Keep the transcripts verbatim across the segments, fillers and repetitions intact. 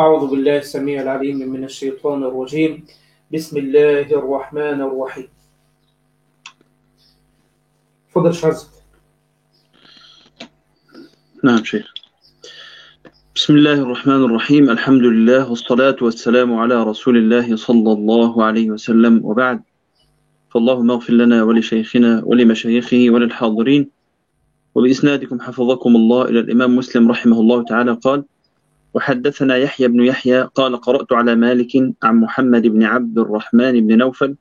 أعوذ بالله السميع العليم من الشيطان الرجيم. بسم الله الرحمن الرحيم. تفضل شهزة. نعم شيخ. بسم الله الرحمن الرحيم. الحمد لله والصلاة والسلام على رسول الله صلى الله عليه وسلم، وبعد، فاللهم اغفر لنا ولشيخنا ولمشايخه وللحاضرين. وبإسنادكم حفظكم الله إلى الإمام مسلم رحمه الله تعالى قال: وحدثنا يحيى بن يحيى قال: قرأت على مالك عن محمد بن عبد الرحمن بن نوفل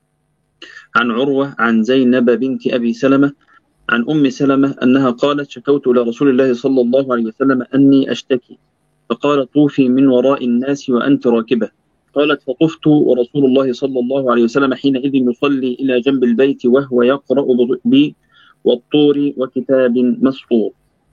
عن عروة عن زينب بنت أبي سلمة عن أم سلمة أنها قالت: شكوت إلى رسول الله صلى الله عليه وسلم أني أشتكي، فقال: طوفي من وراء الناس وأنت راكبة. قالت: فطفت ورسول الله صلى الله عليه وسلم حينئذ يصلي إلى جنب البيت وهو يقرأ بي والطور وكتاب مسطور.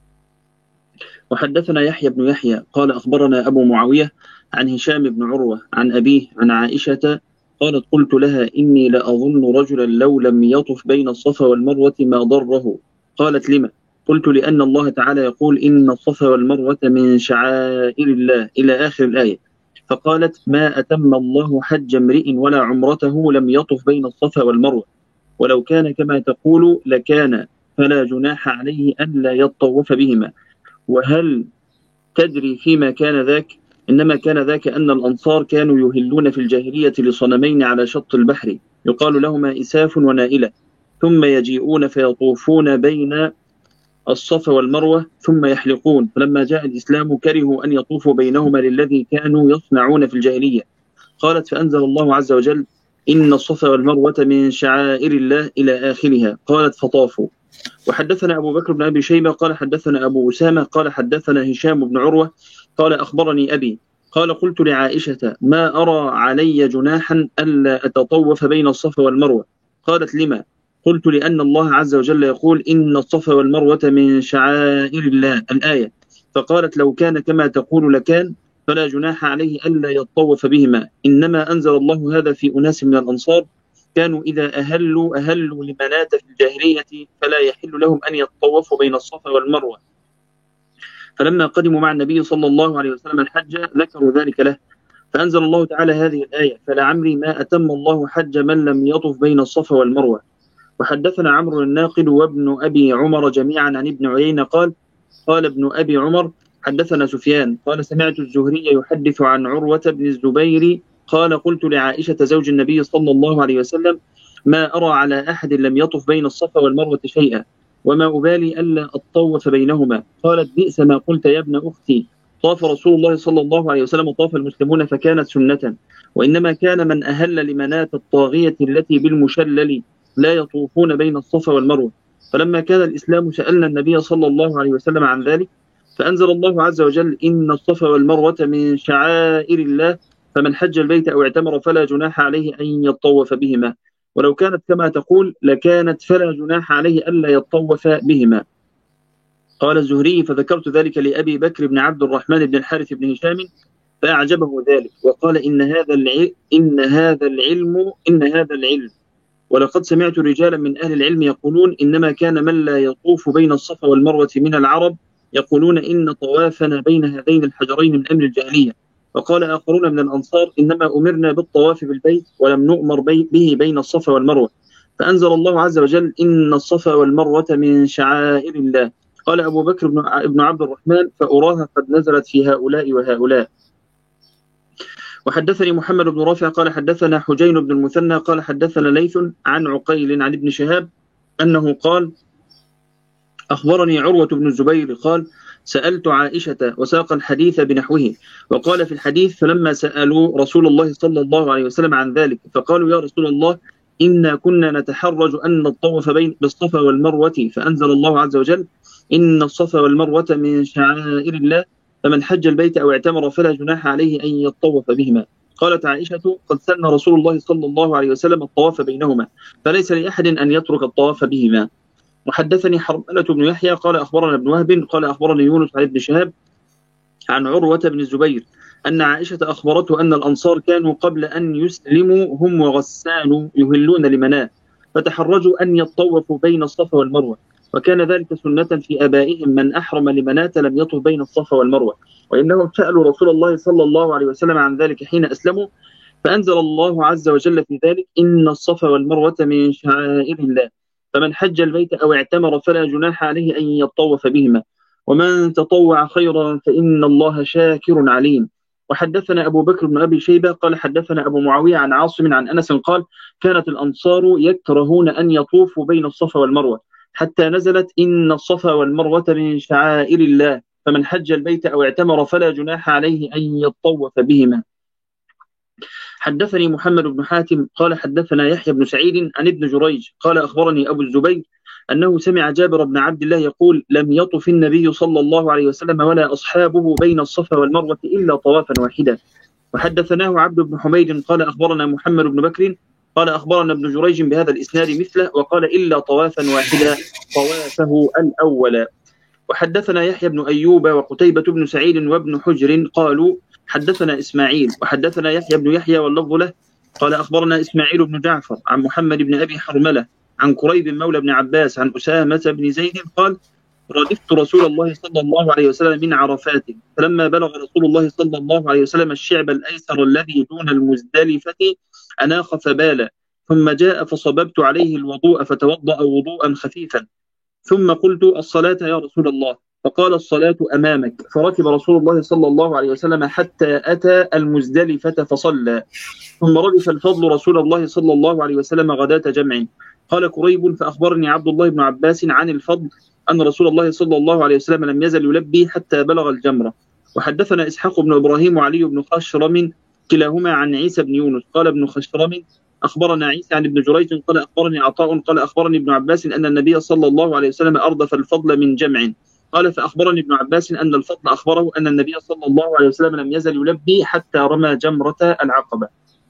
وحدثنا يحيى بن يحيى قال: أخبرنا أبو معاوية عن هشام بن عروة عن أبيه عن عائشة قالت: قلت لها: إني لأظن رجلا لو لم يطف بين الصفا والمروة ما ضره. قالت: لما؟ قلت: لأن الله تعالى يقول: إن الصفا والمروة من شعائر الله إلى آخر الآية. فقالت: ما أتم الله حج امرئ ولا عمرته لم يطف بين الصفا والمروة، ولو كان كما تقول لكان، فلا جناح عليه ألا يطوف بهما. وهل تدري فيما كان ذاك؟ إنما كان ذاك أن الأنصار كانوا يهلون في الجاهلية لصنمين على شط البحر يقال لهما إساف ونائلة، ثم يجيئون فيطوفون بين الصفا والمروة ثم يحلقون، فلما جاء الإسلام كرهوا أن يطوفوا بينهما للذي كانوا يصنعون في الجاهلية. قالت: فأنزل الله عز وجل: إن الصفا والمروة من شعائر الله إلى آخرها. قالت: فطافوا. وحدثنا أبو بكر بن أبي شيبة قال: حدثنا أبو أسامة قال: حدثنا هشام بن عروة قال: أخبرني أبي قال: قلت لعائشة: ما أرى علي جناحا ألا أتطوف بين الصفا والمروة. قالت: لما؟ قلت: لأن الله عز وجل يقول: إن الصفا والمروة من شعائر الله الآية. فقالت: لو كان كما تقول لكان، فلا جناح عليه ألا يطوف بهما، إنما أنزل الله هذا في أناس من الأنصار كانوا إذا أهلوا أهلوا لمناة في الجاهلية فلا يحل لهم أن يطوفوا بين الصفا والمروة. فلما قدموا مع النبي صلى الله عليه وسلم الحج ذكروا ذلك له، فأنزل الله تعالى هذه الآية: فلعمري ما أتم الله حج من لم يطف بين الصفا والمروة. وحدثنا عمرو الناقد وابن أبي عمر جميعا عن ابن عيينة قال: قال ابن أبي عمر: حدثنا سفيان قال: سمعت الزهري يحدث عن عروة بن الزبير قال: قلت لعائشة زوج النبي صلى الله عليه وسلم: ما أرى على أحد لم يطف بين الصفا والمروة شيئا، وما أبالي ألا أطوف بينهما. قالت: بئس ما قلت يا ابن أختي، طاف رسول الله صلى الله عليه وسلم طاف المسلمون فكانت سنة، وإنما كان من أهل لمناة الطاغية التي بالمشلل لا يطوفون بين الصفا والمروة. فلما كان الإسلام سألنا النبي صلى الله عليه وسلم عن ذلك، فأنزل الله عز وجل: إن الصفا والمروة من شعائر الله، فمن حج البيت أو اعتمر فلا جناح عليه أن يطوف بهما، ولو كانت كما تقول لكانت، فلا جناح عليه ألا يطوف بهما. قال الزهري: فذكرت ذلك لأبي بكر بن عبد الرحمن بن الحارث بن هشام فأعجبه ذلك، وقال: إن هذا العلم إن هذا العلم إن هذا العلم ولقد سمعت رجالا من أهل العلم يقولون: إنما كان من لا يطوف بين الصفا والمروة من العرب يقولون: إن طوافنا بين هذين الحجرين من أمر الجاهلية. وقال آخرون من الأنصار: إنما أمرنا بالطواف بالبيت ولم نؤمر به بين الصفا والمروة. فأنزل الله عز وجل: إن الصفا والمروة من شعائر الله. قال أبو بكر بن عبد الرحمن: فأراها قد نزلت في هؤلاء وهؤلاء. وحدثني محمد بن رافع قال: حدثنا حجين بن المثنى قال: حدثنا ليث عن عقيل عن ابن شهاب أنه قال: أخبرني عروة بن الزبير قال: سألت عائشة وساق الحديث بنحوه. وقال في الحديث: فلما سألوا رسول الله صلى الله عليه وسلم عن ذلك فقالوا: يا رسول الله، إنا كنا نتحرج أن نطوف بين بالصفا والمروة، فأنزل الله عز وجل: إن الصفا والمروة من شعائر الله، فمن حج البيت أو اعتمر فلا جناح عليه أن يطوف بهما. قالت عائشة: قد سن رسول الله صلى الله عليه وسلم الطواف بينهما، فليس لأحد أن يترك الطواف بهما. وحدثني حرملة بن يحيى قال: أخبرنا ابن وهب قال: أخبرني يونس عن ابن شهاب عن عروة بن الزبير أن عائشة أخبرته أن الأنصار كانوا قبل أن يسلموا هم وغسان يهلون لمناه، فتحرجوا أن يطوفوا بين الصفا والمروة، وكان ذلك سنة في آبائهم، من أحرم لمناة لم يطف بين الصفا والمروة. وإنهم سألوا رسول الله صلى الله عليه وسلم عن ذلك حين أسلموا، فأنزل الله عز وجل في ذلك: إن الصفا والمروة من شعائر الله، فمن حج البيت أو اعتمر فلا جناح عليه أن يطوف بهما، ومن تطوع خيرا فإن الله شاكر عليم. وحدثنا أبو بكر بن أبي شيبة قال حدثنا أبو معاوية عن عاصم عن أنس قال: كانت الأنصار يكرهون أن يطوفوا بين الصفا والمروة حتى نزلت: إن الصفا والمروة من شعائر الله، فمن حج البيت أو اعتمر فلا جناح عليه أن يطوف بهما. حدثني محمد بن حاتم قال حدثنا يحيى بن سعيد عن ابن جريج قال أخبرني أبو الزبير أنه سمع جابر بن عبد الله يقول: لم يطف النبي صلى الله عليه وسلم ولا أصحابه بين الصفا والمروة إلا طوافا واحدا. وحدثناه عبد بن حميد قال أخبرنا محمد بن بكر قال أخبرنا ابن جريج بهذا الإسناد مثله، وقال: إلا طوافا واحدا طوافه الأول. وحدثنا يحيى بن أيوب وقتيبة بن سعيد وابن حجر قالوا حدثنا إسماعيل وحدثنا يحيى بن يحيى واللفظ له قال أخبرنا إسماعيل بن جعفر عن محمد بن أبي حرملة عن كريب مولى بن عباس عن أسامة بن زيد قال: ردفت رسول الله صلى الله عليه وسلم من عرفات، فلما بلغ رسول الله صلى الله عليه وسلم الشعب الأيسر الذي دون المزدلفة أناخ فبال، ثم جاء فصببت عليه الوضوء فتوضأ وضوءا خفيفا، ثم قلت: الصلاة يا رسول الله، فقال: الصلاة أمامك. فركب رسول الله صلى الله عليه وسلم حتى أتى المزدلفة فصلى، ثم ردف الفضل رسول الله صلى الله عليه وسلم غداة جمع. قال كريب: فأخبرني عبد الله بن عباس عن الفضل أن رسول الله صلى الله عليه وسلم لم يزل يلبي حتى بلغ الجمرة. وحدثنا إسحاق بن إبراهيم وعلي بن خشرم كلاهما عن عيسى بن يونس قال ابن خشرم: أخبرنا عيسى عن ابن جريج قال أخبرني عطاء قال أخبرني ابن عباس أن النبي صلى الله عليه وسلم أردف الفضل من جمع. قال: فأخبرني ابن عباس أن الفضل أخبره أن النبي صلى الله عليه وسلم لم يزل يلبي حتى رمى جمرة العقبة.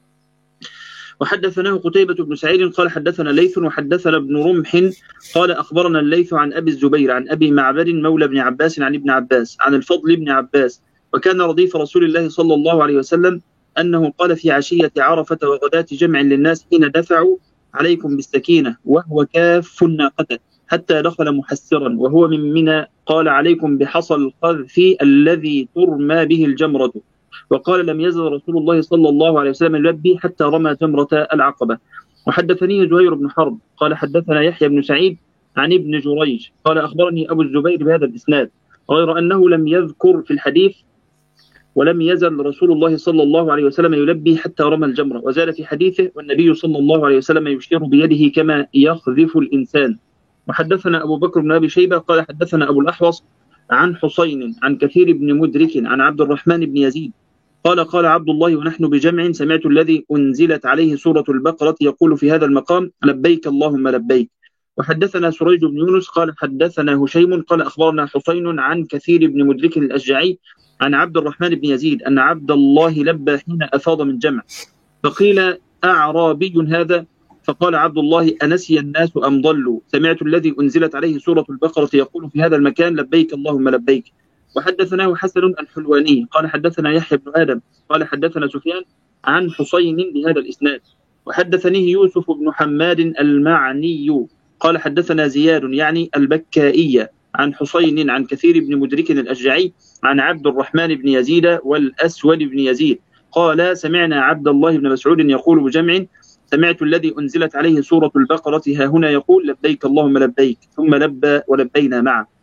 وحدثناه قتيبة بن سعيد قال حدثنا ليث وحدثنا ابن رمح قال أخبرنا الليث عن أبي الزبير عن أبي معبد مولى ابن عباس عن ابن عباس عن الفضل ابن عباس وكان رديف رسول الله صلى الله عليه وسلم أنه قال في عشية عرفة وغداة جمع للناس حين دفعوا: عليكم بالسكينة، وهو كاف الناقة حتى دخل محسرا وهو من منى، قال: عليكم بحصى القذف الذي ترمى به الجمرة. وقال: لم يزل رسول الله صلى الله عليه وسلم يلبي حتى رمى جمرة العقبة. وحدثني زهير بن حرب قال حدثنا يحيى بن سعيد عن ابن جريج قال أخبرني أبو الزبير بهذا الإسناد، غير أنه لم يذكر في الحديث: ولم يزل رسول الله صلى الله عليه وسلم يلبي حتى رمى الجمرة. وزاد في حديثه: والنبي صلى الله عليه وسلم يشير بيده كما يخذف الإنسان. وحدثنا أبو بكر بن أبي شيبة قال حدثنا أبو الأحوص عن حسين عن كثير بن مدرك عن عبد الرحمن بن يزيد قال: قال عبد الله ونحن بجمع: سمعت الذي أنزلت عليه سورة البقرة يقول في هذا المقام: لبيك اللهم لبيك. وحدثنا سريج بن يونس قال حدثنا هشيم قال أخبرنا حسين عن كثير بن مدرك الأشجعي عن عبد الرحمن بن يزيد أن عبد الله لبى حين أفاض من جمع، فقيل: أعرابي هذا؟ فقال عبد الله: أنسي الناس أم ضلوا؟ سمعت الذي أنزلت عليه سورة البقرة يقول في هذا المكان: لبيك اللهم لبيك. وحدثناه حسن الحلواني قال حدثنا يحيى بن آدم قال حدثنا سفيان عن حسين بهذا الإسناد. وحدثنيه يوسف بن حماد المعني قال حدثنا زياد يعني البكائية عن حسين عن كثير بن مدرك الأشجعي عن عبد الرحمن بن يزيد والأسود بن يزيد قال: سمعنا عبد الله بن مسعود يقول بجمع: سمعت الذي أنزلت عليه سورة البقرة ها هنا يقول: لبيك اللهم لبيك، ثم لبى ولبينا معه.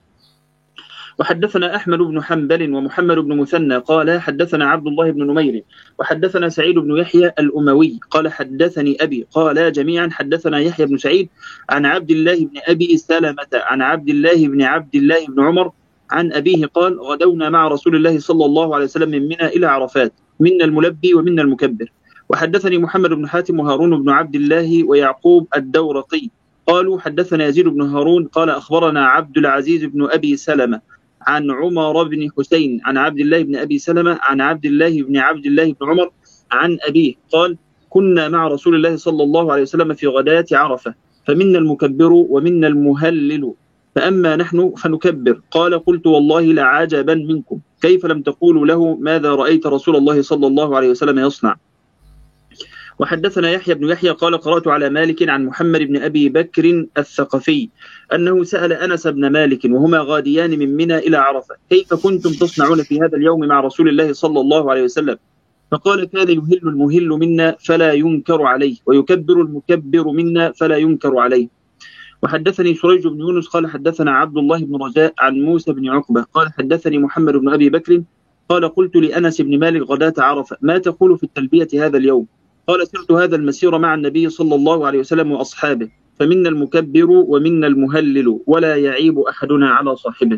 وحدثنا أحمد بن حنبل ومحمد بن مثنى قال حدثنا عبد الله بن نمير وحدثنا سعيد بن يحيى الأموي قال حدثني أبي قال جميعا حدثنا يحيى بن سعيد عن عبد الله بن أبي سلمة عن عبد الله بن عبد الله بن عمر عن أبيه قال: غدونا مع رسول الله صلى الله عليه وسلم من منى إلى عرفات، منا الملبي ومنا المكبر. وحدثني محمد بن حاتم وهارون بن عبد الله ويعقوب الدورقي قالوا حدثنا يزيد بن هارون قال أخبرنا عبد العزيز بن أبي سلمة عن عمر بن حسين عن عبد الله بن أبي سلمة عن عبد الله بن عبد الله بن عمر عن أبيه قال: كنا مع رسول الله صلى الله عليه وسلم في غداة عرفة، فمنا المكبر ومنا المهلل، فأما نحن فنكبر. قال: قلت والله لعجبا منكم، كيف لم تقولوا له ماذا رأيت رسول الله صلى الله عليه وسلم يصنع؟ وحدثنا يحيى بن يحيى قال قرأت على مالك عن محمد بن أبي بكر الثقفي أنه سأل أنس بن مالك وهما غاديان من منى إلى عرفة: كيف كنتم تصنعون في هذا اليوم مع رسول الله صلى الله عليه وسلم؟ فقال: كان يهل المهل منا فلا ينكر عليه، ويكبر المكبر منا فلا ينكر عليه. وحدثني سريج بن يونس قال حدثنا عبد الله بن رجاء عن موسى بن عقبة قال حدثني محمد بن أبي بكر قال: قلت لأنس بن مالك غداة عرفة: ما تقول في التلبية هذا اليوم؟ قال: سرت هذا المسير مع النبي صلى الله عليه وسلم وأصحابه، فمنا المكبر ومنا المهلل، ولا يعيب أحدنا على صاحبه.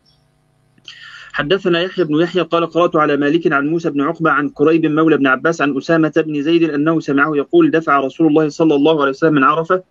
حدثنا يحيى بن يحيى قال قرأت على مالك عن موسى بن عقبة عن كريب مولى بن عباس عن أسامة بن زيد أنه سمعه يقول: دفع رسول الله صلى الله عليه وسلم من عرفة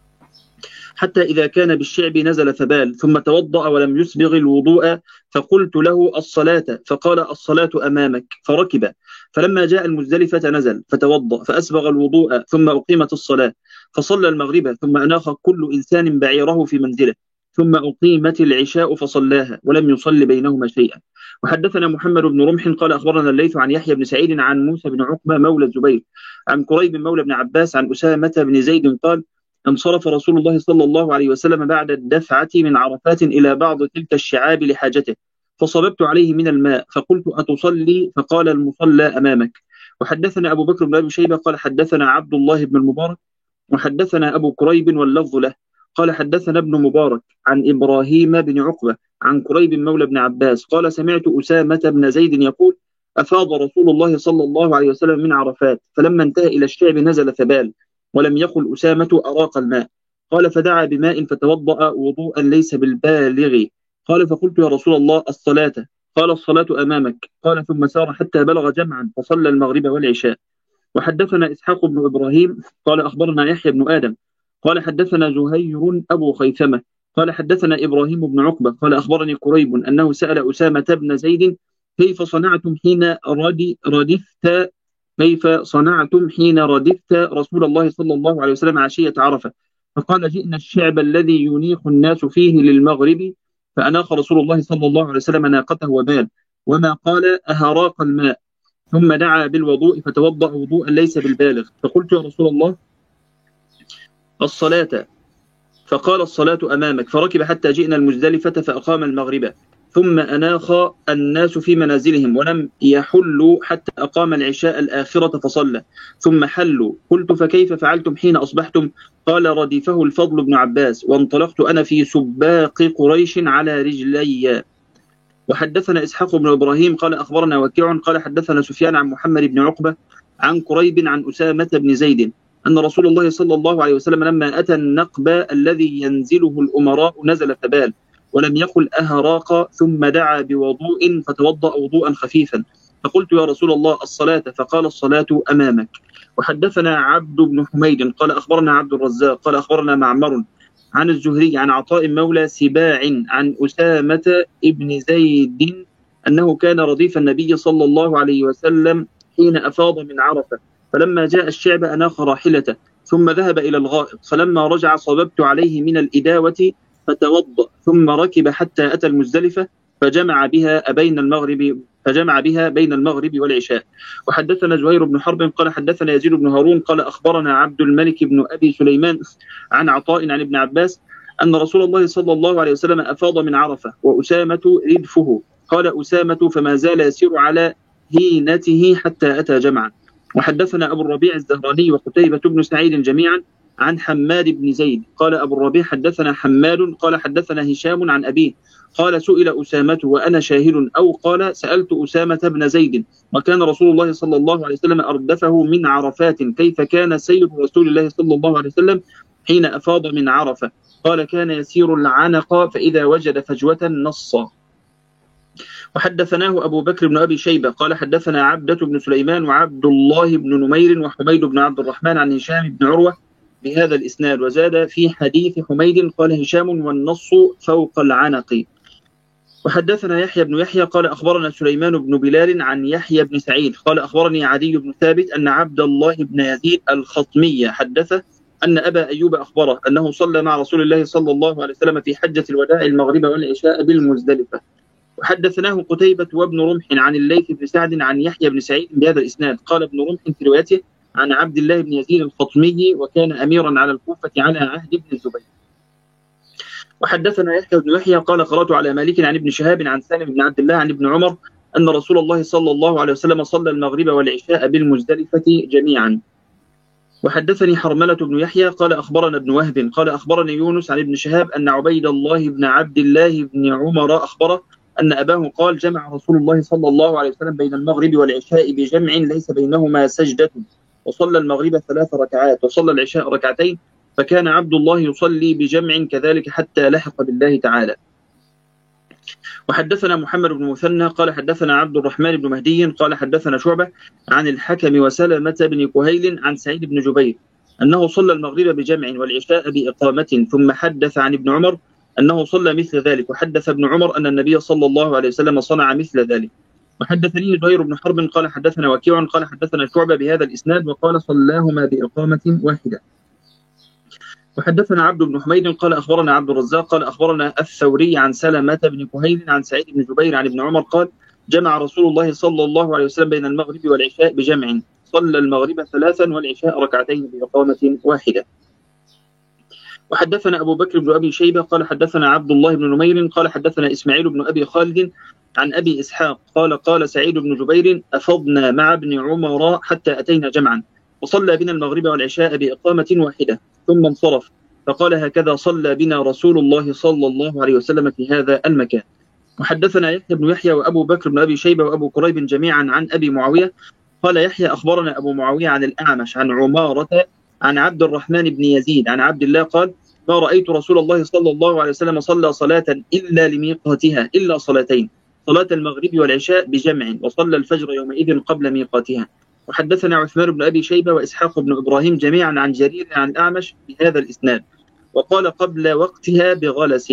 حتى إذا كان بالشعب نزل فبال، ثم توضأ ولم يسبغ الوضوء، فقلت له: الصلاة؟ فقال: الصلاة أمامك. فركب، فلما جاء المزدلفة نزل فتوضأ فأسبغ الوضوء، ثم أقيمت الصلاة فصلى المغرب، ثم أناخ كل إنسان بعيره في منزله، ثم أقيمت العشاء فصلاها، ولم يصل بينهما شيئا. وحدثنا محمد بن رمح قال أخبرنا الليث عن يحيى بن سعيد عن موسى بن عقبة مولى الزبير عن كريب مولى بن عباس عن أسامة بن زيد قال: انصرف رسول الله صلى الله عليه وسلم بعد الدفعة من عرفات إلى بعض تلك الشعاب لحاجته، فصببت عليه من الماء فقلت: أتصلي؟ فقال: المصلى أمامك. وحدثنا أبو بكر بن أبي شيبة قال حدثنا عبد الله بن المبارك وحدثنا أبو كريب واللفظ له قال حدثنا ابن مبارك عن إبراهيم بن عقبة عن كريب مولى بن عباس قال: سمعت أسامة بن زيد يقول: أفاض رسول الله صلى الله عليه وسلم من عرفات، فلما انتهى إلى الشعب نزل فبال، ولم يقل أسامة: أراق الماء. قال: فدعا بماء فتوضأ وضوءا ليس بالبالغ. قال: فقلت: يا رسول الله، الصلاة؟ قال: الصلاة أمامك. قال: ثم سار حتى بلغ جمعا فصلى المغرب والعشاء. وحدثنا إسحاق بن إبراهيم قال أخبرنا يحيى بن آدم قال حدثنا زهير أبو خيثمة قال حدثنا إبراهيم بن عقبة قال أخبرني كريب أنه سأل أسامة بن زيد: كيف صنعتم حين ردفت كيف صنعتم حين ردفت رسول الله صلى الله عليه وسلم عشية عرفة؟ فقال: جئنا الشعب الذي ينيخ الناس فيه للمغرب، فأناخ رسول الله صلى الله عليه وسلم ناقته وبال، وما قال: أهراق الماء، ثم دعا بالوضوء فتوضأ وضوءا ليس بالبالغ. فقلت: يا رسول الله، الصلاة؟ فقال: الصلاة أمامك. فركب حتى جئنا المزدلفة فأقام المغرب، ثم أناخ الناس في منازلهم ولم يحلوا حتى أقام العشاء الآخرة فصلى، ثم حلوا. قلت: فكيف فعلتم حين أصبحتم؟ قال: ردفه الفضل بن عباس، وانطلقت أنا في سباق قريش على رجلي. وحدثنا إسحاق بن إبراهيم قال أخبرنا وكيع قال حدثنا سفيان عن محمد بن عقبة عن كريب عن أسامة بن زيد أن رسول الله صلى الله عليه وسلم لما أتى النقب الذي ينزله الأمراء نزل فبال، ولم يقل أهراق، ثم دعا بوضوء فتوضأ وضوءا خفيفا. فقلت: يا رسول الله، الصلاة؟ فقال: الصلاة أمامك. وحدثنا عبد بن حميد قال أخبرنا عبد الرزاق قال أخبرنا معمر عن الزهري عن عطاء مولى سباع عن أسامة بن زيد أنه كان رديف النبي صلى الله عليه وسلم حين أفاض من عرفة، فلما جاء الشعب أناخ راحلته ثم ذهب إلى الغائط، فلما رجع صببت عليه من الإداوة فتوضأ، ثم ركب حتى أتى المزدلفة فجمع بها بين المغرب فجمع بها بين المغرب والعشاء. وحدثنا زهير بن حرب قال حدثنا يزيد بن هارون قال أخبرنا عبد الملك بن أبي سليمان عن عطاء عن ابن عباس أن رسول الله صلى الله عليه وسلم أفاض من عرفة وأسامة ردفه. قال أسامة: فما زال يسير على هينته حتى أتى جمعا. وحدثنا أبو الربيع الزهراني وقتيبة بن سعيد جميعا عن حماد بن زيد قال أبو الربيع حدثنا حماد قال حدثنا هشام عن أبيه قال: سئل أسامة وأنا شاهد، أو قال: سألت أسامة بن زيد وكان رسول الله صلى الله عليه وسلم أردفه من عرفات، كيف كان سير رسول الله صلى الله عليه وسلم حين أفاض من عرفة؟ قال: كان يسير العنق فإذا وجد فجوة نصا. وحدثناه أبو بكر بن أبي شيبة قال حدثنا عبدة بن سليمان وعبد الله بن نمير وحميد بن عبد الرحمن عن هشام بن عروة بهذا الإسناد، وزاد في حديث حميد قال هشام: والنص فوق العنق. وحدثنا يحيى بن يحيى قال أخبرنا سليمان بن بلال عن يحيى بن سعيد قال أخبرني عدي بن ثابت أن عبد الله بن يزيد الخطمي حدثه أن أبا أيوب أخبره أنه صلى مع رسول الله صلى الله عليه وسلم في حجة الوداع المغرب والعشاء بالمزدلفة. وحدثناه قتيبة وابن رمح عن الليث بن سعد عن يحيى بن سعيد بهذا الإسناد. قال ابن رمح في روايته: عن عبد الله بن يزيد الخطمي وكان أميرا على الكوفة على عهد ابن الزبير. وحدثنا يحيى بن يحيى قال قرأت على مالك عن ابن شهاب عن سالم بن عبد الله عن ابن عمر أن رسول الله صلى الله عليه وسلم صلى المغرب والعشاء بالمزدلفة جميعا. وحدثني حرملة بن يحيى قال أخبرنا ابن وهب قال أخبرني يونس عن ابن شهاب أن عبيد الله بن عبد الله بن عمر أخبره أن أباه قال جمع رسول الله صلى الله عليه وسلم بين المغرب والعشاء بجمع ليس بينهما سجدة، وصلى المغرب ثلاث ركعات وصلى العشاء ركعتين، فكان عبد الله يصلي بجمع كذلك حتى لحق بالله تعالى. وحدثنا محمد بن مثنى قال حدثنا عبد الرحمن بن مهدي قال حدثنا شعبة عن الحكم وسلمة بن كهيل عن سعيد بن جبير أنه صلى المغرب بجمع والعشاء بإقامة، ثم حدث عن ابن عمر أنه صلى مثل ذلك، وحدث ابن عمر أن النبي صلى الله عليه وسلم صنع مثل ذلك. وحدثني زهير بن حرب قال حدثنا وكيع قال حدثنا شعبة بهذا الإسناد وقال صلاهما بإقامة واحدة. وحدثنا عبد بن حميد قال أخبرنا عبد الرزاق قال أخبرنا الثوري عن سلمة بن كهيل عن سعيد بن جبير عن ابن عمر قال جمع رسول الله صلى الله عليه وسلم بين المغرب والعشاء بجمع، صلى المغرب ثلاثا والعشاء ركعتين بإقامة واحدة. وحدثنا أبو بكر بن أبي شيبة قال حدثنا عبد الله بن نمير قال حدثنا إسماعيل بن أبي خالد عن أبي إسحاق قال قال سعيد بن جبير أفضنا مع ابن عمر حتى أتينا جمعا، وصلى بنا المغرب والعشاء بإقامة واحدة ثم انصرف، فقال هكذا صلى بنا رسول الله صلى الله عليه وسلم في هذا المكان. وحدثنا يحيى بن يحيى وأبو بكر بن أبي شيبة وأبو كريب جميعا عن أبي معاوية قال يحيى أخبرنا أبو معاوية عن الأعمش عن عمارة عن عبد الرحمن بن يزيد عن عبد الله قال ما رأيت رسول الله صلى الله عليه وسلم صلى صلاة إلا لميقاتها إلا صلاتين، صلاة المغرب والعشاء بجمع، وصلى الفجر يومئذ قبل ميقاتها. وحدثنا عثمان بن أبي شيبة وإسحاق بن إبراهيم جميعا عن جرير عن الأعمش بهذا الإسناد، وقال قبل وقتها بغلس.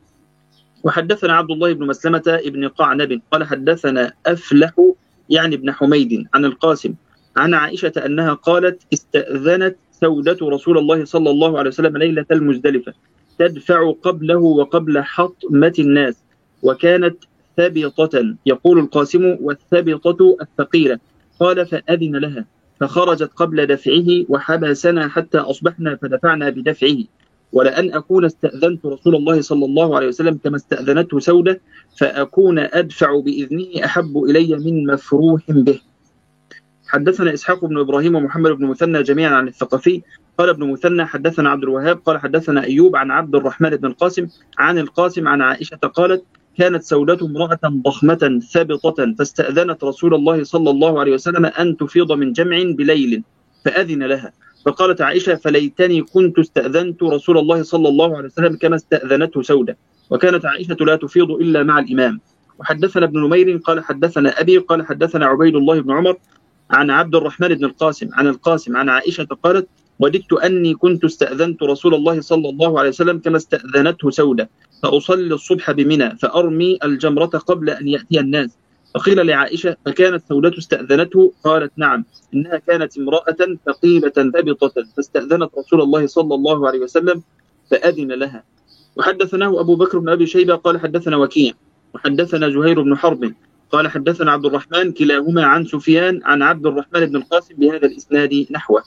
وحدثنا عبد الله بن مسلمة بن قعنب قال حدثنا أفلح يعني ابن حميد عن القاسم عن عائشة أنها قالت استأذنت سودة رسول الله صلى الله عليه وسلم ليلة المزدلفة تدفع قبله وقبل حطمة الناس، وكانت ثبطة، يقول القاسم والثبطة الثقيلة، قال فأذن لها فخرجت قبل دفعه وحبسنا حتى أصبحنا فدفعنا بدفعه، ولأن أكون استأذنت رسول الله صلى الله عليه وسلم كما استأذنته سودة فأكون أدفع بإذنه أحب إلي من مفروح به. حدثنا إسحاق بن إبراهيم ومحمد بن مثنى جميعا عن الثقفي قال ابن مثنى حدثنا عبد الوهاب قال حدثنا أيوب عن عبد الرحمن بن القاسم عن القاسم عن عائشة قالت كانت سودة امرأة ضخمة ثابطة فاستأذنت رسول الله صلى الله عليه وسلم أن تفيض من جمع بليل فأذن لها، فقالت عائشة فليتني كنت استأذنت رسول الله صلى الله عليه وسلم كما استأذنته سودة، وكانت عائشة لا تفيض إلا مع الإمام. وحدثنا ابن نمير قال حدثنا أبي قال حدثنا عبيد الله بن عمر عن عبد الرحمن بن القاسم عن القاسم عن عائشة قالت وددت أني كنت استأذنت رسول الله صلى الله عليه وسلم كما استأذنته سودة فأصلي الصبح بمنى فأرمي الجمرة قبل أن يأتي الناس، فقيل لعائشة فكانت سودة استأذنته؟ قالت نعم، إنها كانت امرأة ثقيلة ثابطة فاستأذنت رسول الله صلى الله عليه وسلم فأذن لها. وحدثناه أبو بكر بن أبي شيبة قال حدثنا وكيع وحدثنا زهير بن حرب قال حدثنا عبد الرحمن كلاهما عن سفيان عن عبد الرحمن بن القاسم بهذا الإسناد نحوه.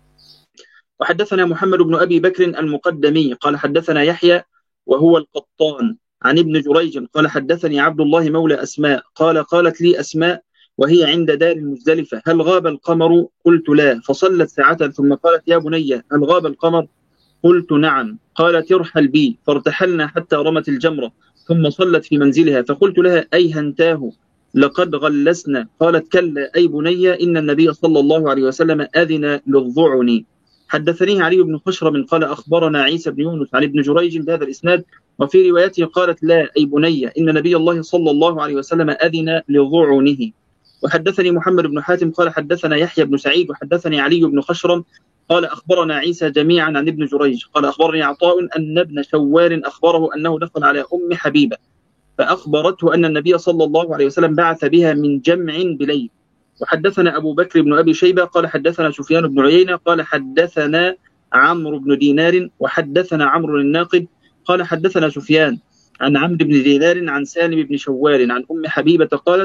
وحدثنا محمد بن أبي بكر المقدمي قال حدثنا يحيى وهو القطان عن ابن جريج قال حدثني عبد الله مولى أسماء قال قالت لي أسماء وهي عند دار المزدلفة هل غاب القمر؟ قلت لا، فصلت ساعة ثم قالت يا بني هل غاب القمر؟ قلت نعم، قالت ارحل بي، فارتحلنا حتى رمت الجمرة ثم صلت في منزلها، فقلت لها أي هنتاه لقد غلسنا، قالت كلا أي بني إن النبي صلى الله عليه وسلم أذن للضعني. حدثني علي بن خشرم قال أخبرنا عيسى بن يونس عن ابن جريج بهذا الإسناد، وفي روايته قالت لا أي بني إن نبي الله صلى الله عليه وسلم أذن لضعنه. وحدثني محمد بن حاتم قال حدثنا يحيى بن سعيد وحدثني علي بن خشرم قال أخبرنا عيسى جميعا عن ابن جريج قال أخبرني عطاء أن ابن شوال أخبره أنه دخل على أم حبيبة فأخبرته أن النبي صلى الله عليه وسلم بعث بها من جمع بليل. وحدثنا أبو بكر بن أبي شيبة قال حدثنا سفيان بن عيينة قال حدثنا عمرو بن دينار وحدثنا عمرو الناقد قال حدثنا سفيان عن عمرو بن دينار عن سالم بن شوال عن أم حبيبة قالت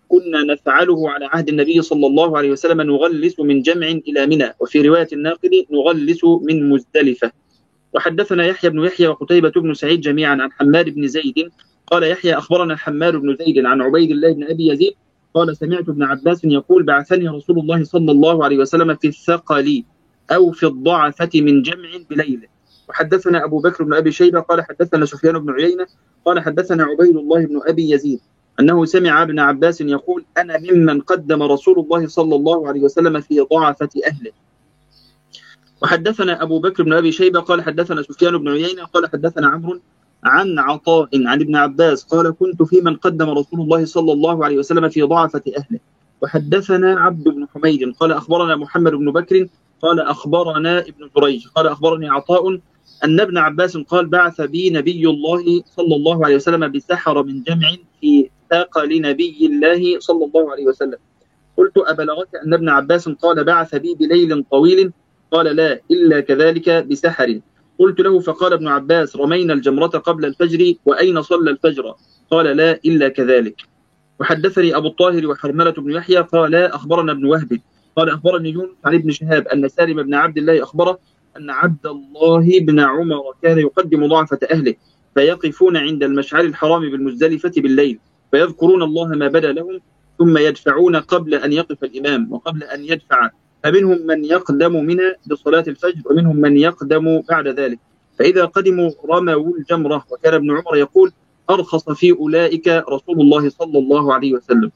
كنا نفعله على عهد النبي صلى الله عليه وسلم، نغلس من جمع إلى منى، وفي رواية الناقل نغلس من مزدلفة. وحدثنا يحيى بن يحيى وقتيبة بن سعيد جميعا عن حماد بن زيد قال يحيى أخبرنا حماد بن زيد عن عبيد الله بن أبي يزيد قال سمعت ابن عباس يقول بعثني رسول الله صلى الله عليه وسلم في الثقل أو في الضعفة من جمع بليل. وحدثنا أبو بكر بن أبي شيبة قال حدثنا سفيان بن عيينة قال حدثنا عبيد الله بن أبي يزيد أنه سمع ابن عباس يقول أنا ممن قدم رسول الله صلى الله عليه وسلم في ضعفة أهله. وحدثنا أبو بكر بن أبي شيبة قال حدثنا سفيان بن عيينة قال حدثنا عمرو عن عطاء عن ابن عباس قال كنت في من قدم رسول الله صلى الله عليه وسلم في ضعفة أهله. وحدثنا عبد بن حميد قال أخبرنا محمد بن بكر قال أخبرنا ابن جريج قال أخبرني عطاء أن ابن عباس قال بعث بي نبي الله صلى الله عليه وسلم بسحر من جمع في ثقل نبي الله صلى الله عليه وسلم. قلت أبلغك أن ابن عباس قال بعث بي بليل طويل؟ قال لا إلا كذلك بسحر. قلت له فقال ابن عباس رمينا الجمرة قبل الفجر وأين صلى الفجر؟ قال لا إلا كذلك. وحدثني أبو الطاهر وحرملة بن يحيى قال أخبرنا ابن وهب قال أخبرني يونس عن ابن شهاب أن سالم بن عبد الله أخبره أن عبد الله بن عمر كان يقدم ضعفة أهله فيقفون عند المشعر الحرام بالمزدلفة بالليل فيذكرون الله ما بدا لهم ثم يدفعون قبل أن يقف الإمام وقبل أن يدفع، فمنهم من يقدم منها بصلاة الفجر ومنهم من يقدم بعد ذلك، فإذا قدموا رموا الجمرة. وكان ابن عمر يقول أرخص في أولئك رسول الله صلى الله عليه وسلم.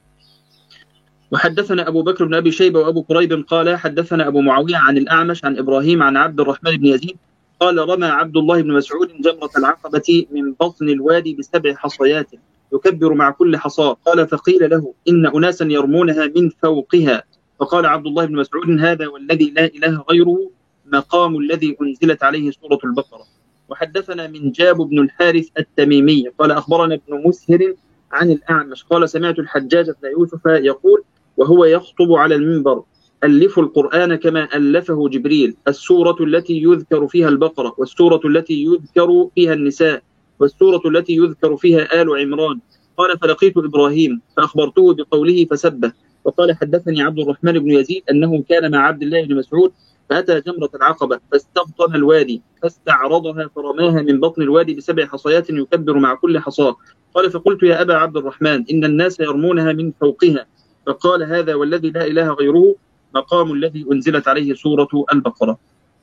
وحدثنا أبو بكر بن أبي شيبة وأبو كريب قال حدثنا أبو معاوية عن الأعمش عن إبراهيم عن عبد الرحمن بن يزيد قال رمى عبد الله بن مسعود جمرة العقبة من بطن الوادي بسبع حصيات يكبر مع كل حصاة. قال فقيل له إن أناسا يرمونها من فوقها، فقال عبد الله بن مسعود هذا والذي لا إله غيره مقام الذي أنزلت عليه سورة البقرة. وحدثنا من جاب بن الحارث التميمي قال أخبرنا ابن مسهر عن الأعمش قال سمعت الحجاج بن يوسف يقول وهو يخطب على المنبر ألفوا القرآن كما ألفه جبريل، السورة التي يذكر فيها البقرة والسورة التي يذكر فيها النساء والسورة التي يذكر فيها آل عمران. قال فلقيت إبراهيم فأخبرته بقوله فسبه. وقال حدثني عبد الرحمن بن يزيد أنه كان مع عبد الله بن مسعود فأتى جمرة العقبة فاستبطن الوادي فاستعرضها فرماها من بطن الوادي بسبع حصيات يكبر مع كل حصاة. قال فقلت يا أبا عبد الرحمن إن الناس يرمونها من فوقها، فقال هذا والذي لا إله غيره مقام الذي أنزلت عليه سورة البقرة.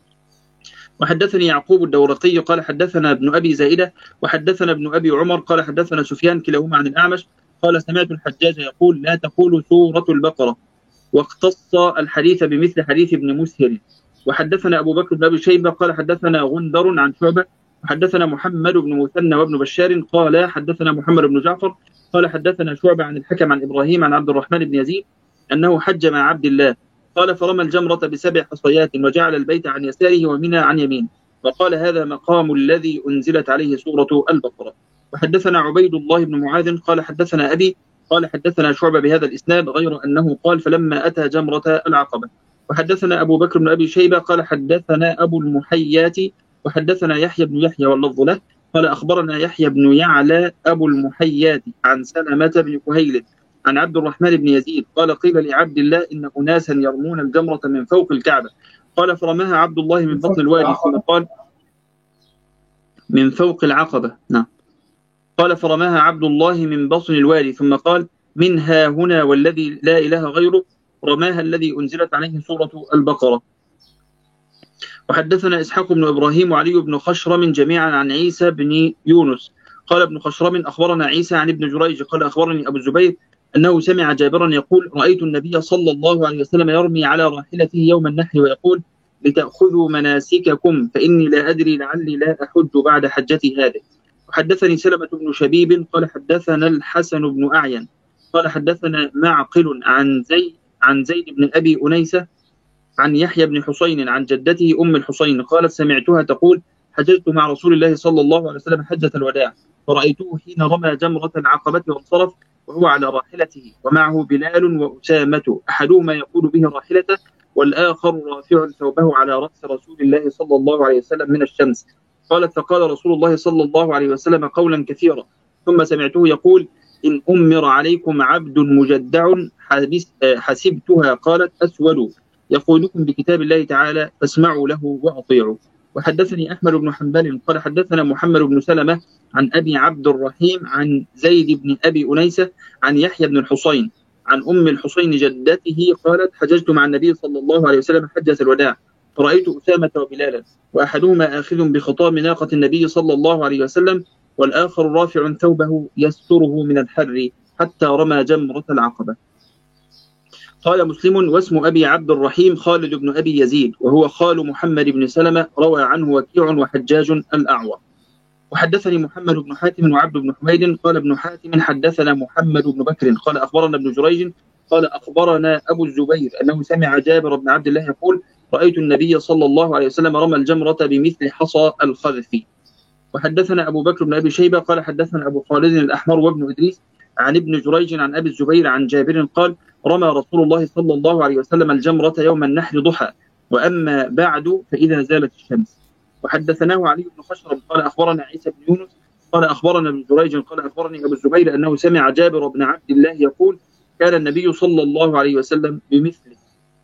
وحدثني يعقوب الدورقي قال حدثنا ابن أبي زائدة وحدثنا ابن أبي عمر قال حدثنا سفيان كلاهما عن الأعمش قال سمعت الحجاج يقول لا تقول سورة البقرة، واقتص الحديث بمثل حديث ابن مسهر. وحدثنا أبو بكر بن أبي شيبة قال حدثنا غندر عن شعبة وحدثنا محمد بن مثنى وابن بشار قال حدثنا محمد بن جعفر قال حدثنا شعبة عن الحكم عن إبراهيم عن عبد الرحمن بن يزيد أنه حج مع عبد الله قال فرمى الجمرة بسبع حصيات وجعل البيت عن يساره ومنى عن يمين، وقال هذا مقام الذي أنزلت عليه سورة البقرة. وحدثنا عبيد الله بن معاذ قال حدثنا أبي قال حدثنا شعبة بهذا الإسناد غير أنه قال فلما أتى جمرة العقبة. وحدثنا أبو بكر بن أبي شيبة قال حدثنا أبو المحيات وحدثنا يحيى بن يحيى واللفظ له قال أخبرنا يحيى بن يعلى أبو المحيات عن سلمة بن كهيل عن عبد الرحمن بن يزيد قال قيل لعبد الله إن أناسا يرمون الجمرة من فوق الكعبة، قال فرماها عبد الله من بطن الوادي ثم قال من فوق العقبة نعم قال فرماها عبد الله من بطن الوادي ثم قال منها هنا والذي لا إله غيره رماها الذي أنزلت عليه سورة البقرة. وحدثنا إسحاق بن إبراهيم وعلي بن خشرم جميعا عن عيسى بن يونس قال ابن خشرم أخبرنا عيسى عن ابن جريج قال أخبرني أبو الزبير أنه سمع جابرا يقول رأيت النبي صلى الله عليه وسلم يرمي على راحلته يوم النحر ويقول لتأخذوا مناسككم فإني لا أدري لعلي لا أحج بعد حجتي هذه. وحدثني سلمة بن شبيب قال حدثنا الحسن بن أعين قال حدثنا معقل عن زيد عن زيد بن أبي أنيسة عن يحيى بن حسين عن جدته أم الحسين قالت سمعتها تقول حججت مع رسول الله صلى الله عليه وسلم حجة الوداع فرأيته حين رمى جمرة العقبة وانصرف وهو على راحلته ومعه بلال وأسامة أحدهما يقود به راحلته والآخر رافع ثوبه على رأس رسول الله صلى الله عليه وسلم من الشمس. قالت فقال رسول الله صلى الله عليه وسلم قولا كثيرا ثم سمعته يقول إن أمر عليكم عبد مجدع حسبتها قالت أسود يقولكم بكتاب الله تعالى فاسمعوا له وأطيعوا. وحدثني أحمد بن حنبل قال حدثنا محمد بن سلمة عن أبي عبد الرحيم عن زيد بن أبي أنيسة عن يحيى بن الحصين عن أم الحصين جدته قالت حججت مع النبي صلى الله عليه وسلم حجة الوداع فرأيت أسامة وبلالا وأحدهما آخذ بخطام ناقة النبي صلى الله عليه وسلم والآخر رافع ثوبه يستره من الحر حتى رمى جمرة العقبة. قال مسلم واسم أبي عبد الرحيم خالد بن أبي يزيد وهو خال محمد بن سلمة روى عنه وكيع وحجاج الأعور. وحدثني محمد بن حاتم وعبد بن حميد قال ابن حاتم حدثنا محمد بن بكر قال أخبرنا ابن جريج قال أخبرنا أبو الزبير أنه سمع جابر بن عبد الله يقول رأيت النبي صلى الله عليه وسلم رمى الجمرة بمثل حصى الخذف. وحدثنا أبو بكر بن أبي شيبة قال حدثنا أبو خالد الأحمر وابن إدريس عن ابن جريج عن أبي الزبير عن جابر قال رمى رسول الله صلى الله عليه وسلم الجمرة يوم النحر ضحى وأما بعد فإذا زالت الشمس. وحدثناه علي بن خشرم قال أخبرنا عيسى بن يونس قال أخبرنا ابن جريج قال أخبرني أبو الزبير أنه سمع جابر بن عبد الله يقول كان النبي صلى الله عليه وسلم بمثله.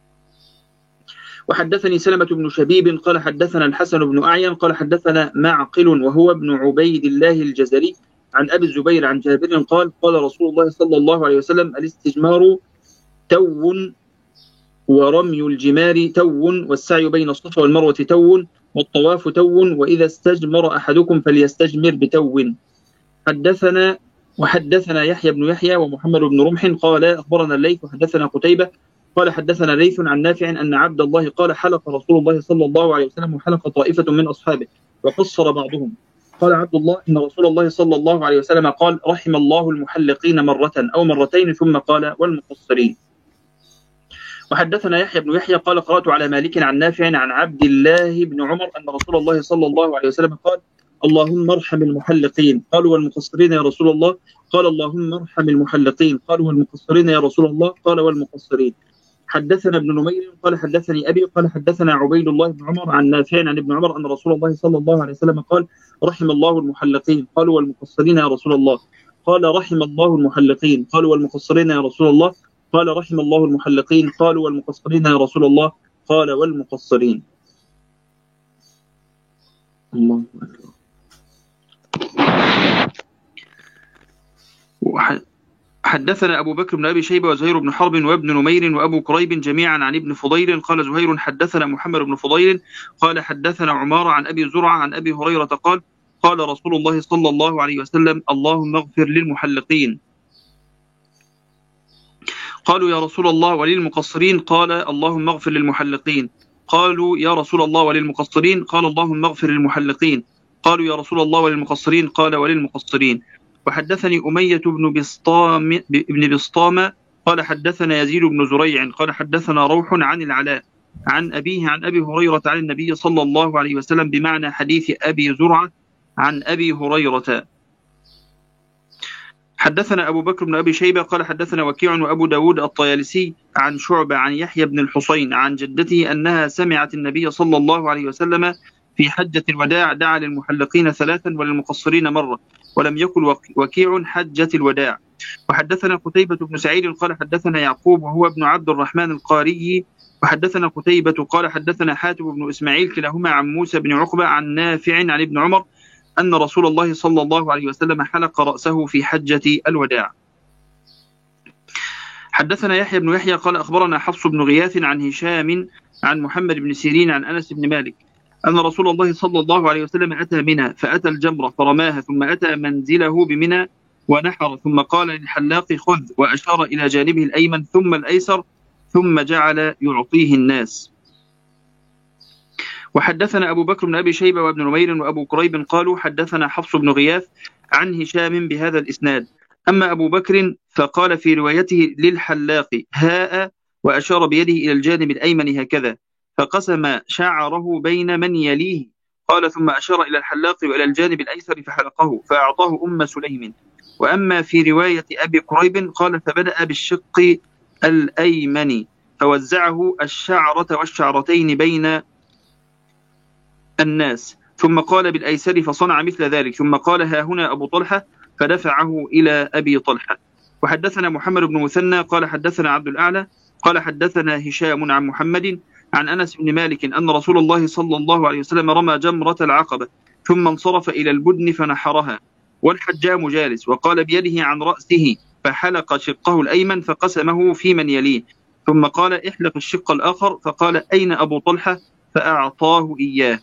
وحدثني سلمة بن شبيب قال حدثنا الحسن بن أعين قال حدثنا معقل وهو ابن عبيد الله الجزري عن أبي الزبير عن جابر قال قال رسول الله صلى الله عليه وسلم الاستجمار تو ورمي الجمار تو والسعي بين الصفا والمروة تو والطواف تو وإذا استجمر أحدكم فليستجمر بتو. حدثنا وحدثنا يحيى بن يحيى ومحمد بن رمح قال أخبرنا الليث وحدثنا قتيبة قال حدثنا ليث عن نافع أن عبد الله قال حلق رسول الله صلى الله عليه وسلم وحلق طائفة من أصحابه وقصر بعضهم. قال عبد الله إن رسول الله صلى الله عليه وسلم قال رحم الله المحلقين مرة أو مرتين ثم قال والمقصرين. وحدثنا يحيى بن يحيى قال قرأت على مالك عن نافع عن عبد الله بن عمر أن رسول الله صلى الله عليه وسلم قال اللهم ارحم المحلقين قالوا والمقصرين يا رسول الله قال اللهم ارحم المحلقين قالوا والمقصرين يا رسول الله قال والمقصرين. حدثنا ابن نمير قال حدثني أبي قال حدثنا عبيد الله بن عمر عن نافع عن ابن عمر أن رسول الله صلى الله عليه وسلم قال رحم الله المحلقين قالوا والمقصرين يا رسول الله قال رحم الله المحلقين قالوا والمقصرين يا رسول الله قال رحم الله المحلقين قالوا والمقصرين يا رسول الله قال والمقصرين. الله أكبر. حدثنا أبو بكر بن أبي شيبة وزهير بن حرب وابن نمير وأبو كريب جميعا عن ابن فضيل قال زهير حدثنا محمد بن فضيل قال حدثنا عمارة عن أبي زرعة عن أبي هريرة قال قال رسول الله صلى الله عليه وسلم اللهم اغفر للمحلقين قالوا يا رسول الله وللمقصرين قال اللهم اغفر للمحلقين قالوا يا رسول الله وللمقصرين قال اللهم اغفر للمحلقين قالوا يا رسول الله وللمقصرين قال وللمقصرين. وحدثني أمية بن بسطام بن بسطام قال حدثنا يزيد بن زريع قال حدثنا روح عن العلاء عن أبيه عن أبي هريرة عن النبي صلى الله عليه وسلم بمعنى حديث أبي زرعة عن أبي هريرة. حدثنا أبو بكر بن أبي شيبة قال حدثنا وكيع وأبو داود الطيالسي عن شعبة عن يحيى بن الحصين عن جدته أنها سمعت النبي صلى الله عليه وسلم في حجة الوداع دعا للمحلقين ثلاثا وللمقصرين مرة ولم يكن وكيع حجة الوداع. وحدثنا قتيبة بن سعيد قال حدثنا يعقوب وهو ابن عبد الرحمن القاري وحدثنا قتيبة قال حدثنا حاتم بن إسماعيل كلاهما عن موسى بن عقبة عن نافع عن ابن عمر أن رسول الله صلى الله عليه وسلم حلق رأسه في حجة الوداع. حدثنا يحيى بن يحيى قال أخبرنا حفص بن غياث عن هشام عن محمد بن سيرين عن أنس بن مالك أن رسول الله صلى الله عليه وسلم أتى منى فأتى الجمرة فرماها ثم أتى منزله بمنى ونحر ثم قال للحلاق خذ وأشار إلى جانبه الأيمن ثم الأيسر ثم جعل يعطيه الناس. وحدثنا أبو بكر بن أبي شيبة وابن نمير وأبو كريب قالوا حدثنا حفص بن غياث عن هشام بهذا الإسناد. أما أبو بكر فقال في روايته للحلاق هاء وأشار بيده إلى الجانب الأيمن هكذا فقسم شعره بين من يليه قال ثم أشار إلى الحلاق وإلى الجانب الأيسر فحلقه فأعطاه أم سليم. وأما في رواية أبي كريب قال فبدأ بالشق الأيمن فوزعه الشعرة والشعرتين بين الناس ثم قال بالأيسر فصنع مثل ذلك ثم قال ها هنا أبو طلحة فدفعه إلى أبي طلحة. وحدثنا محمد بن مثنى قال حدثنا عبد الأعلى قال حدثنا هشام عن محمد عن أنس بن مالك أن رسول الله صلى الله عليه وسلم رمى جمرة العقبة ثم انصرف إلى البدن فنحرها والحجام جالس، وقال بيده عن رأسه فحلق شقه الأيمن فقسمه في من يليه، ثم قال احلق الشق الآخر، فقال أين أبو طلحة؟ فأعطاه إياه.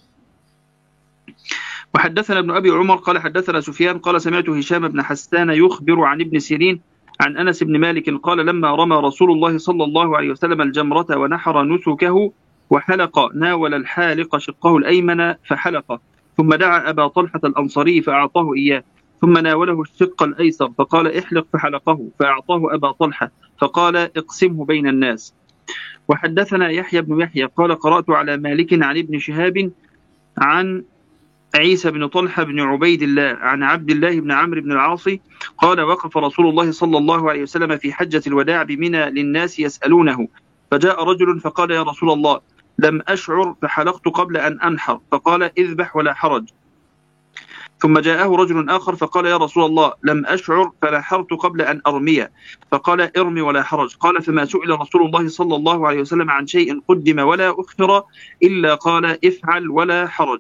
وحدثنا ابن أبي عمر قال حدثنا سفيان قال سمعت هشام بن حسان يخبر عن ابن سيرين عن أنس بن مالك قال لما رمى رسول الله صلى الله عليه وسلم الجمرة ونحر نسكه وحلق ناول الحالق شقه الأيمن فحلق، ثم دعا أبا طلحة الأنصاري فأعطاه إياه، ثم ناوله الشق الأيسر فقال احلق فحلقه، فأعطاه أبا طلحة فقال اقسمه بين الناس. وحدثنا يحيى بن يحيى قال قرأت على مالك عن ابن شهاب عن عيسى بن طلحة بن عبيد الله عن عبد الله بن عمرو بن العاص قال وقف رسول الله صلى الله عليه وسلم في حجة الوداع بمنى للناس يسألونه، فجاء رجل فقال يا رسول الله لم أشعر فحلقت قبل أن أنحر، فقال اذبح ولا حرج. ثم جاءه رجل آخر فقال يا رسول الله لم أشعر فنحرت قبل أن أرمي، فقال ارمي ولا حرج. قال فما سئل رسول الله صلى الله عليه وسلم عن شيء قدم ولا أخر إلا قال افعل ولا حرج.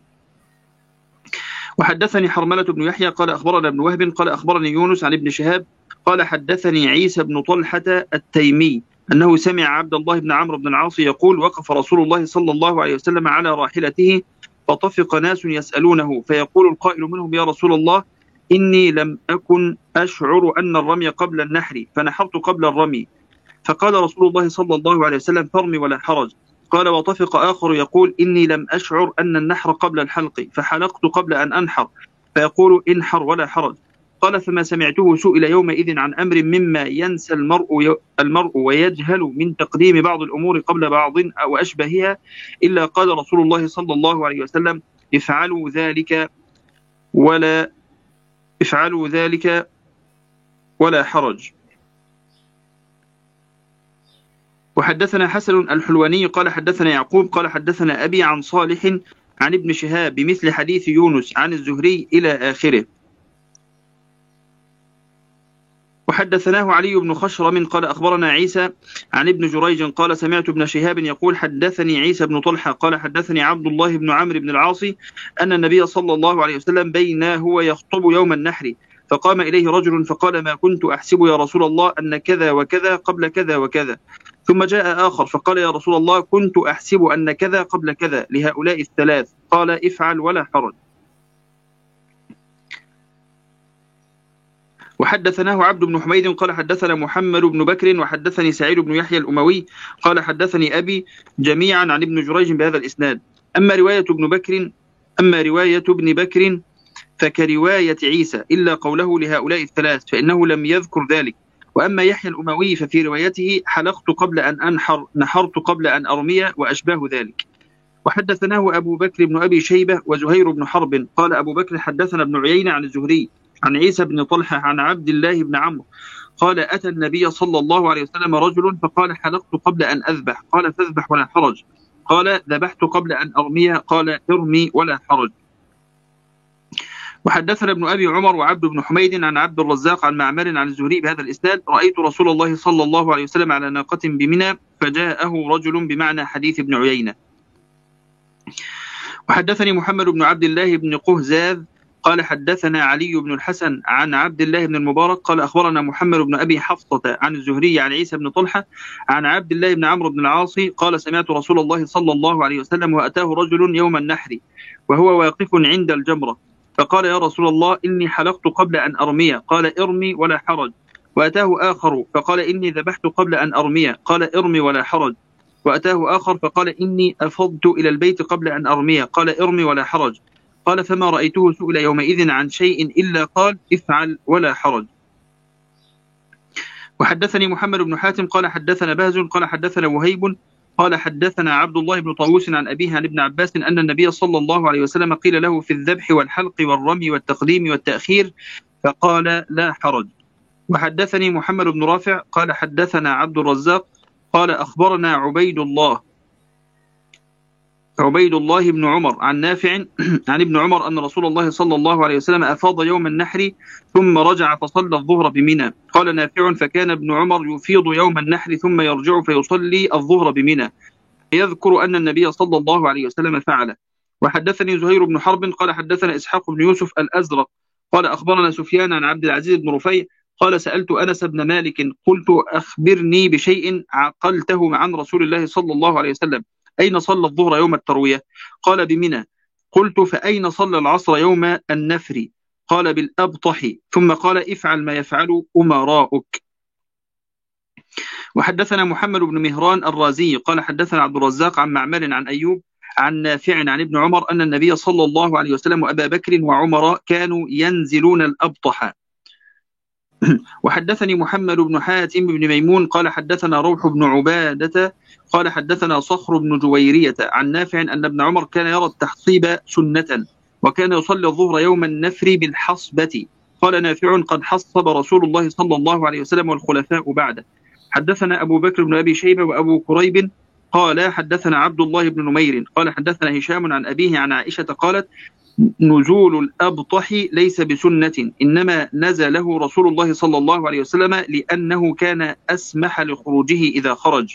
وحدثني حرملة بن يحيى قال أخبرنا ابن وهب قال أخبرني يونس عن ابن شهاب قال حدثني عيسى بن طلحة التيمي أنه سمع عبد الله بن عمرو بن العاص يقول وقف رسول الله صلى الله عليه وسلم على راحلته فطفق ناس يسألونه، فيقول القائل منهم يا رسول الله إني لم أكن أشعر أن الرمي قبل النحر فنحرت قبل الرمي، فقال رسول الله صلى الله عليه وسلم فارمي ولا حرج. قال وطفق آخر يقول إني لم أشعر أن النحر قبل الحلق فحلقت قبل أن أنحر، فيقول انحر ولا حرج. قال فما سمعته سئل يومئذ عن أمر مما ينسى المرء, المرء ويجهل من تقديم بعض الأمور قبل بعض أو أشبهها إلا قال رسول الله صلى الله عليه وسلم افعلوا ذلك ولا افعلوا ذلك ولا حرج. وحدثنا حسن الحلواني قال حدثنا يعقوب قال حدثنا أبي عن صالح عن ابن شهاب بمثل حديث يونس عن الزهري إلى آخره. وحدثناه علي بن خشرم قال أخبرنا عيسى عن ابن جريج قال سمعت ابن شهاب يقول حدثني عيسى بن طلحة قال حدثني عبد الله بن عمرو بن العاص أن النبي صلى الله عليه وسلم بينا هو يخطب يوم النحر فقام إليه رجل فقال ما كنت أحسب يا رسول الله أن كذا وكذا قبل كذا وكذا. ثم جاء آخر فقال يا رسول الله كنت أحسب أن كذا قبل كذا لهؤلاء الثلاث، قال افعل ولا حرج. وحدثناه عبد بن حميد قال حدثنا محمد بن بكر وحدثني سعيد بن يحيى الأموي قال حدثني أبي جميعا عن ابن جريج بهذا الإسناد. أما رواية ابن بكر أما رواية ابن بكر فكرواية عيسى إلا قوله لهؤلاء الثلاث فإنه لم يذكر ذلك. وأما يحيى الأموي ففي روايته حلقت قبل أن أنحر نحرت قبل أن أرمي وأشباه ذلك. وحدثناه أبو بكر بن أبي شيبة وزهير بن حرب قال أبو بكر حدثنا ابن عيينة عن الزهري عن عيسى بن طلحة عن عبد الله بن عمرو قال أتى النبي صلى الله عليه وسلم رجل فقال حلقت قبل أن أذبح، قال فاذبح ولا حرج. قال ذبحت قبل أن أرمي، قال ارمي ولا حرج. وحدثنا ابن أبي عمر وعبد بن حميد عن عبد الرزاق عن معمر عن الزهري بهذا الإسناد رأيت رسول الله صلى الله عليه وسلم على ناقة بمنى فجاءه رجل بمعنى حديث ابن عيينة. وحدثني محمد بن عبد الله بن قهزاذ قال حدثنا علي بن الحسن عن عبد الله بن المبارك قال أخبرنا محمد بن أبي حفصة عن الزهري عن عيسى بن طلحة عن عبد الله بن عمرو بن العاص قال سمعت رسول الله صلى الله عليه وسلم وأتاه رجل يوم النحر وهو واقف عند الجمرة فقال يا رسول الله إني حلقت قبل أن أرمي، قال ارمي ولا حرج. وأتاه آخر فقال إني ذبحت قبل أن أرمي، قال ارمي ولا حرج. وأتاه آخر فقال إني أفضت إلى البيت قبل أن أرمي، قال ارمي ولا حرج. قال فما رأيته سئل يومئذ عن شيء إلا قال افعل ولا حرج. وحدثني محمد بن حاتم قال حدثنا بهز قال حدثنا وهيب قال حدثنا عبد الله بن طاووس عن أبيه عن ابن عباس أن النبي صلى الله عليه وسلم قيل له في الذبح والحلق والرمي والتقديم والتأخير فقال لا حرج. وحدثني محمد بن رافع قال حدثنا عبد الرزاق قال أخبرنا عبيد الله عبيد الله بن عمر عن نافع عن ابن عمر أن رسول الله صلى الله عليه وسلم أفاض يوم النحر ثم رجع فصلى الظهر بمنى. قال نافع فكان ابن عمر يفيض يوم النحر ثم يرجع فيصلي الظهر بمنى، يذكر أن النبي صلى الله عليه وسلم فعله. وحدثني زهير بن حرب قال حدثنا إسحاق بن يوسف الأزرق قال أخبرنا سفيان عن عبد العزيز بن رفيع قال سألت أنس بن مالك قلت أخبرني بشيء عقلته عن رسول الله صلى الله عليه وسلم، أين صلى الظهر يوم التروية؟ قال بمنى. قلت فأين صلى العصر يوم النفر؟ قال بالأبطح. ثم قال افعل ما يفعل أمراؤك. وحدثنا محمد بن مهران الرازي قال حدثنا عبد الرزاق عن معمر عن أيوب عن نافع عن ابن عمر أن النبي صلى الله عليه وسلم وأبا بكر وعمر كانوا ينزلون الأبطح. وحدثني محمد بن حاتم بن ميمون قال حدثنا روح بن عبادة قال حدثنا صخر بن جويرية عن نافع أن ابن عمر كان يرى التحصيب سنة وكان يصلي الظهر يوم النفر بالحصبة. قال نافع قد حصب رسول الله صلى الله عليه وسلم والخلفاء بعده. حدثنا أبو بكر بن أبي شيبة وأبو كريب قال حدثنا عبد الله بن نمير قال حدثنا هشام عن أبيه عن عائشة قالت نزول الأبطح ليس بسنة إنما نزله رسول الله صلى الله عليه وسلم لأنه كان أسمح لخروجه إذا خرج.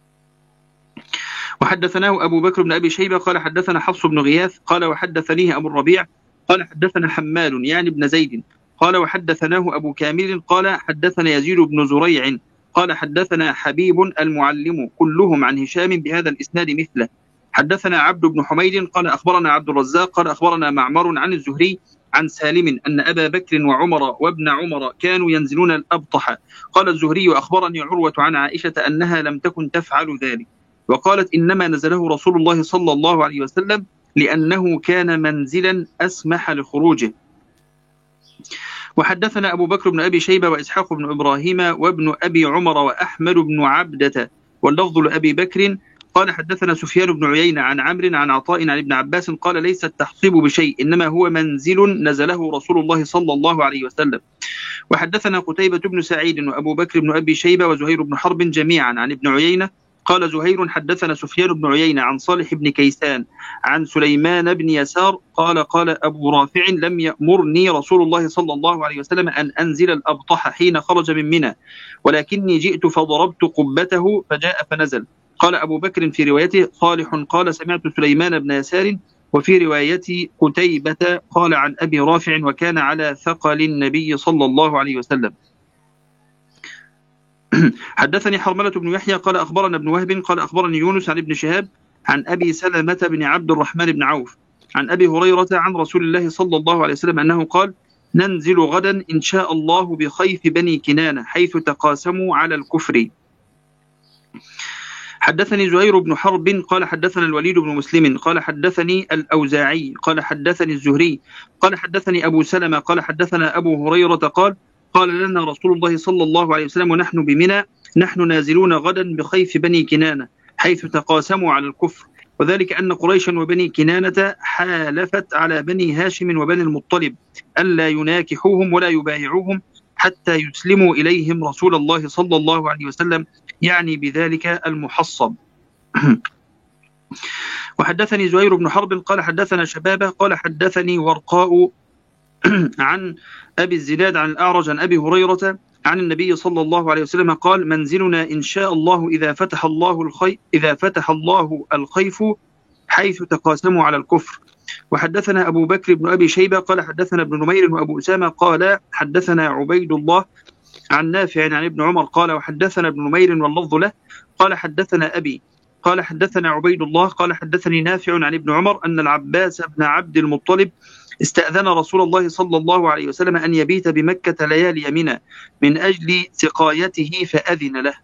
وحدثناه أبو بكر بن أبي شيبة قال حدثنا حفص بن غياث قال وحدثنيه أبو الربيع قال حدثنا حمال يعني بن زيد قال وحدثناه أبو كامل قال حدثنا يزيد بن زريع قال حدثنا حبيب المعلم كلهم عن هشام بهذا الإسناد مثله. حدثنا عبد بن حميد قال أخبرنا عبد الرزاق قال أخبرنا معمر عن الزهري عن سالم أن أبا بكر وعمر وابن عمر كانوا ينزلون الأبطح. قال الزهري أخبرني عروة عن عائشة أنها لم تكن تفعل ذلك وقالت إنما نزله رسول الله صلى الله عليه وسلم لأنه كان منزلا أسمح لخروجه. وحدثنا أبو بكر بن أبي شيبة وإسحاق بن إبراهيم وابن أبي عمر وأحمد بن عبدة واللفظ لأبي بكر قال حدثنا سفيان بن عيينة عن عمرو عن عطاء عن ابن عباس قال ليس التحصيب بشيء إنما هو منزل نزله رسول الله صلى الله عليه وسلم. وحدثنا قتيبة بن سعيد وأبو بكر بن أبي شيبة وزهير بن حرب جميعا عن ابن عيينة قال زهير حدثنا سفيان بن عيينة عن صالح بن كيسان عن سليمان بن يسار قال قال أبو رافع لم يأمرني رسول الله صلى الله عليه وسلم أن أنزل الأبطح حين خرج من منى ولكني جئت فضربت قبته فجاء فنزل. قال أبو بكر في روايته صالح قال سمعت سليمان بن يسار وفي رواية قتيبة قال عن أبي رافع وكان على ثقل النبي صلى الله عليه وسلم. حدثني حرملة بن يحيى قال أخبرنا ابن وهب قال أخبرني يونس عن ابن شهاب عن أبي سلمة بن عبد الرحمن بن عوف عن أبي هريرة عن رسول الله صلى الله عليه وسلم أنه قال ننزل غدا إن شاء الله بخيف بني كنانة حيث تقاسموا على الكفر. حدثني زهير بن حرب قال حدثنا الوليد بن مسلم قال حدثني الأوزاعي قال حدثني الزهري قال حدثني أبو سلمة قال حدثنا أبو هريرة قال قال لنا رسول الله صلى الله عليه وسلم ونحن بمنى نحن نازلون غدا بخيف بني كنانة حيث تقاسموا على الكفر وذلك أن قريشا وبني كنانة حالفت على بني هاشم وبني المطلب ألا يناكحوهم ولا يبايعوهم حتى يسلموا إليهم رسول الله صلى الله عليه وسلم يعني بذلك المحصب. وحدثني زهير بن حرب قال حدثنا شبابه قال حدثني ورقاء عن أبي الزناد عن الأعرج عن أبي هريرة عن النبي صلى الله عليه وسلم قال منزلنا إن شاء الله إذا فتح الله الخيف إذا فتح الله الخيف حيث تقاسموا على الكفر. وحدثنا أبو بكر بن أبي شيبة قال حدثنا ابن نمير وأبو أسامة قال حدثنا عبيد الله عن نافع عن ابن عمر قال وحدثنا ابن نمير واللفظ له قال حدثنا أبي قال حدثنا عبيد الله قال حدثني نافع عن ابن عمر أن العباس بن عبد المطلب استأذن رسول الله صلى الله عليه وسلم أن يبيت بمكة ليالي منى من أجل سقايته فأذن له.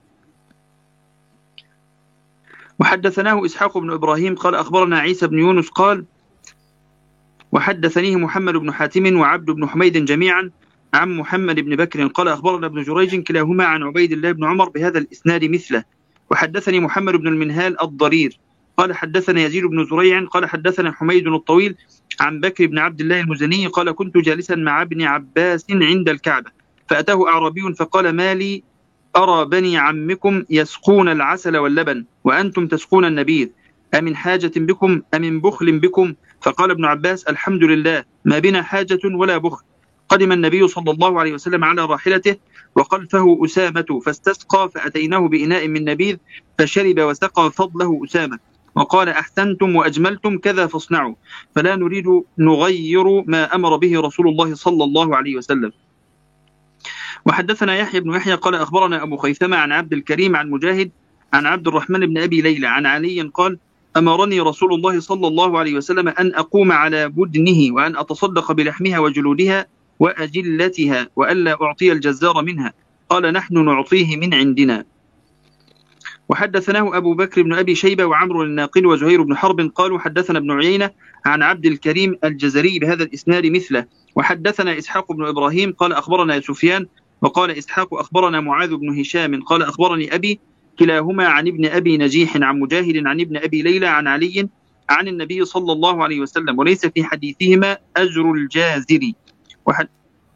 وحدثناه إسحاق بن إبراهيم قال أخبرنا عيسى بن يونس قال وحدثنيه محمد بن حاتم وعبد بن حميد جميعا عن محمد بن بكر قال أخبرنا ابن جريج كلاهما عن عبيد الله بن عمر بهذا الإسناد مثله. وحدثني محمد بن المنهال الضرير قال حدثنا يزيد بن زريع قال حدثنا حميد الطويل عن بكر بن عبد الله المزني قال كنت جالسا مع ابن عباس عند الكعبة فأتاه أعرابي فقال ما لي أرى بني عمكم يسقون العسل واللبن وأنتم تسقون النبيذ أمن حاجة بكم أمن بخل بكم؟ فقال ابن عباس: الحمد لله، ما بنا حاجة ولا بخل. قدم النبي صلى الله عليه وسلم على راحلته وخلفه أسامة، فاستسقى فأتيناه بإناء من نبيذ فشرب وسقى فضله أسامة، وقال: أحسنتم وأجملتم، كذا فاصنعوا، فلا نريد نغير ما أمر به رسول الله صلى الله عليه وسلم. وحدثنا يحيى بن يحيى قال أخبرنا أبو خيثمة عن عبد الكريم عن مجاهد عن عبد الرحمن بن أبي ليلى عن علي قال: أمرني رسول الله صلى الله عليه وسلم أن أقوم على بدنه وأن أتصدق بلحمها وجلودها وأجلتها وألا أعطي الجزار منها، قال: نحن نعطيه من عندنا. وحدثناه أبو بكر بن أبي شيبة وعمرو الناقل وزهير بن حرب قالوا حدثنا ابن عيينة عن عبد الكريم الجزري بهذا الإسناد مثله. وحدثنا إسحاق بن إبراهيم قال أخبرنا سفيان، وقال إسحاق أخبرنا معاذ بن هشام قال أخبرني أبي، كلاهما عن ابن أبي نجيح عن مجاهد عن ابن أبي ليلى عن علي عن النبي صلى الله عليه وسلم، وليس في حديثهما أجر الجازر. وحد...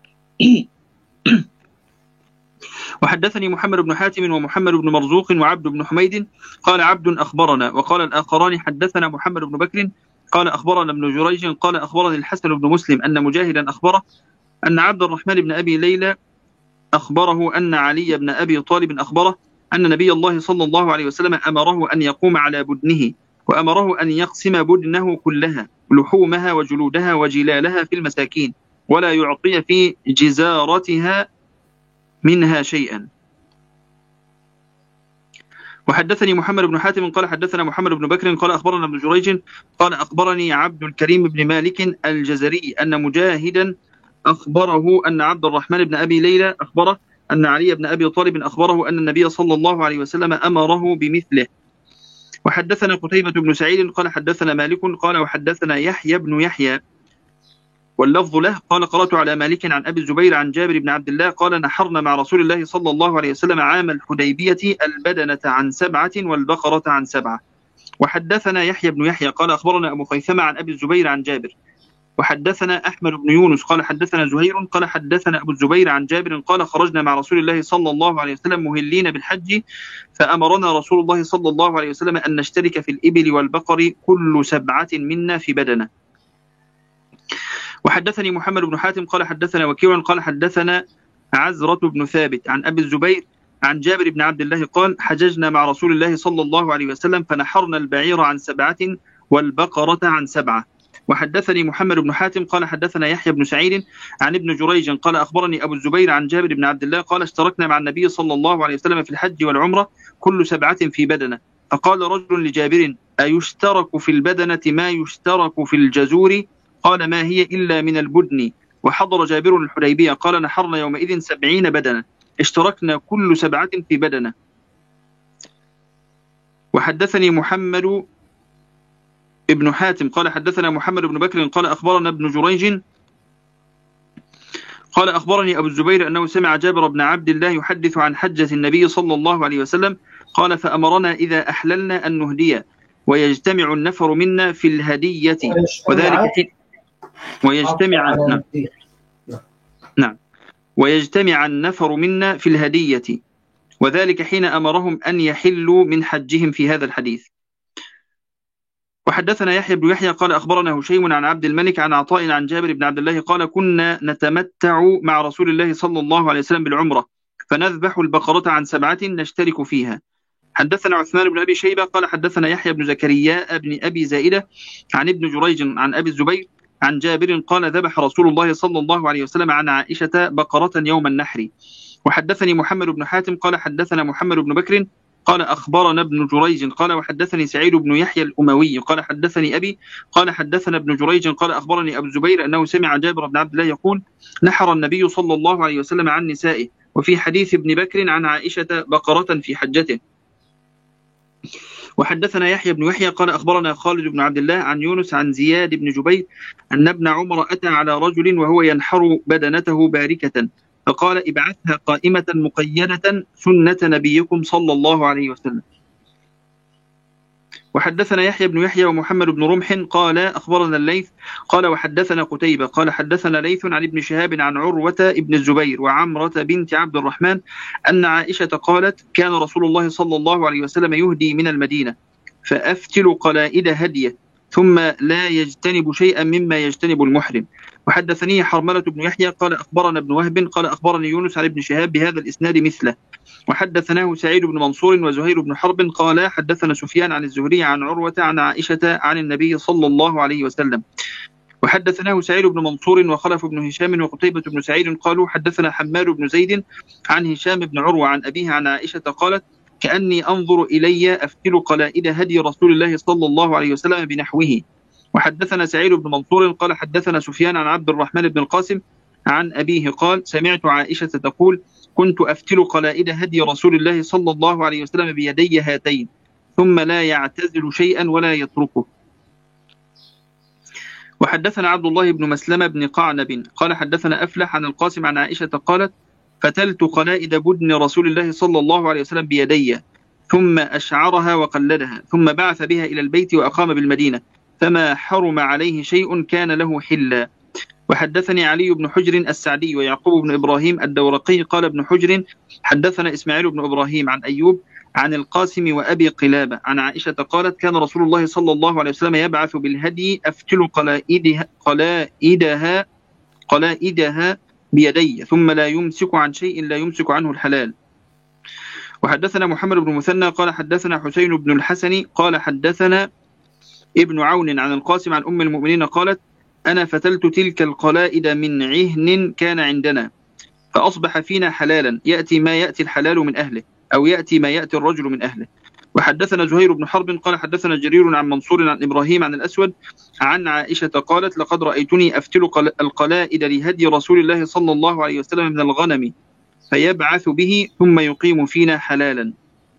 وحدثني محمد بن حاتم ومحمد بن مرزوق وعبد بن حميد قال عبد أخبرنا، وقال الآخران حدثنا محمد بن بكر قال أخبرنا ابن جريج قال أخبرني الحسن بن مسلم أن مجاهدا أخبره أن عبد الرحمن بن أبي ليلى أخبره أن علي بن أبي طالب أخبره أن نبي الله صلى الله عليه وسلم أمره أن يقوم على بدنه، وأمره أن يقسم بدنه كلها لحومها وجلودها وجلالها في المساكين، ولا يعطي في جزارتها منها شيئا. وحدثني محمد بن حاتم قال حدثنا محمد بن بكر قال أخبرنا ابن جريج قال أخبرني عبد الكريم بن مالك الجزري أن مجاهدا أخبره أن عبد الرحمن بن أبي ليلى أخبره أن علي بن أبي طالب أخبره أن النبي صلى الله عليه وسلم أمره بمثله. وحدثنا قتيبة بن سعيد قال حدثنا مالك قال وحدثنا يحيى بن يحيى واللفظ له قال قرأت على مالك عن أبي الزبير عن جابر بن عبد الله قال نحرنا مع رسول الله صلى الله عليه وسلم عام الحديبية البدنة عن سبعة والبقرة عن سبعة. وحدثنا يحيى بن يحيى قال أخبرنا أبو خيثمة عن أبي الزبير عن جابر. وحدثنا أحمد بن يونس قال حدثنا زهير قال حدثنا أبو الزبير عن جابر قال خرجنا مع رسول الله صلى الله عليه وسلم مهلين بالحج، فأمرنا رسول الله صلى الله عليه وسلم أن نشترك في الإبل والبقر كل سبعة منا في بدنة. وحدثني محمد بن حاتم قال حدثنا وكيع قال حدثنا عزرة بن ثابت عن أبي الزبير عن جابر بن عبد الله قال حججنا مع رسول الله صلى الله عليه وسلم فنحرنا البعير عن سبعة والبقرة عن سبعة. وحدثني محمد بن حاتم قال حدثنا يحيى بن سعيد عن ابن جريج قال أخبرني أبو الزبير عن جابر بن عبد الله قال اشتركنا مع النبي صلى الله عليه وسلم في الحج والعمرة كل سبعة في بدنة، فقال رجل لجابر أيشترك في البدنة ما يشترك في الجزور؟ قال ما هي إلا من البدن. وحضر جابر الحديبية قال نحرنا يومئذ سبعين بدنة، اشتركنا كل سبعة في بدنة. وحدثني محمد ابن حاتم قال حدثنا محمد بن بكر قال أخبرنا ابن جريج قال أخبرني أبو الزبير أنه سمع جابر بن عبد الله يحدث عن حجة النبي صلى الله عليه وسلم قال فأمرنا إذا أحللنا أن نهدي ويجتمع النفر منا في الهدية وذلك حين ويجتمع نعم. نعم ويجتمع النفر منا في الهدية وذلك حين أمرهم أن يحلوا من حجهم في هذا الحديث. وحدثنا يحيى بن يحيى قال أخبرنا هشيم عن عبد الملك عن عطاء عن جابر بن عبد الله قال كنا نتمتع مع رسول الله صلى الله عليه وسلم بالعمرة فنذبح البقرة عن سبعة نشترك فيها. حدثنا عثمان بن أبي شيبة قال حدثنا يحيى بن زكريا بن أبي زائدة عن ابن جريج عن أبي الزبير عن جابر قال ذبح رسول الله صلى الله عليه وسلم عن عائشة بقرة يوم النحر. وحدثني محمد بن حاتم قال حدثنا محمد بن بكر قال أخبرنا ابن جريج قال وحدثني سعيد بن يحيى الأموي قال حدثني أبي قال حدثنا ابن جريج قال أخبرني أبو الزبير أنه سمع جابر بن عبد الله يقول نحر النبي صلى الله عليه وسلم عن نسائه، وفي حديث ابن بكر عن عائشة بقرة في حجته. وحدثنا يحيى بن يحيى قال أخبرنا خالد بن عبد الله عن يونس عن زياد بن جبير أن ابن عمر أتى على رجل وهو ينحر بدنته باركة فقال ابعثها قائمة مقيدة سنة نبيكم صلى الله عليه وسلم. وحدثنا يحيى بن يحيى ومحمد بن رمح قال أخبرنا الليث قال وحدثنا قتيبة قال حدثنا ليث عن ابن شهاب عن عروة ابن الزبير وعمرة بنت عبد الرحمن أن عائشة قالت كان رسول الله صلى الله عليه وسلم يهدي من المدينة فأفتل قلائد هديه ثم لا يجتنب شيئا مما يجتنب المحرم. وحدثني حرملة بن يحيى قال أخبرنا ابن وهب قال أخبرني يونس عن ابن شهاب بهذا الإسناد مثله. وحدثناه سعيد بن منصور وزهير بن حرب قال حدثنا سفيان عن الزهري عن عروة عن عائشة عن النبي صلى الله عليه وسلم. وحدثناه سعيد بن منصور وخلف بن هشام وقتيبة بن سعيد قالوا حدثنا حماد بن زيد عن هشام بن عروة عن أبيه عن عائشة قالت كأني أنظر إلي أفتل قلائد هدي رسول الله صلى الله عليه وسلم بنحوه. وحدثنا سعيد بن منصور قال حدثنا سفيان عن عبد الرحمن بن القاسم عن أبيه قال سمعت عائشة تقول كنت أفتل قلائد هدي رسول الله صلى الله عليه وسلم بيدي هاتين ثم لا يعتزل شيئا ولا يتركه. وحدثنا عبد الله بن مسلمة بن قعنب قال حدثنا أفلح عن القاسم عن عائشة قالت فتلت قلائد بدن رسول الله صلى الله عليه وسلم بيدي ثم أشعرها وقلدها ثم بعث بها إلى البيت وأقام بالمدينة فما حرم عليه شيء كان له حلا. وحدثني علي بن حجر السعدي ويعقوب بن إبراهيم الدورقي قال ابن حجر حدثنا إسماعيل بن إبراهيم عن أيوب عن القاسم وأبي قلابة عن عائشة قالت كان رسول الله صلى الله عليه وسلم يبعث بالهدي أفتل قلائدها, قلائدها, قلائدها بيدي ثم لا يمسك عن شيء لا يمسك عنه الحلال. وحدثنا محمد بن مثنى قال حدثنا حسين بن الحسن قال حدثنا ابن عون عن القاسم عن أم المؤمنين قالت أنا فتلت تلك القلائد من عهن كان عندنا فأصبح فينا حلالا يأتي ما يأتي الحلال من أهله أو يأتي ما يأتي الرجل من أهله. وحدثنا زهير بن حرب قال حدثنا جرير عن منصور عن إبراهيم عن الأسود عن عائشة قالت لقد رأيتني أفتل القلائد لهدي رسول الله صلى الله عليه وسلم من الغنم فيبعث به ثم يقيم فينا حلالا.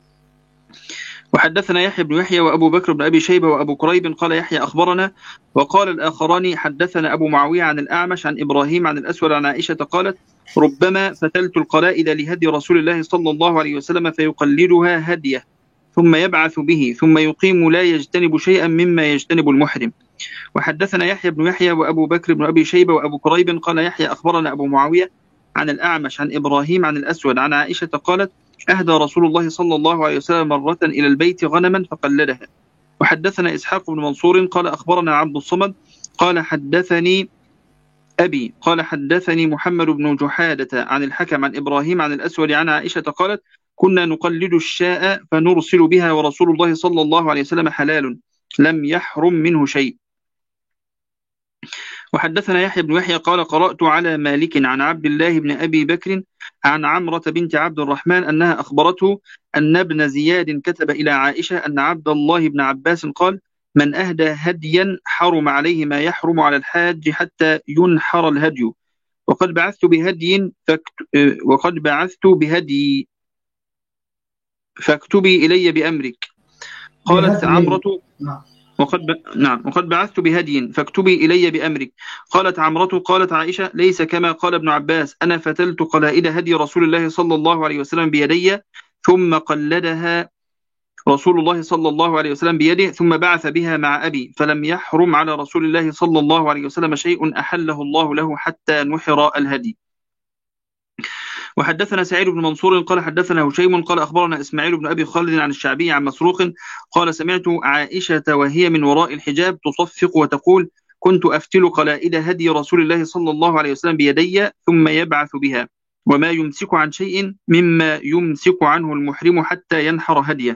وحدثنا يحيى بن يحيى وأبو بكر بن أبي شيبة وأبو كريب قال يحيى أخبرنا وقال الآخران حدثنا أبو معاوية عن الأعمش عن إبراهيم عن الأسود عن عائشة قالت ربما فتلت القلائد لهدي رسول الله صلى الله عليه وسلم فيقلدها هديه ثم يبعث به ثم يقيم لا يجتنب شيئا مما يجتنب المحرم. وحدثنا يحيى بن يحيى وأبو بكر بن أبي شيبة وأبو كريب قال يحيى أخبرنا أبو معاوية عن الأعمش عن إبراهيم عن الأسود عن عائشة قالت أهدى رسول الله صلى الله عليه وسلم مرة إلى البيت غنما فقلدها. وحدثنا إسحاق بن منصور قال أخبرنا عبد الصمد قال حدثني أبي قال حدثني محمد بن جحادة عن الحكم عن إبراهيم عن الأسود عن عائشة قالت كنا نقلد الشاء فنرسل بها ورسول الله صلى الله عليه وسلم حلال لم يحرم منه شيء. وحدثنا يحيى بن يحيى قال قرأت على مالك عن عبد الله بن أبي بكر عن عمرة بنت عبد الرحمن أنها أخبرته أن ابن زياد كتب إلى عائشة أن عبد الله بن عباس قال من أهدى هديا حرم عليه ما يحرم على الحاج حتى ينحر الهدي وقد بعثت بهدي فكت... وقد بعثت بهدي فاكتبي إلي بأمرك. قالت عمرة وقد ب... نعم وقد بعثت بهدي فاكتبي إلي بأمرك. قالت عمرة قالت عائشة ليس كما قال ابن عباس أنا فتلت قلائد هدي رسول الله صلى الله عليه وسلم بيدي ثم قلدها رسول الله صلى الله عليه وسلم بيده ثم بعث بها مع أبي فلم يحرم على رسول الله صلى الله عليه وسلم شيء أحله الله له حتى نحر الهدي. وحدثنا سعيد بن منصور قال حدثنا هشيم قال أخبرنا إسماعيل بن أبي خالد عن الشعبي عن مسروق قال سمعت عائشة وهي من وراء الحجاب تصفق وتقول كنت أفتل قلائد هدي رسول الله صلى الله عليه وسلم بيدي ثم يبعث بها وما يمسك عن شيء مما يمسك عنه المحرم حتى ينحر هديه.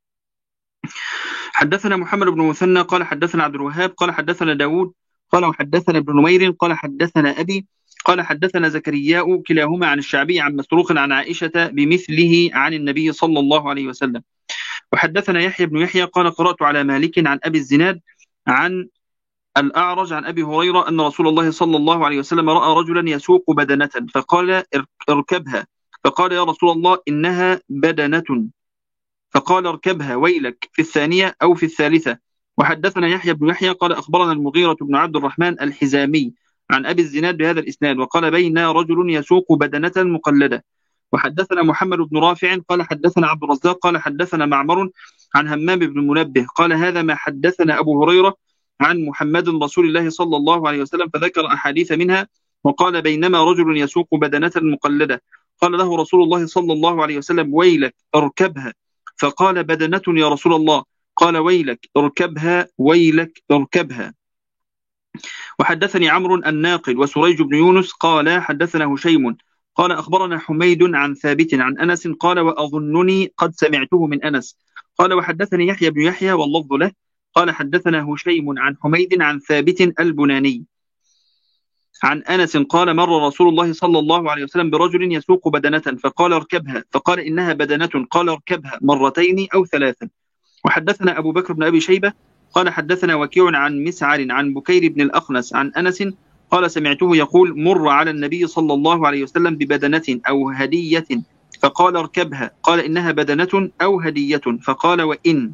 حدثنا محمد بن مثنى قال حدثنا عبد الوهاب قال حدثنا داود قال وحدثنا ابن نمير قال حدثنا أبي قال حدثنا زكرياء كلاهما عن الشعبي عن مسروق عن عائشة بمثله عن النبي صلى الله عليه وسلم. وحدثنا يحيى بن يحيى قال قرأت على مالك عن أبي الزناد عن الأعرج عن أبي هريرة أن رسول الله صلى الله عليه وسلم رأى رجلا يسوق بدنة فقال اركبها فقال يا رسول الله إنها بدنة فقال اركبها ويلك في الثانية أو في الثالثة. وحدثنا يحيى بن يحيى قال أخبرنا المغيرة بن عبد الرحمن الحزامي عن أبي الزناد بهذا الإسناد وقال بين رجل يسوق بدنة مقلدة. وحدثنا محمد بن رافع قال حدثنا عبد الرزاق قال حدثنا معمر عن همام بن منبه قال هذا ما حدثنا أبو هريرة عن محمد رسول الله صلى الله عليه وسلم فذكر أحاديث منها وقال بينما رجل يسوق بدنة مقلدة قال له رسول الله صلى الله عليه وسلم ويلك اركبها فقال بدنة يا رسول الله قال ويلك اركبها ويلك اركبها. وحدثني عمرو الناقد وسريج بن يونس قال حدثنا هشيم قال أخبرنا حميد عن ثابت عن أنس قال وأظنني قد سمعته من أنس قال وحدثني يحيى بن يحيى واللفظ له قال حدثنا هشيم عن حميد عن ثابت البناني عن أنس قال مر رسول الله صلى الله عليه وسلم برجل يسوق بدنة فقال اركبها فقال إنها بدنة قال اركبها مرتين أو ثلاثا. وحدثنا أبو بكر بن أبي شيبة قال حدثنا وكيع عن مسعر عن بكير بن الأخنس عن أنس قال سمعته يقول مر على النبي صلى الله عليه وسلم ببدنة أو هدية فقال اركبها قال إنها بدنة أو هدية فقال وإن.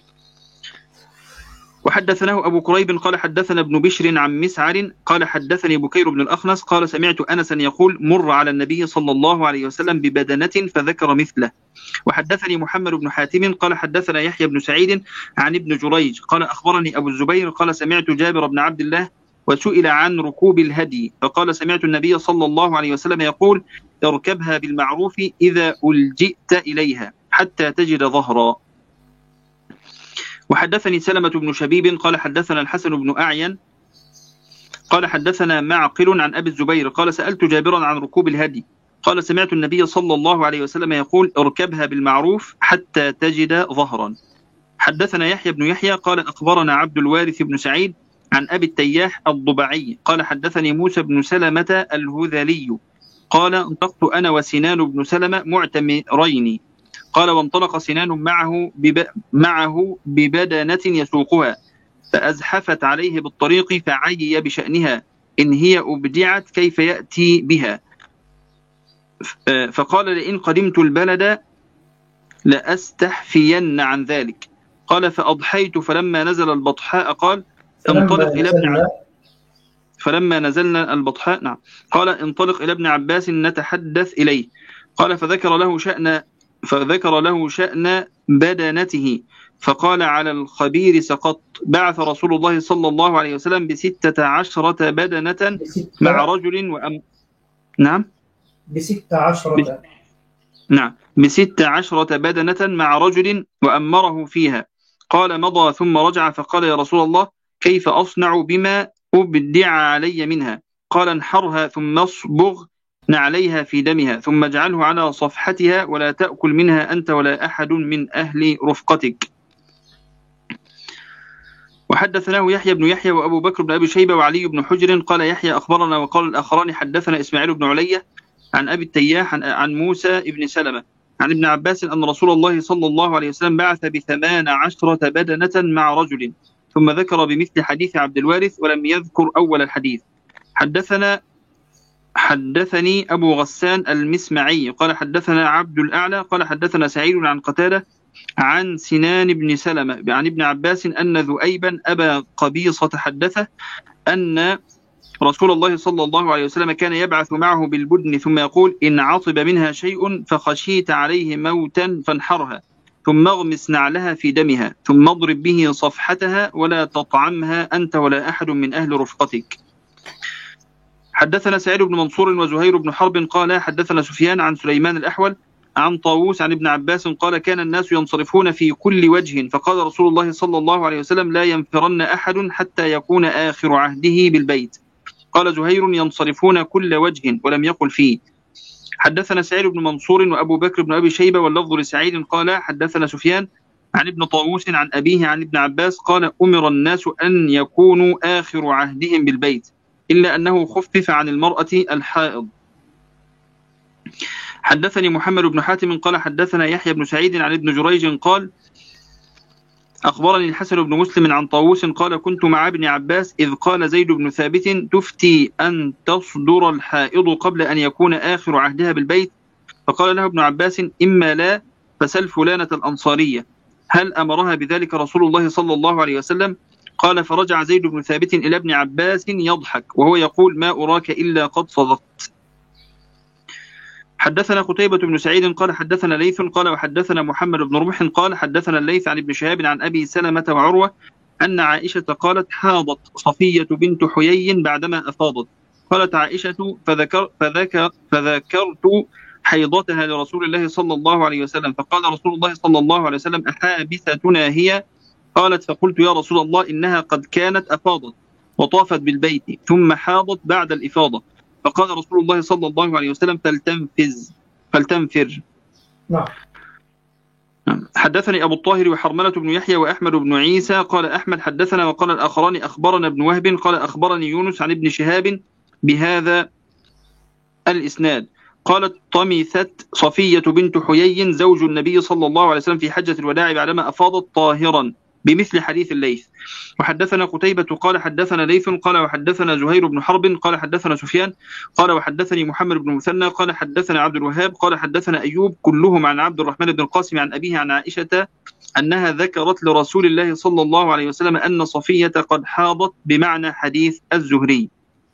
وحدثناه أبو كريب قال حدثنا ابن بشر عن مسعر قال حدثني بكير بن الأخنس قال سمعت أنسا يقول مر على النبي صلى الله عليه وسلم ببدنة فذكر مثله. وحدثني محمد بن حاتم قال حدثنا يحيى بن سعيد عن ابن جريج قال أخبرني أبو الزبير قال سمعت جابر بن عبد الله وسئل عن ركوب الهدي فقال سمعت النبي صلى الله عليه وسلم يقول اركبها بالمعروف إذا ألجئت إليها حتى تجد ظهرا. وحدثني سلمة بن شبيب قال حدثنا الحسن بن أعين قال حدثنا معقل عن أبي الزبير قال سألت جابرا عن ركوب الهدي قال سمعت النبي صلى الله عليه وسلم يقول اركبها بالمعروف حتى تجد ظهرا. حدثنا يحيى بن يحيى قال أخبرنا عبد الوارث بن سعيد عن أبي التياح الضبعي قال حدثني موسى بن سلمة الهذلي قال انطلقت أنا وسنان بن سلمة معتمرين قال وانطلق سنان معه بب... معه ببدنة يسوقها فأزحفت عليه بالطريق فعي بشأنها إن هي أبدعت كيف يأتي بها فقال لئن قدمت البلد لأستحفين عن ذلك قال فأضحيت فلما نزل البطحاء قال انطلق إلى ابن عباس فلما نزلنا البطحاء نعم قال انطلق إلى ابن عباس نتحدث إليه قال فذكر له شأن فذكر له شأن بدنته فقال على الخبير سقط بعث رسول الله صلى الله عليه وسلم بستة عشرة بدنة مع رجل وأم نعم بستة عشرة ب... نعم بستة عشرة بدنة مع رجل وأمره فيها قال مضى ثم رجع فقال يا رسول الله كيف أصنع بما أبدع علي منها قال انحرها ثم اصبغ نعليها في دمها ثم اجعله على صفحتها ولا تأكل منها أنت ولا أحد من أهل رفقتك. وحدثناه يحيى بن يحيى وأبو بكر بن أبي شيبة وعلي بن حجر قال يحيى أخبرنا وقال الآخران حدثنا إسماعيل بن علية عن أبي التياح عن موسى بن سلمة عن ابن عباس أن رسول الله صلى الله عليه وسلم بعث بثمان عشرة بدنة مع رجل ثم ذكر بمثل حديث عبد الوارث ولم يذكر أول الحديث. حدثنا حدثني أبو غسان المسمعي قال حدثنا عبد الأعلى قال حدثنا سعيد عن قتادة عن سنان بن سلمة عن ابن عباس أن ذؤيبا أبا قبيصة حدثه أن رسول الله صلى الله عليه وسلم كان يبعث معه بالبدن ثم يقول إن عطب منها شيء فخشيت عليه موتا فانحرها ثم اغمس نعلها في دمها ثم اضرب به صفحتها ولا تطعمها أنت ولا أحد من أهل رفقتك. حدثنا سعيد بن منصور وزهير بن حرب قال حدثنا سفيان عن سليمان الأحول عن طاووس عن ابن عباس قال كان الناس ينصرفون في كل وجه فقال رسول الله صلى الله عليه وسلم لا ينفرن أحد حتى يكون آخر عهده بالبيت. قال زهير ينصرفون كل وجه ولم يقل فيه. حدثنا سعيد بن منصور وأبو بكر بن أبي شيبة واللفظ لسعيد قال حدثنا سفيان عن ابن طاووس عن أبيه عن ابن عباس قال أمر الناس أن يكونوا آخر عهدهم بالبيت إلا أنه خفف عن المرأة الحائض. حدثني محمد بن حاتم قال حدثنا يحيى بن سعيد عن ابن جريج قال أخبرني الحسن بن مسلم عن طاووس قال كنت مع ابن عباس إذ قال زيد بن ثابت تفتي أن تصدر الحائض قبل أن يكون آخر عهدها بالبيت فقال له ابن عباس إما لا فسل فلانة الأنصارية هل أمرها بذلك رسول الله صلى الله عليه وسلم قال فرجع زيد بن ثابت إلى ابن عباس يضحك وهو يقول ما أراك إلا قد صدقت. حدثنا قتيبة بن سعيد قال حدثنا ليث قال وحدثنا محمد بن رمح قال حدثنا الليث عن ابن شهاب عن أبي سلمة وعروة أن عائشة قالت حاضت صفية بنت حيي بعدما أفاضت قالت عائشة فذكر فذكر فذكرت حيضتها لرسول الله صلى الله عليه وسلم فقال رسول الله صلى الله عليه وسلم أحابثتنا هي قالت فقلت يا رسول الله إنها قد كانت أفاضت وطافت بالبيت ثم حاضت بعد الإفاضة، فقال رسول الله صلى الله عليه وسلم فلتنفذ فلتنفر. نعم. حدثني أبو الطاهر وحرملة بن يحيى وأحمد بن عيسى قال أحمد حدثنا، وقال الآخران أخبرنا ابن وهب قال أخبرني يونس عن ابن شهاب بهذا الإسناد. قالت طمثت صفية بنت حيي زوج النبي صلى الله عليه وسلم في حجة الوداع بعدما أفاضت طاهرا بمثل حديث الليث. وحدثنا قتيبة قال حدثنا ليث قال وحدثنا زهير بن حرب قال حدثنا سفيان قال وحدثني محمد بن مثنى قال حدثنا عبد الوهاب قال حدثنا أيوب كلهم عن عبد الرحمن بن القاسم عن أبيه عن عائشة أنها ذكرت لرسول الله صلى الله عليه وسلم أن صفية قد حاضت بمعنى حديث الزهري.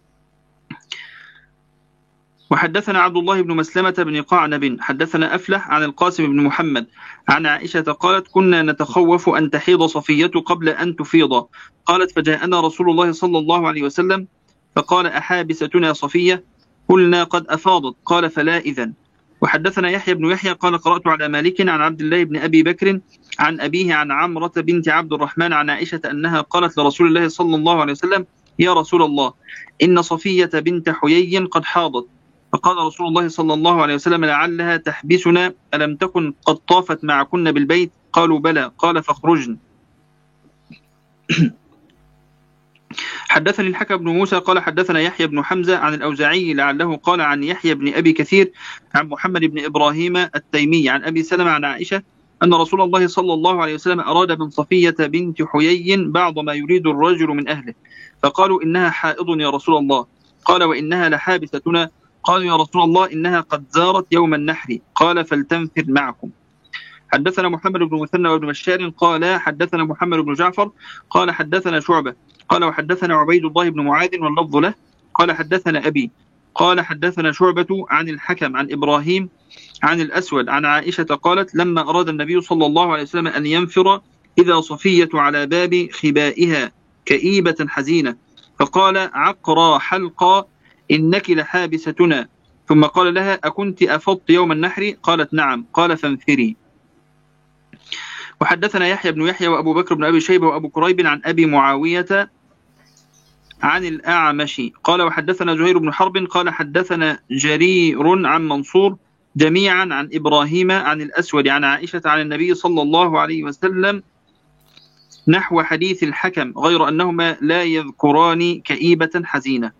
وحدثنا عبد الله بن مسلمة بن قعنب حدثنا أفلح عن القاسم بن محمد عن عائشة قالت كنا نتخوف أن تحيض صفية قبل أن تفيض، قالت فجاءنا رسول الله صلى الله عليه وسلم فقال أحابستنا صفية؟ قلنا قد أفاضت، قال فلا إذن. وحدثنا يحيى بن يحيى قال قرأت على مالك عن عبد الله بن أبي بكر عن أبيه عن عمرة بنت عبد الرحمن عن عائشة أنها قالت لرسول الله صلى الله عليه وسلم يا رسول الله إن صفية بنت حيي قد حاضت، فقال رسول الله صلى الله عليه وسلم لعلها تحبسنا، ألم تكن قد طافت معكن بالبيت؟ قالوا بلى، قال فاخرجن. حدثني الحكم بن موسى قال حدثنا يحيى بن حمزة عن الأوزاعي لعله قال عن يحيى بن أبي كثير عن محمد بن إبراهيم التيمي عن أبي سلمة عن عائشة أن رسول الله صلى الله عليه وسلم أراد من صفية بنت حيي بعض ما يريد الرجل من أهله، فقالوا إنها حائض يا رسول الله، قال وإنها لحابستنا، قالوا يا رسول الله إنها قد زارت يوم النحر، قال فلتنفر معكم. حدثنا محمد بن مثنى وابن بشار قال حدثنا محمد بن جعفر قال حدثنا شعبة قال وحدثنا عبيد الله بن معاذ واللفظ له قال حدثنا أبي قال حدثنا شعبة عن الحكم عن إبراهيم عن الأسود عن عائشة قالت لما أراد النبي صلى الله عليه وسلم أن ينفر إذا صفية على باب خبائها كئيبة حزينة، فقال عقرى حلقا إنك لحابستنا، ثم قال لها أكنت أفضت يوم النحر؟ قالت نعم، قال فانفري. وحدثنا يحيى بن يحيى وأبو بكر بن أبي شيبة وأبو كريب عن أبي معاوية عن الأعمش قال وحدثنا زهير بن حرب قال حدثنا جرير عن منصور جميعا عن إبراهيم عن الأسود عن عائشة عن النبي صلى الله عليه وسلم نحو حديث الحكم غير أنهما لا يذكران كئيبة حزينة.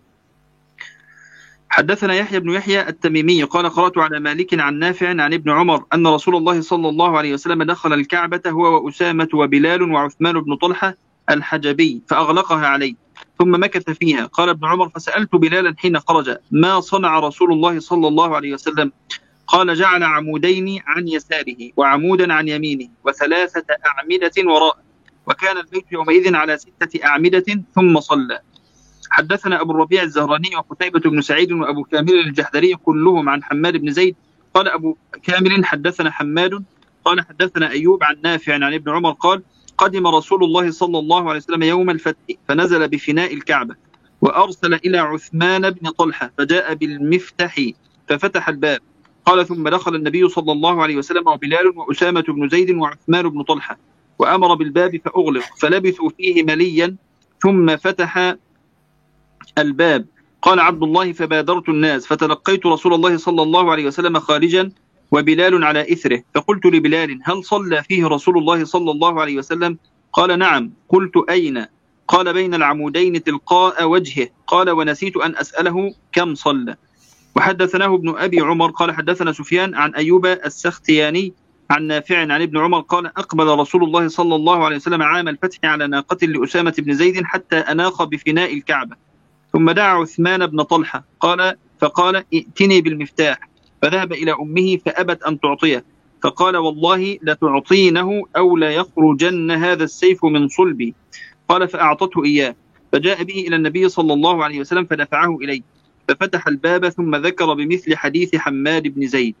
حدثنا يحيى بن يحيى التميمي قال قرأت على مالك عن نافع عن ابن عمر أن رسول الله صلى الله عليه وسلم دخل الكعبة هو وأسامة وبلال وعثمان بن طلحة الحجبي فأغلقها عليه ثم مكث فيها. قال ابن عمر فسألت بلالا حين خرج ما صنع رسول الله صلى الله عليه وسلم؟ قال جعل عمودين عن يساره وعمودا عن يمينه وثلاثة أعمدة وراءه، وكان البيت يومئذ على ستة أعمدة ثم صلى. حدثنا أبو الربيع الزهراني وقتيبة بن سعيد وأبو كامل الجحدري كلهم عن حماد بن زيد قال أبو كامل حدثنا حماد قال حدثنا أيوب عن نافع عن ابن عمر قال قدم رسول الله صلى الله عليه وسلم يوم الفتح فنزل بفناء الكعبة وأرسل إلى عثمان بن طلحة فجاء بالمفتح ففتح الباب، قال ثم دخل النبي صلى الله عليه وسلم وبلال وأسامة بن زيد وعثمان بن طلحة وأمر بالباب فأغلق فلبثوا فيه مليا ثم فتح الباب. قال عبد الله فبادرت الناس فتلقيت رسول الله صلى الله عليه وسلم خارجا وبلال على إثره، فقلت لبلال هل صلى فيه رسول الله صلى الله عليه وسلم؟ قال نعم. قلت أين؟ قال بين العمودين تلقاء وجهه، قال ونسيت أن أسأله كم صلى. وحدثناه ابن أبي عمر قال حدثنا سفيان عن أيوب السختياني عن نافع عن ابن عمر قال أقبل رسول الله صلى الله عليه وسلم عام الفتح على ناقة لأسامة بن زيد حتى أناخ بفناء الكعبة، ثم دعا عثمان بن طلحة قال فقال ائتني بالمفتاح، فذهب إلى أمه فأبت أن تعطيه، فقال والله لتعطينه أو لا يخرجن هذا السيف من صلبي، قال فأعطته إياه، فجاء به إلى النبي صلى الله عليه وسلم فدفعه إليه ففتح الباب ثم ذكر بمثل حديث حماد بن زيد.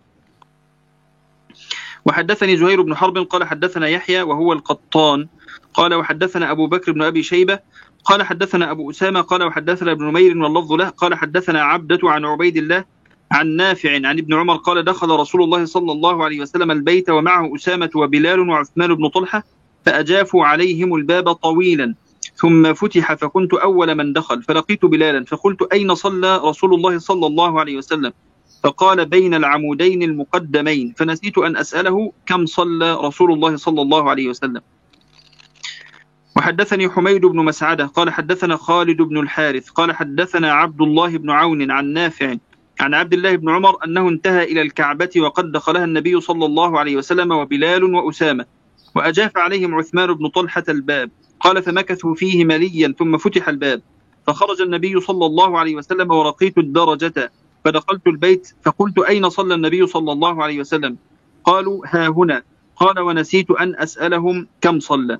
وحدثني زهير بن حرب قال حدثنا يحيى وهو القطان قال وحدثنا أبو بكر بن أبي شيبة قال حدثنا أبو أسامة قال وحدثنا ابن نمير واللفظ له قال حدثنا عبدة عن عبيد الله عن نافع عن ابن عمر قال دخل رسول الله صلى الله عليه وسلم البيت ومعه أسامة وبلال وعثمان بن طلحة فأجافوا عليهم الباب طويلا، ثم فتح فكنت أول من دخل، فلقيت بلالا فقلت: أين صلى رسول الله صلى الله عليه وسلم؟ فقال: بين العمودين المقدمين، فنسيت أن أسأله كم صلى رسول الله صلى الله عليه وسلم. وحدثني حميد بن مسعدة قال حدثنا خالد بن الحارث قال حدثنا عبد الله بن عون عن نافع عن عبد الله بن عمر أنه انتهى إلى الكعبة وقد دخلها النبي صلى الله عليه وسلم وبلال وأسامة، وأجاف عليهم عثمان بن طلحة الباب. قال: فمكثوا فيه مليا ثم فتح الباب، فخرج النبي صلى الله عليه وسلم ورقيت الدرجة، فدخلت البيت فقلت: أين صلى النبي صلى الله عليه وسلم؟ قالوا: ها هنا. قال: ونسيت أن أسألهم كم صلى.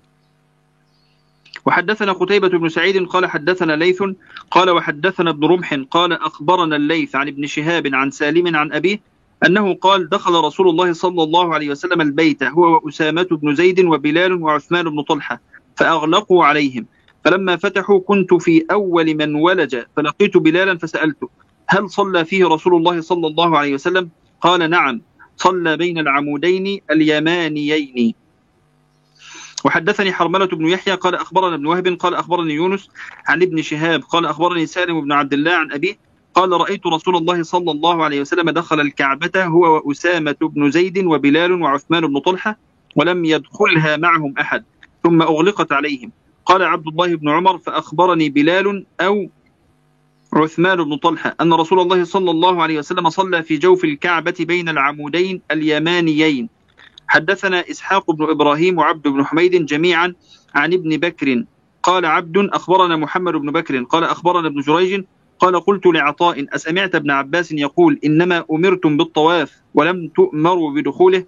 وحدثنا قتيبة بن سعيد قال حدثنا ليث قال وحدثنا ابن رمح قال أخبرنا الليث عن ابن شهاب عن سالم عن أبيه أنه قال: دخل رسول الله صلى الله عليه وسلم البيت هو وأسامة بن زيد وبلال وعثمان بن طلحة، فأغلقوا عليهم، فلما فتحوا كنت في أول من ولج، فلقيت بلالا فسألته: هل صلى فيه رسول الله صلى الله عليه وسلم؟ قال: نعم، صلى بين العمودين اليمانيين. وحدثني حرملة بن يحيى قال أخبرنا ابن وهب قال أخبرني يونس عن ابن شهاب قال أخبرني سالم بن عبد الله عن أبيه قال: رأيت رسول الله صلى الله عليه وسلم دخل الكعبة هو وأسامة بن زيد وبلال وعثمان بن طلحة، ولم يدخلها معهم أحد، ثم أغلقت عليهم. قال عبد الله بن عمر: فأخبرني بلال أو عثمان بن طلحة أن رسول الله صلى الله عليه وسلم صلى في جوف الكعبة بين العمودين اليمانيين. حدثنا إسحاق بن إبراهيم وعبد بن حميد جميعا عن ابن بكر قال عبد أخبرنا محمد بن بكر قال أخبرنا ابن جريج قال: قلت لعطاء: أسمعت ابن عباس يقول إنما أمرتم بالطواف ولم تؤمروا بدخوله؟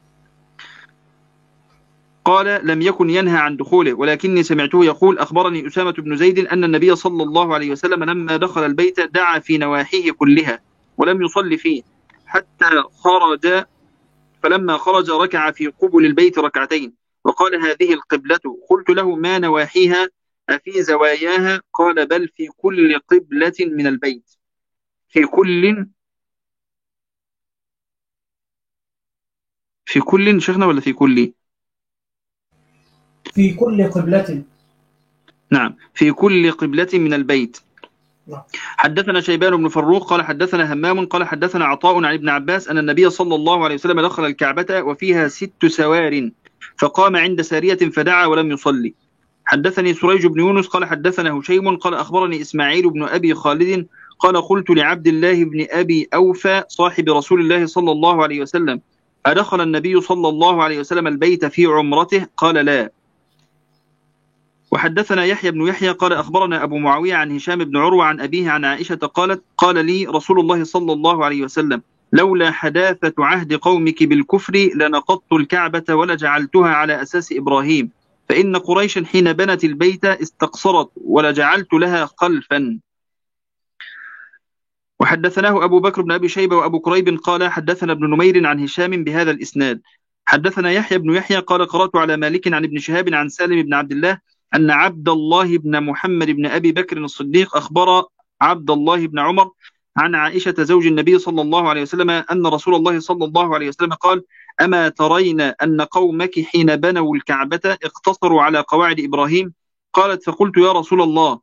قال: لم يكن ينهى عن دخوله، ولكني سمعته يقول: أخبرني أسامة بن زيد أن النبي صلى الله عليه وسلم لما دخل البيت دعا في نواحيه كلها ولم يصلي فيه حتى خرج، فلما خرج ركع في قبل البيت ركعتين وقال: هذه القبلة. قلت له: ما نواحيها؟ أفي زواياها؟ قال: بل في كل قبلة من البيت. في كل في كل شيخنا ولا في كل؟ في كل قبلة. نعم، في كل قبلة من البيت. حدثنا شيبان بن فروق قال حدثنا همام قال حدثنا عطاء عن ابن عباس أن النبي صلى الله عليه وسلم دخل الكعبة وفيها ست سوار، فقام عند سارية فدعا ولم يصلي. حدثني سريج بن يونس قال حدثنا هشيم قال أخبرني إسماعيل بن أبي خالد قال: قلت لعبد الله بن أبي أوفى صاحب رسول الله صلى الله عليه وسلم: أدخل النبي صلى الله عليه وسلم البيت في عمرته؟ قال: لا. وحدثنا يحيى بن يحيى قال أخبرنا أبو معاوية عن هشام بن عروة عن أبيه عن عائشة قالت: قال لي رسول الله صلى الله عليه وسلم: لولا حداثة عهد قومك بالكفر لنقضت الكعبة ولجعلتها على أساس إبراهيم، فإن قريش حين بنت البيت استقصرت ولجعلت لها خلفا. وحدثناه أبو بكر بن أبي شيبة وأبو كريب قال حدثنا ابن نمير عن هشام بهذا الإسناد. حدثنا يحيى بن يحيى قال قرأت على مالك عن ابن شهاب عن سالم بن عبد الله أن عبد الله بن محمد بن أبي بكر الصديق أخبر عبد الله بن عمر عن عائشة زوج النبي صلى الله عليه وسلم أن رسول الله صلى الله عليه وسلم قال: أما ترين أن قومك حين بنوا الكعبة اقتصروا على قواعد إبراهيم؟ قالت: فقلت: يا رسول الله،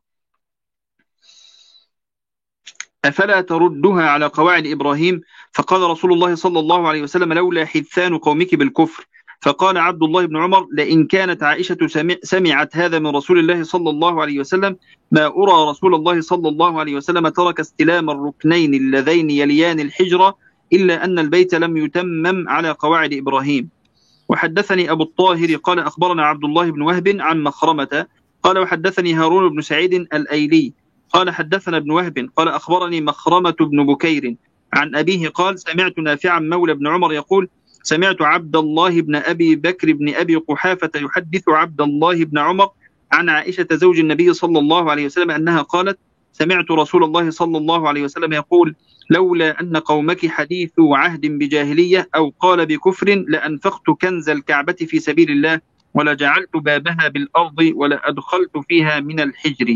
أفلا تردها على قواعد إبراهيم؟ فقال رسول الله صلى الله عليه وسلم: لولا حدثان قومك بالكفر. فقال عبد الله بن عمر: لئن كانت عائشة سمعت هذا من رسول الله صلى الله عليه وسلم ما أرى رسول الله صلى الله عليه وسلم ترك استلام الركنين اللذين يليان الحجرة إلا أن البيت لم يتمم على قواعد إبراهيم. وحدثني أبو الطاهر قال أخبرنا عبد الله بن وهب عن مخرمة قال وحدثني هارون بن سعيد الأيلي قال حدثنا ابن وهب قال أخبرني مخرمة بن بكير عن أبيه قال: سمعت نافعا مولى بن عمر يقول: سمعت عبد الله بن أبي بكر بن أبي قحافة يحدث عبد الله بن عمر عن عائشة زوج النبي صلى الله عليه وسلم أنها قالت: سمعت رسول الله صلى الله عليه وسلم يقول: لولا أن قومك حديث عهد بجاهلية أو قال بكفر لأنفقت كنز الكعبة في سبيل الله ولجعلت بابها بالأرض ولأدخلت فيها من الحجر.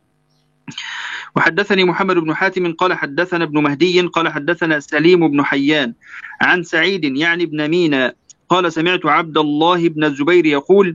وحدثني محمد بن حاتم قال حدثنا ابن مهدي قال حدثنا سليم بن حيان عن سعيد يعني ابن مينا قال سمعت عبد الله بن الزبير يقول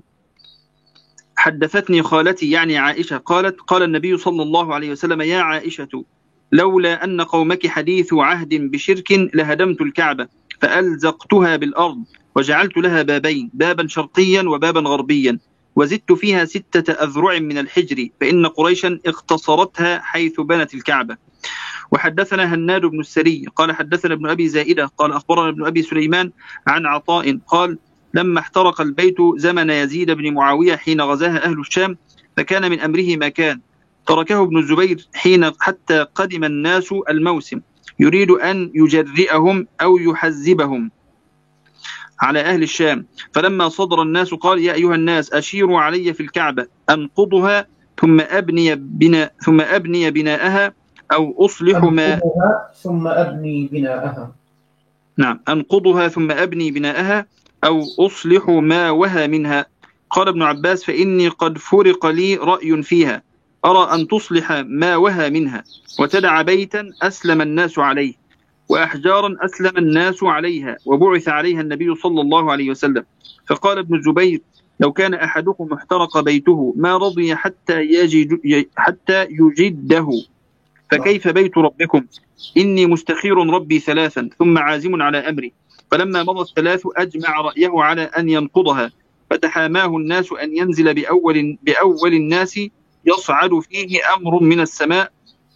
حدثتني خالتي يعني عائشة قالت قال النبي صلى الله عليه وسلم يا عائشة لولا أن قومك حديث عهد بشرك لهدمت الكعبة فألزقتها بالأرض وجعلت لها بابين بابا شرقيا وبابا غربيا وزدت فيها ستة أذرع من الحجر فإن قريشا اختصرتها حيث بنت الكعبة. وحدثنا هناد بن السري قال حدثنا ابن أبي زائدة قال أخبرنا ابن أبي سليمان عن عطاء قال لما احترق البيت زمن يزيد بن معاوية حين غزاها أهل الشام فكان من أمره ما كان تركه ابن الزبير حين حتى قدم الناس الموسم يريد أن يجرئهم أو يحزبهم على أهل الشام فلما صدر الناس قال يا أيها الناس أشيروا علي في الكعبة أنقضها ثم أبني بناء ثم أبني بناءها أو أصلح ما ثم أبني بناءها نعم أنقضها ثم أبني بناءها أو أصلح ما وهى منها. قال ابن عباس فإني قد فرق لي رأي فيها أرى أن تصلح ما وهى منها وتدع بيتا أسلم الناس عليه وأحجارا أسلم الناس عليها وبعث عليها النبي صلى الله عليه وسلم. فقال ابن الزبير لو كان أحدكم احترق بيته ما رضي حتى, يجد حتى يجده فكيف بيت ربكم إني مستخير ربي ثلاثا ثم عازم على أمري. فلما مضى الثلاث أجمع رأيه على أن ينقضها فتحاماه الناس أن ينزل بأول, بأول الناس يصعد فيه أمر من السماء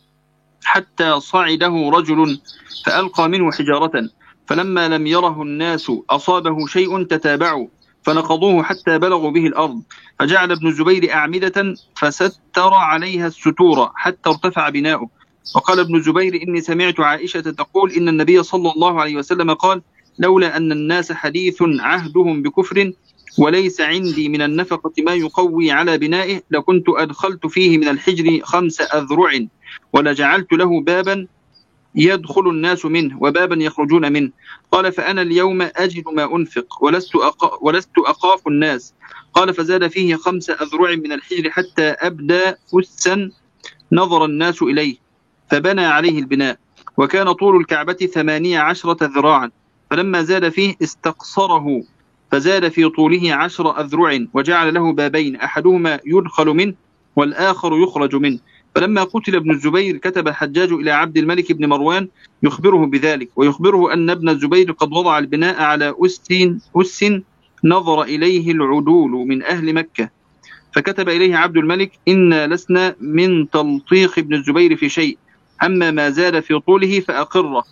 حتى صعده رجل فألقى منه حجارة فلما لم يره الناس أصابه شيء تتابعوا فنقضوه حتى بلغوا به الأرض فجعل ابن الزبير أعمدة فستر عليها الستور حتى ارتفع بناؤه. وقال ابن الزبير إني سمعت عائشة تقول إن النبي صلى الله عليه وسلم قال لولا أن الناس حديث عهدهم بكفر وليس عندي من النفقة ما يقوي على بنائه لكنت أدخلت فيه من الحجر خمس أذرع ولجعلت له بابا يدخل الناس منه وبابا يخرجون منه. قال فأنا اليوم أجد ما أنفق ولست, أقا ولست أخاف الناس. قال فزاد فيه خمس أذرع من الحجر حتى أبدى فسا نظر الناس إليه فبنى عليه البناء وكان طول الكعبة ثمانية عشرة ذراعا فلما زاد فيه استقصره فزاد في طوله عشر أذرع وجعل له بابين أحدهما يدخل منه والآخر يخرج منه. فلما قتل ابن الزبير كتب الحجاج إلى عبد الملك بن مروان يخبره بذلك ويخبره أن ابن الزبير قد وضع البناء على أس أس نظر إليه العدول من أهل مكة فكتب إليه عبد الملك إنا لسنا من تلطيخ ابن الزبير في شيء أما ما زاد في طوله فأقره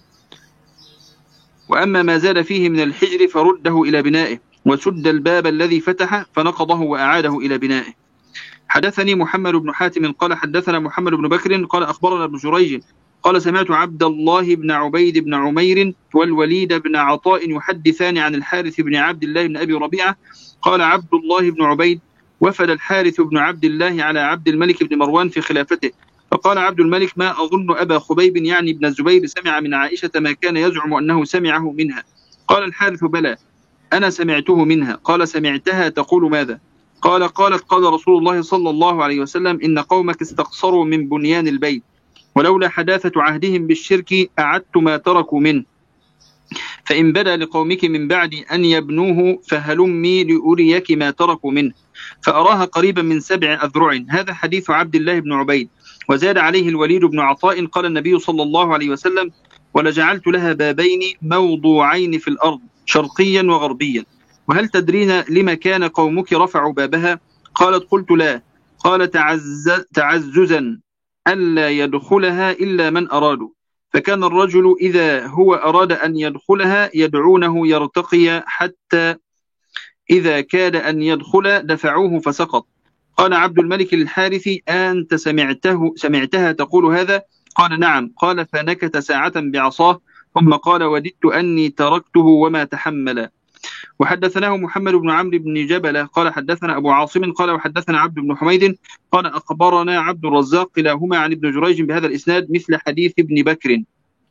وأما ما زاد فيه من الحجر فرده إلى بنائه وسد الباب الذي فتح فنقضه وأعاده إلى بنائه. حدثني محمد بن حاتم قال حدثنا محمد بن بكر قال أخبرنا ابن جريج قال سمعت عبد الله بن عبيد بن عمير والوليد بن عطاء يحدثان عن الحارث بن عبد الله بن أبي ربيعة قال عبد الله بن عبيد وفد الحارث بن عبد الله على عبد الملك بن مروان في خلافته فقال عبد الملك ما أظن أبا خبيب يعني ابن الزبير سمع من عائشة ما كان يزعم أنه سمعه منها. قال الحارث بلى أنا سمعته منها. قال سمعتها تقول ماذا؟ قال قالت قال رسول الله صلى الله عليه وسلم إن قومك استقصروا من بنيان البيت ولولا حداثة عهدهم بالشرك أعدت ما تركوا منه فإن بدا لقومك من بعد أن يبنوه فهلمي لأريك ما تركوا منه فأراها قريبا من سبع أذرع. هذا حديث عبد الله بن عبيد. وزاد عليه الوليد بن عطاء قال النبي صلى الله عليه وسلم ولجعلت لها بابين موضوعين في الأرض شرقيا وغربيا وهل تدرين لما كان قومك رفعوا بابها؟ قالت قلت لا. قال تعزز تعززا ألا يدخلها إلا من أرادوا فكان الرجل إذا هو أراد أن يدخلها يدعونه يرتقي حتى إذا كاد أن يدخل دفعوه فسقط. قال عبد الملك الحارثي أنت سمعته سمعتها تقول هذا؟ قال نعم. قال فنكت ساعة بعصاه ثم قال وددت أني تركته وما تحمل. وحدثناه محمد بن عمرو بن جبلة قال حدثنا أبو عاصم قال وحدثنا عبد بن حميد قال أخبرنا عبد الرزاق كلاهما عن ابن جريج بهذا الإسناد مثل حديث ابن بكر.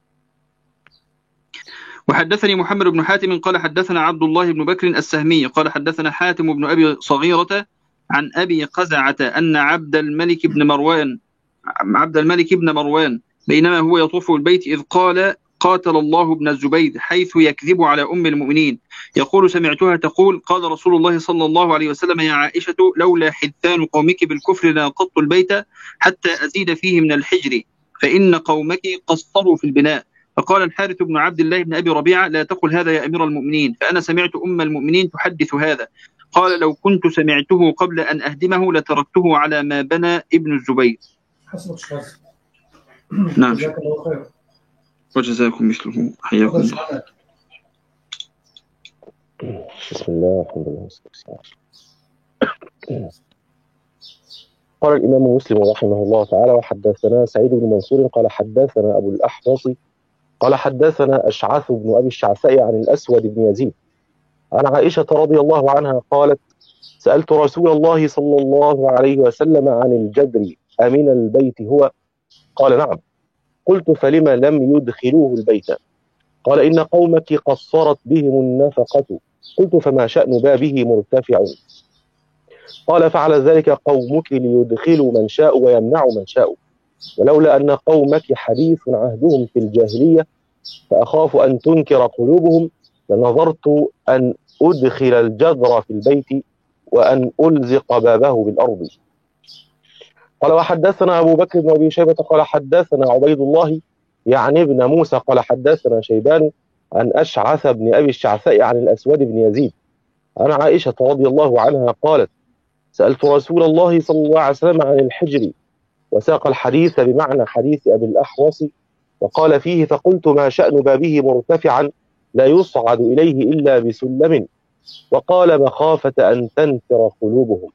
وحدثني محمد بن حاتم قال حدثنا عبد الله بن بكر السهمي قال حدثنا حاتم بن أبي صغيرة عن أبي قزعة أن عبد الملك بن مروان عبد الملك بن مروان بينما هو يطوف البيت إذ قال قاتل الله ابن الزبير حيث يكذب على أم المؤمنين، يقول سمعتها تقول قال رسول الله صلى الله عليه وسلم يا عائشة لولا حدثان قومك بالكفر لنقضت البيت حتى أزيد فيه من الحجر فإن قومك قصروا في البناء. فقال الحارث بن عبد الله بن أبي ربيعة لا تقل هذا يا أمير المؤمنين، فأنا سمعت أم المؤمنين تحدث هذا. قال لو كنت سمعته قبل أن أهدمه لتركته على ما بنى ابن الزبير. حسبك شخص. نعم. جزاك الله خير. وجزاكم مثله. حياكم الله. بسم الله الحمد لله والصلاة والسلام. قال الإمام مسلم رحمه الله تعالى وحدثنا سعيد بن منصور قال حدثنا أبو الأحوص قال حدثنا أشعث بن أبي الشعثاء عن الأسود بن يزيد عن عائشة رضي الله عنها قالت سألت رسول الله صلى الله عليه وسلم عن الجدر أمن البيت هو؟ قال نعم. قلت فلما لم يدخلوه البيت؟ قال إن قومك قصرت بهم النفقة. قلت فما شأن بابه مرتفع؟ قال فعل ذلك قومك ليدخلوا من شاء ويمنعوا من شاء، ولولا أن قومك حديث عهدهم في الجاهلية فأخاف أن تنكر قلوبهم لنظرت أن أدخل الجدر في البيت وأن ألزق بابه بالأرض. قال وحدثنا أبو بكر بن أبي شيبة قال حدثنا عبيد الله يعني ابن موسى قال حدثنا شيبان عن أشعث بن أبي الشعثاء عن الأسود بن يزيد عن عائشة رضي الله عنها قالت سألت رسول الله صلى الله عليه وسلم عن الحجر وساق الحديث بمعنى حديث أبي الأحوص وقال فيه فقلت ما شأن بابه مرتفعا لا يصعد إليه إلا بسلم، وقال مخافة أن تنفر قلوبهم.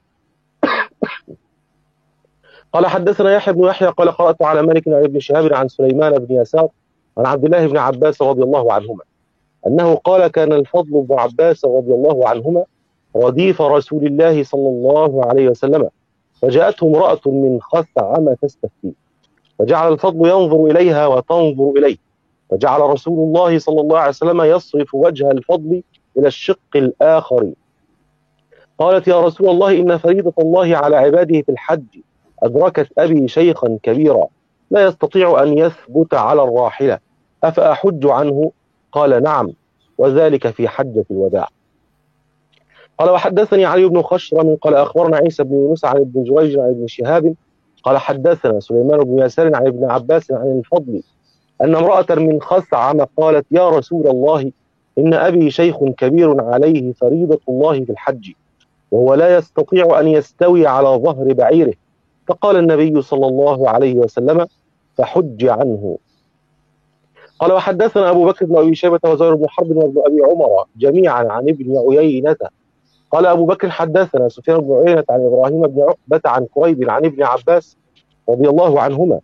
قال حدثنا يحيى بن يحيى قال قرأت على مالك عن ابن شهاب عن سليمان بن يسار عن عبد الله بن عباس رضي الله عنهما أنه قال كان الفضل بن عباس رضي الله عنهما رديف رسول الله صلى الله عليه وسلم فجاءته امرأة من خثعم تستفتيه فجعل الفضل ينظر إليها وتنظر إليه فجعل رسول الله صلى الله عليه وسلم يصرف وجه الفضل إلى الشق الآخر. قالت يا رسول الله إن فريضة الله على عباده في الحج أدركت أبي شيخا كبيرا لا يستطيع أن يثبت على الراحلة أفأحج عنه؟ قال نعم وذلك في حجة الوداع. قال وحدثني علي بن خشرم قال أخبرنا عيسى بن يونس عن ابن جريج عن ابن شهاب قال حدثنا سليمان بن يسار عن ابن عباس عن الفضل أن امرأة من خثعم قالت يا رسول الله إن أبي شيخ كبير عليه فريضة الله في الحج وهو لا يستطيع أن يستوي على ظهر بعيره، فقال النبي صلى الله عليه وسلم فحج عنه. قال وحدثنا أبو بكر بن أبي شيبة وزهير بن حرب وابن أبي عمر جميعا عن ابن عيينة قال أبو بكر حدثنا سفيان بن عيينة عن إبراهيم بن عقبة عن كريب عن ابن عباس رضي الله عنهما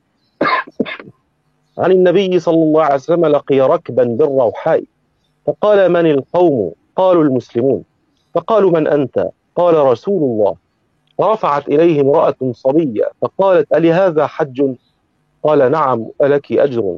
عن النبي صلى الله عليه وسلم لقي ركبا بالروحاء فقال من القوم؟ قالوا المسلمون. فقالوا من أنت؟ قال رسول الله. فرفعت إليه امرأة صبية فقالت ألي هذا حج؟ قال نعم ألك أجر.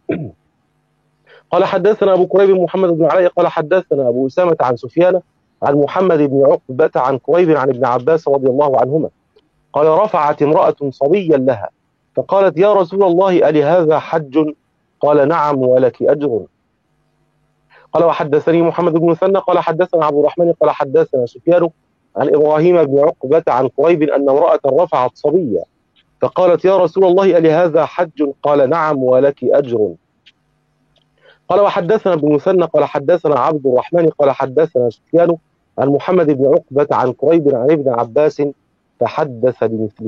قال حدثنا أبو كريب محمد بن علي قال حدثنا أبو أسامة عن سفيان عن محمد بن عقبة عن كريب عن ابن عباس رضي الله عنهما قال رفعت امرأة صبيا لها فقالت يا رسول الله ألي هذا حج؟ قال نعم ولك أجر. قال وحدثني محمد بن مثنى قال حدثنا عبد الرحمن قال حدثنا سفيان عن إبراهيم بن عقبة عن كريب أن امرأة رفعت صبيا فقالت يا رسول الله ألي هذا حج؟ قال نعم ولك أجر. قال وحدثنا ابن مثنى قال حدثنا عبد الرحمن قال حدثنا سفيان عن محمد بن عقبة عن كريب عن ابن عباس فحدث بمثله.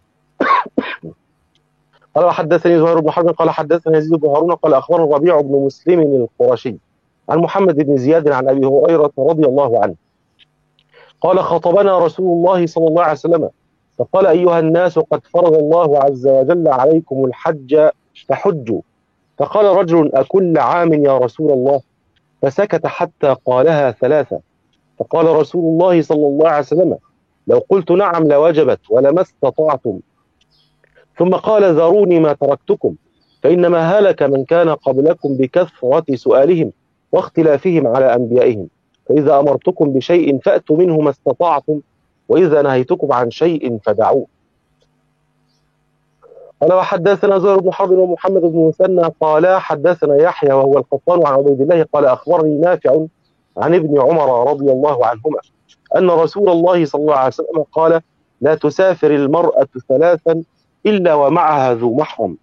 قال وحدثني زهير بن حرب قال حدثنا يزيد بن هارون قال أخبرنا الربيع بن مسلم القرشي عن محمد بن زياد عن أبي هريرة رضي الله عنه قال خطبنا رسول الله صلى الله عليه وسلم فقال أيها الناس قد فرض الله عز وجل عليكم الحج فحجوا. فقال رجل أكل عام يا رسول الله؟ فسكت حتى قالها ثلاثة فقال رسول الله صلى الله عليه وسلم لو قلت نعم لوجبت ولما استطعتم. ثم قال ذروني ما تركتكم فإنما هلك من كان قبلكم بكثرة سؤالهم واختلافهم على أنبيائهم فإذا أمرتكم بشيء فأتوا منه ما استطعتم وإذا نهيتكم عن شيء فدعوه. قال وحدثنا زهير بن حرب ومحمد بن مثنى قال حدثنا يحيى وهو القطان عن عبيد الله قال أخبرني نافع عن ابن عمر رضي الله عنهما أن رسول الله صلى الله عليه وسلم قال لا تسافر المرأة ثلاثا إلا ومعها ذو محرم.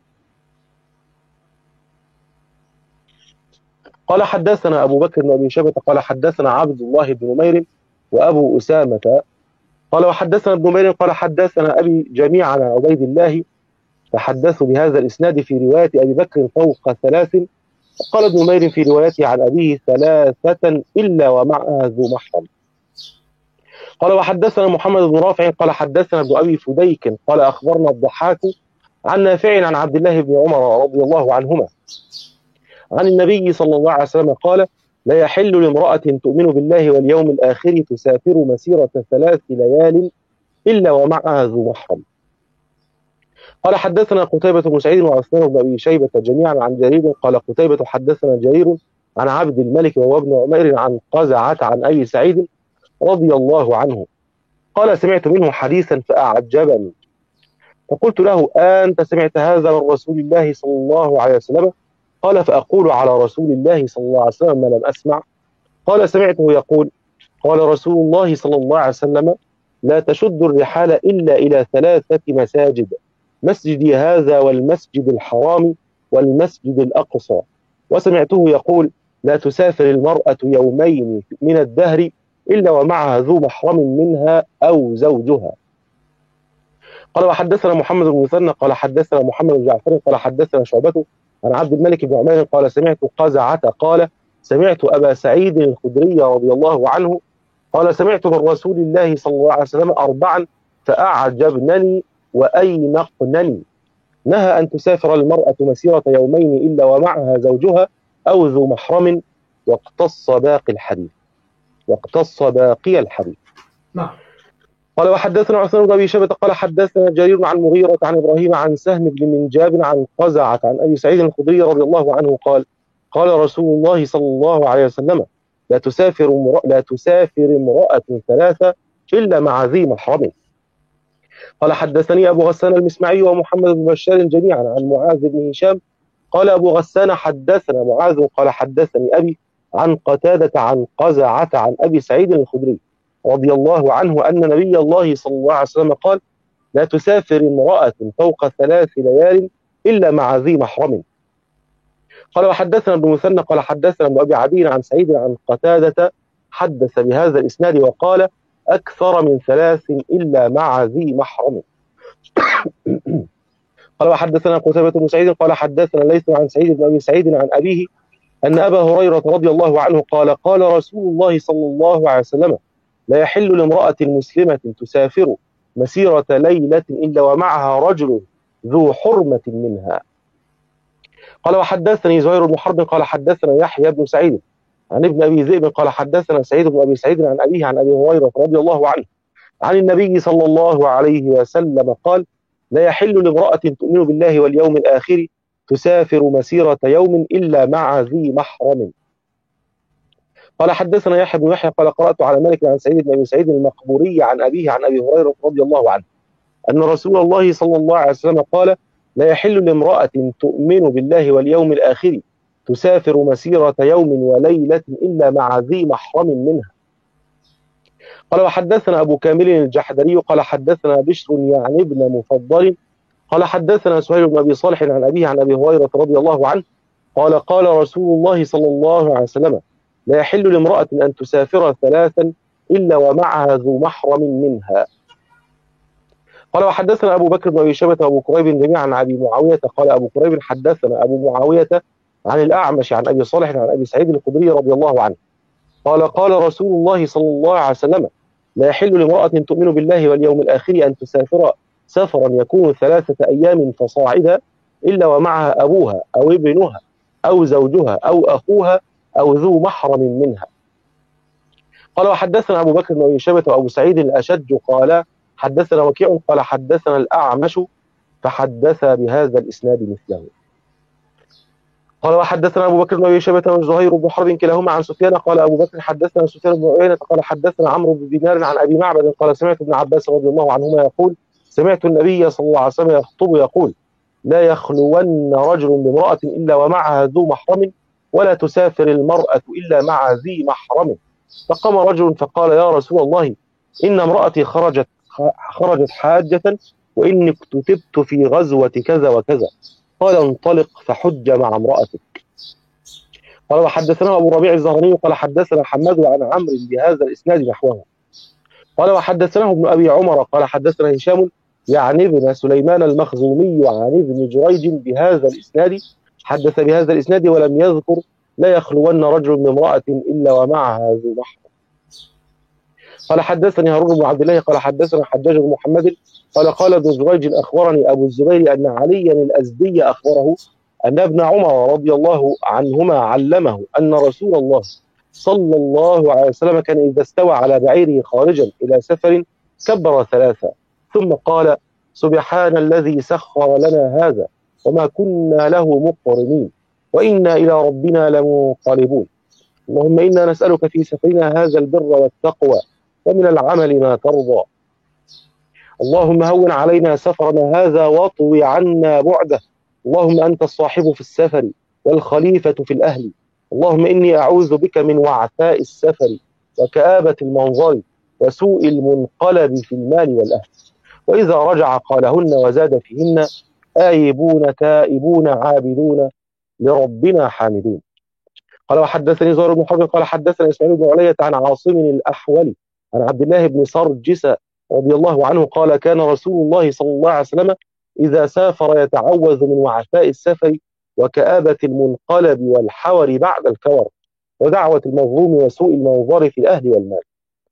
قال حدثنا أبو بكر بن أبي شيبة قال حدثنا عبد الله بن نمير وأبو أسامة قال وحدثنا ابن نمير قال حدثنا أبي جميعا عن عبيد الله فحدثوا بهذا الإسناد في رواية أبي بكر فوق ثلاث. قال ابن نمير في روايته عن أبيه ثلاثة إلا ومعها ذو محرم. قال وحدثنا محمد بن رافع قال حدثنا ابن أبي فديك قال أخبرنا الضحاك عن نافع عن عبد الله بن عمر رضي الله عنهما عن النبي صلى الله عليه وسلم قال لا يحل لامرأة تؤمن بالله واليوم الآخر تسافر مسيرة ثلاث ليال إلا ومعها ذو محرم. قال حدثنا قتيبة بن سعيد وعثمان بن أبي شيبة جميعا عن جرير قال قتيبة حدثنا جرير عن عبد الملك وهو ابن عمير عن قزعة عن أبي سعيد رضي الله عنه قال سمعت منه حديثا فأعجبني فقلت له أنت سمعت هذا من رسول الله صلى الله عليه وسلم؟ قال فأقول على رسول الله صلى الله عليه وسلم ما لم أسمع. قال سمعته يقول قال رسول الله صلى الله عليه وسلم لا تشد الرحال إلا إلى ثلاثة مساجد مسجدي هذا والمسجد الحرام والمسجد الأقصى. وسمعته يقول لا تسافر المرأة يومين من الدهر إلا ومعها ذو محرم منها أو زوجها. قال وحدثنا محمد بن مثنى قال حدثنا محمد بن جعفر قال حدثنا شعبة عن عبد الملك بن عمير قال سمعت قزعة قال سمعت أبا سعيد الخدري رضي الله عنه قال سمعت من رسول الله صلى الله عليه وسلم أربعا فأعجبنني وأينقنني نهى أن تسافر المرأة مسيرة يومين إلا ومعها زوجها أو ذو محرم واقتص باقي الحديث واقتص باقي الحديث. نعم. قال وحدثنا عثمان بن أبي شيبة قال حدثنا جرير عن مغيرة عن إبراهيم عن سهم بن منجاب عن قزعة عن أبي سعيد الخدري رضي الله عنه قال قال رسول الله صلى الله عليه وسلم لا تسافر امرأة لا تسافر امرأة ثلاثة إلا مع ذي محرم. قال حدثني أبو غسان المسمعي ومحمد بن بشار جميعا عن معاذ بن هشام قال أبو غسان حدثنا معاذ قال حدثني أبي عن قتادة عن قزعة عن أبي سعيد الخدري رضي الله عنه أن نبي الله صلى الله عليه وسلم قال لا تسافر امرأة فوق ثلاث ليال إلا مع ذي محرم. قال وحدثنا ابن مثنى قال حدثنا ابن أبي عدي عن سعيد عن قتادة حدث بهذا الإسناد وقال أكثر من ثلاث إلا مع ذي محرم. قال وحدثنا قتيبة بن سعيد قال حدثنا ليث عن سعيد بن أبي سعيد عن أبيه أن أبا هريرة رضي الله عنه قال قال رسول الله صلى الله عليه وسلم لا يحل لامرأة مسلمة تسافر مسيرة ليلة إلا ومعها رجل ذو حرمة منها. قال وحدثني زهير بن حرب قال حدثنا يحيى بن سعيد عن ابن أبي ذئب قال حدثنا سعيد بن أبي سعيد عن أبيه عن أبي هريرة رضي الله عنه عن النبي صلى الله عليه وسلم قال لا يحل لامرأة تؤمن بالله واليوم الآخر تسافر مسيرة يوم إلا مع ذي محرم. قال حدثنا يحيى بن يحيى قال قرأت على مالك عن سعيد بن أبي سعيد المقبوري عن أبيه عن أبي هريرة رضي الله عنه أن رسول الله صلى الله عليه وسلم قال لا يحل لامرأة تؤمن بالله واليوم الآخر تسافر مسيرة يوم وليلة إلا مع ذي محرم منها. قال وحدثنا أبو كامل الجحدري قال حدثنا بشر يعني ابن مفضل قال حدثنا سهيل بن أبي صالح عن أبيه عن أبي هريرة رضي الله عنه قال قال رسول الله صلى الله عليه وسلم لا يحل لامرأة أن تسافر ثلاثا إلا ومعها ذو محرم منها. قال وحدثنا أبو بكر بن أبي شيبة وأبو كريب جميعا عن أبي معاوية قال أبو كريب حدثنا أبو معاوية عن الأعمش عن أبي صالح عن أبي سعيد الخدري رضي الله عنه قال قال رسول الله صلى الله عليه وسلم لا يحل لامرأة تؤمن بالله واليوم الآخر أن تسافر سفرا يكون ثلاثة أيام فصاعدا إلا ومعها أبوها أو ابنها أو زوجها أو أخوها أو ذو محرم منها. قال وحدثنا أبو بكر بن أبي شيبة وأبو سعيد الأشج قال حدثنا وكيع قال حدثنا الأعمش فحدث بهذا الإسناد مثله. قال وحدثنا أبو بكر بن أبي شيبة وزهير بن حرب كلاهما عن سفيان قال أبو بكر حدثنا سفيان بن عيينة قال حدثنا عمرو بن دينار عن أبي معبد قال سمعت ابن عباس رضي الله عنهما يقول سمعت النبي صلى الله عليه وسلم يخطب يقول لا يخلون رجل بامرأة إلا ومعها ذو محرم، ولا تسافر المرأة إلا مع ذي محرم. فقام رجل فقال يا رسول الله إن امرأتي خرجت خرجت حاجة وإني كتبت في غزوة كذا وكذا. قال انطلق فحج مع امرأتك. قال وحدثنا أبو ربيع الزهراني قال حدثنا حماد عن عمرو بهذا الإسناد نحوه. قال وحدثناه ابن أبي عمر قال حدثنا هشام يعني ابن سليمان المخزومي عن ابن جريج بهذا الإسناد، حدث بهذا الإسناد ولم يذكر لا يخلون رجل بامرأة إلا ومعها ذو محرم. قال حدثني هارون بن عبد الله قال حدثنا حجاج بن محمد قال قال ابن جريج أخبرني أبو الزبير أن عليا الأزدي أخبره أن ابن عمر رضي الله عنهما علمه أن رسول الله صلى الله عليه وسلم كان إذا استوى على بعيره خارجا إلى سفر كبر ثلاثة ثم قال سبحان الذي سخر لنا هذا وما كنا له مقرنين وإنا إلى ربنا لمنقلبون. اللهم إنا نسألك في سفرنا هذا البر والتقوى ومن العمل ما ترضى. اللهم هون علينا سفرنا هذا واطوي عنا بعده. اللهم أنت الصاحب في السفر والخليفة في الأهل. اللهم إني أعوذ بك من وعثاء السفر وكآبة المنظر وسوء المنقلب في المال والأهل. وإذا رجع قالهن وزاد فيهن آيبون تائبون عابدون لربنا حامدون. قال وحدثني زهير بن حرب قال حدثنا إسماعيل بن علية عن عاصم الأحولي عن عبد الله بن سرجس رضي الله عنه قال كان رسول الله صلى الله عليه وسلم إذا سافر يتعوذ من وعثاء السفر وكآبة المنقلب والحور بعد الكور ودعوة المظلوم وسوء المنظر في الأهل والمال.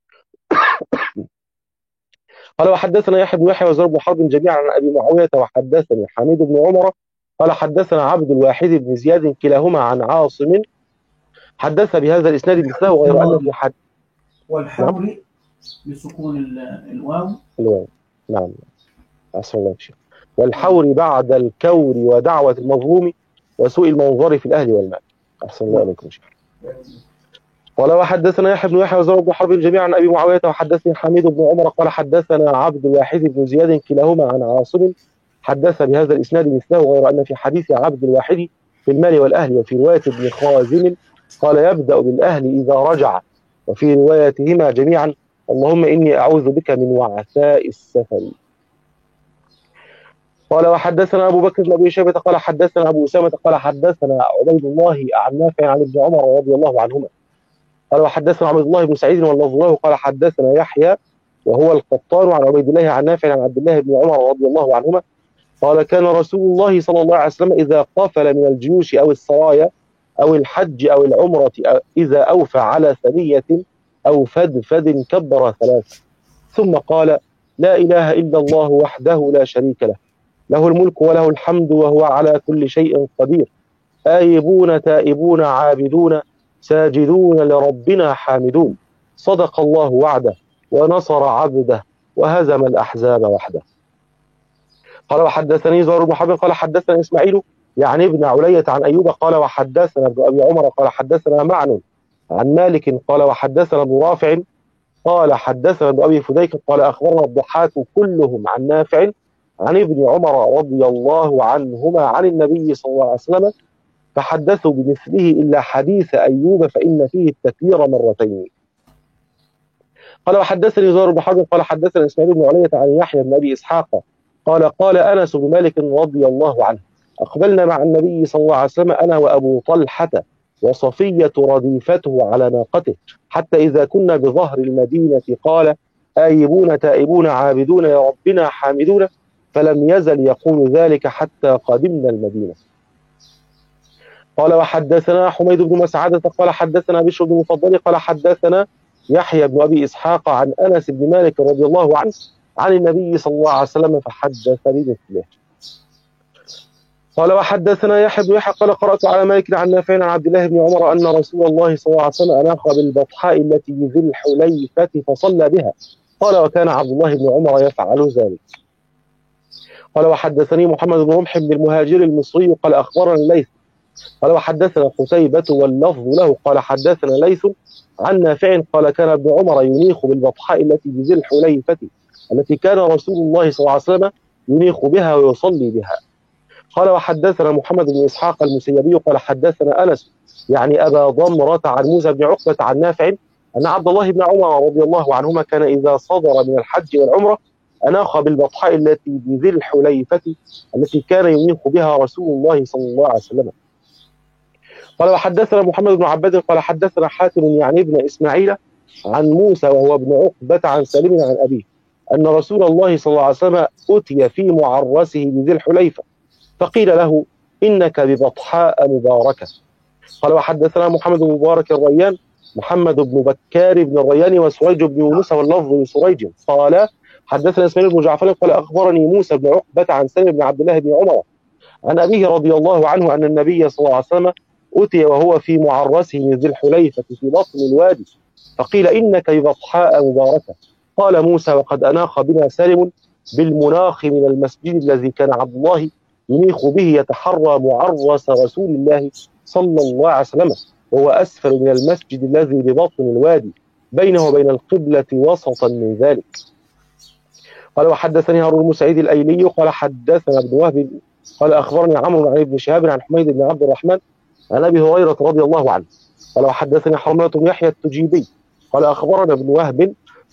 قال وحدثنا يحيى بن يحيى وزهير بن حرب جميعا عن أبي معاوية وحدثني حميد بن عمر قال حدثنا عبد الواحد بن زياد كلاهما عن عاصم حدث بهذا الإسناد مثله غير أنه في حد والحور بسكون الواو الواو نعم أسأل الله شيء والحور بعد الكور ودعوة المظلوم وسوء المنظر في الأهل والمال. أحسن الله عليكم شيء. قال وحدثنا يحيى بن يحيى وزهير بن حرب جميعا عن أبي معاوية وحدثني حميد بن عمر قال حدثنا عبد الواحد بن زياد كلاهما عن عاصم حدث بهذا الإسناد مثله غير أن في حديث عبد الواحد في المال والأهل وفي رواية ابن خازم قال يبدأ بالأهل إذا رجع وفي روايتهما جميعا اللهم إني أعوذ بك من وعثاء السفر. قال وحدثنا أبو بكر بن أبي شيبة قال حدثنا أبو أسامة قال حدثنا عبيد الله عن نافع عن ابن عمر رضي الله عنهما قال وحدثنا عبد الله بن سعيد واللفظ له قال حدثنا يحيى وهو القطان عن عبيد الله عن نافع عن عبد الله بن عمر رضي الله عنهما قال كان رسول الله صلى الله عليه وسلم إذا قافل من الجيوش أو السرايا أو الحج أو العمرة إذا أوفى على ثنية أو فدفد كبر ثلاثة ثم قال لا إله إلا الله وحده لا شريك له له الملك وله الحمد وهو على كل شيء قدير آيبون تائبون عابدون ساجدون لربنا حامدون صدق الله وعده ونصر عبده وهزم الأحزاب وحده. قال وحدثني زهير بن حرب قال حدثنا إسماعيل يعني ابن علية عن أيوب قال وحدثنا ابن أبي عمر قال حدثنا معن عن مالك قال وحدثنا ابن رافع قال حدثنا ابن أبي فديك قال أخبرنا الضحاك كلهم عن نافع عن ابن عمر رضي الله عنهما عن النبي صلى الله عليه وسلم فحدثوا بمثله إلا حديث أيوب فإن فيه التكبير مرتين. قال وحدثني زهير بن حرب قال حدثنا إسماعيل بن علية عن يحيى بن أبي إسحاق قال قال أنس بن مالك رضي الله عنه أقبلنا مع النبي صلى الله عليه وسلم أنا وأبو طلحة وصفية رديفته على ناقته حتى إذا كنا بظهر المدينة قال آيبون تائبون عابدون لربنا حامدون فلم يزل يقول ذلك حتى قدمنا المدينة. قال وحدثنا حميد بن مسعدة قال حدثنا بشر بن المفضل قال حدثنا يحيى بن أبي إسحاق عن أنس بن مالك رضي الله عنه عن النبي صلى الله عليه وسلم فحدث بمثله. قال وحدثنا يحيى بن يحيى قال قرأت على مالك عن نافع عن عبد الله بن عمر أن رسول الله صلى الله عليه وسلم أناخ بالبطحاء التي بذي الحليفة فصلى بها قال وكان عبد الله بن عمر يفعل ذلك. قال وحدثني محمد بن رمح بن المهاجر المصري قال أخبرنا الليث قال وحدثنا قتيبة واللفظ له قال حدثنا ليث عن نافع قال كان ابن عمر ينيخ بالبطحاء التي بذي الحليفة التي كان رسول الله صلى الله عليه وسلم ينيخ بها ويصلي بها. قال وحدثنا محمد بن إسحاق المسيبي قال حدثنا أنس يعني أبا ضمرة عن موسى بن عقبة عن نافع أن عبد الله بن عمر رضي الله عنهما كان إذا صدر من الحج والعمرة أناخ بالبطحاء التي بذي الحليفة التي كان ينيخ بها رسول الله صلى الله عليه وسلم. قال وحدثنا محمد بن عباد قال حدثنا حاتم يعني ابن إسماعيل عن موسى وهو ابن عقبة عن سالم عن أبيه أن رسول الله صلى الله عليه وسلم أتي في معرسه بذي الحليفة فقيل له إنك ببطحاء مباركة. قال وحدثنا محمد بن مبارك الريان محمد بن بكار بن الريان وسريج بن يونس واللفظ لسريج قال حدثنا اسماعيل بن جعفر قال أخبرني موسى بن عقبة عن سالم بن عبد الله بن عمر عن أبيه رضي الله عنه أن النبي صلى الله عليه وسلم أتي وهو في معرسه من ذي الحليفة في بطن الوادي فقيل إنك ببطحاء مباركة. قال موسى وقد أناخ بنا سالم بالمناخ من المسجد الذي كان عبد الله ينيخ به يتحرى معرس رسول الله صلى الله عليه وسلم وهو أسفل من المسجد الذي ببطن الوادي بينه وبين القبلة وسطا من ذلك. قال وحدثني هارون بن سعيد الأيلي قال حدثنا ابن وهب قال أخبرني عمرو عن ابن شهاب عن حميد بن عبد الرحمن عن أبي هريرة رضي الله عنه قال وحدثني حرملة بن يحيى التجيبي قال أخبرنا ابن وهب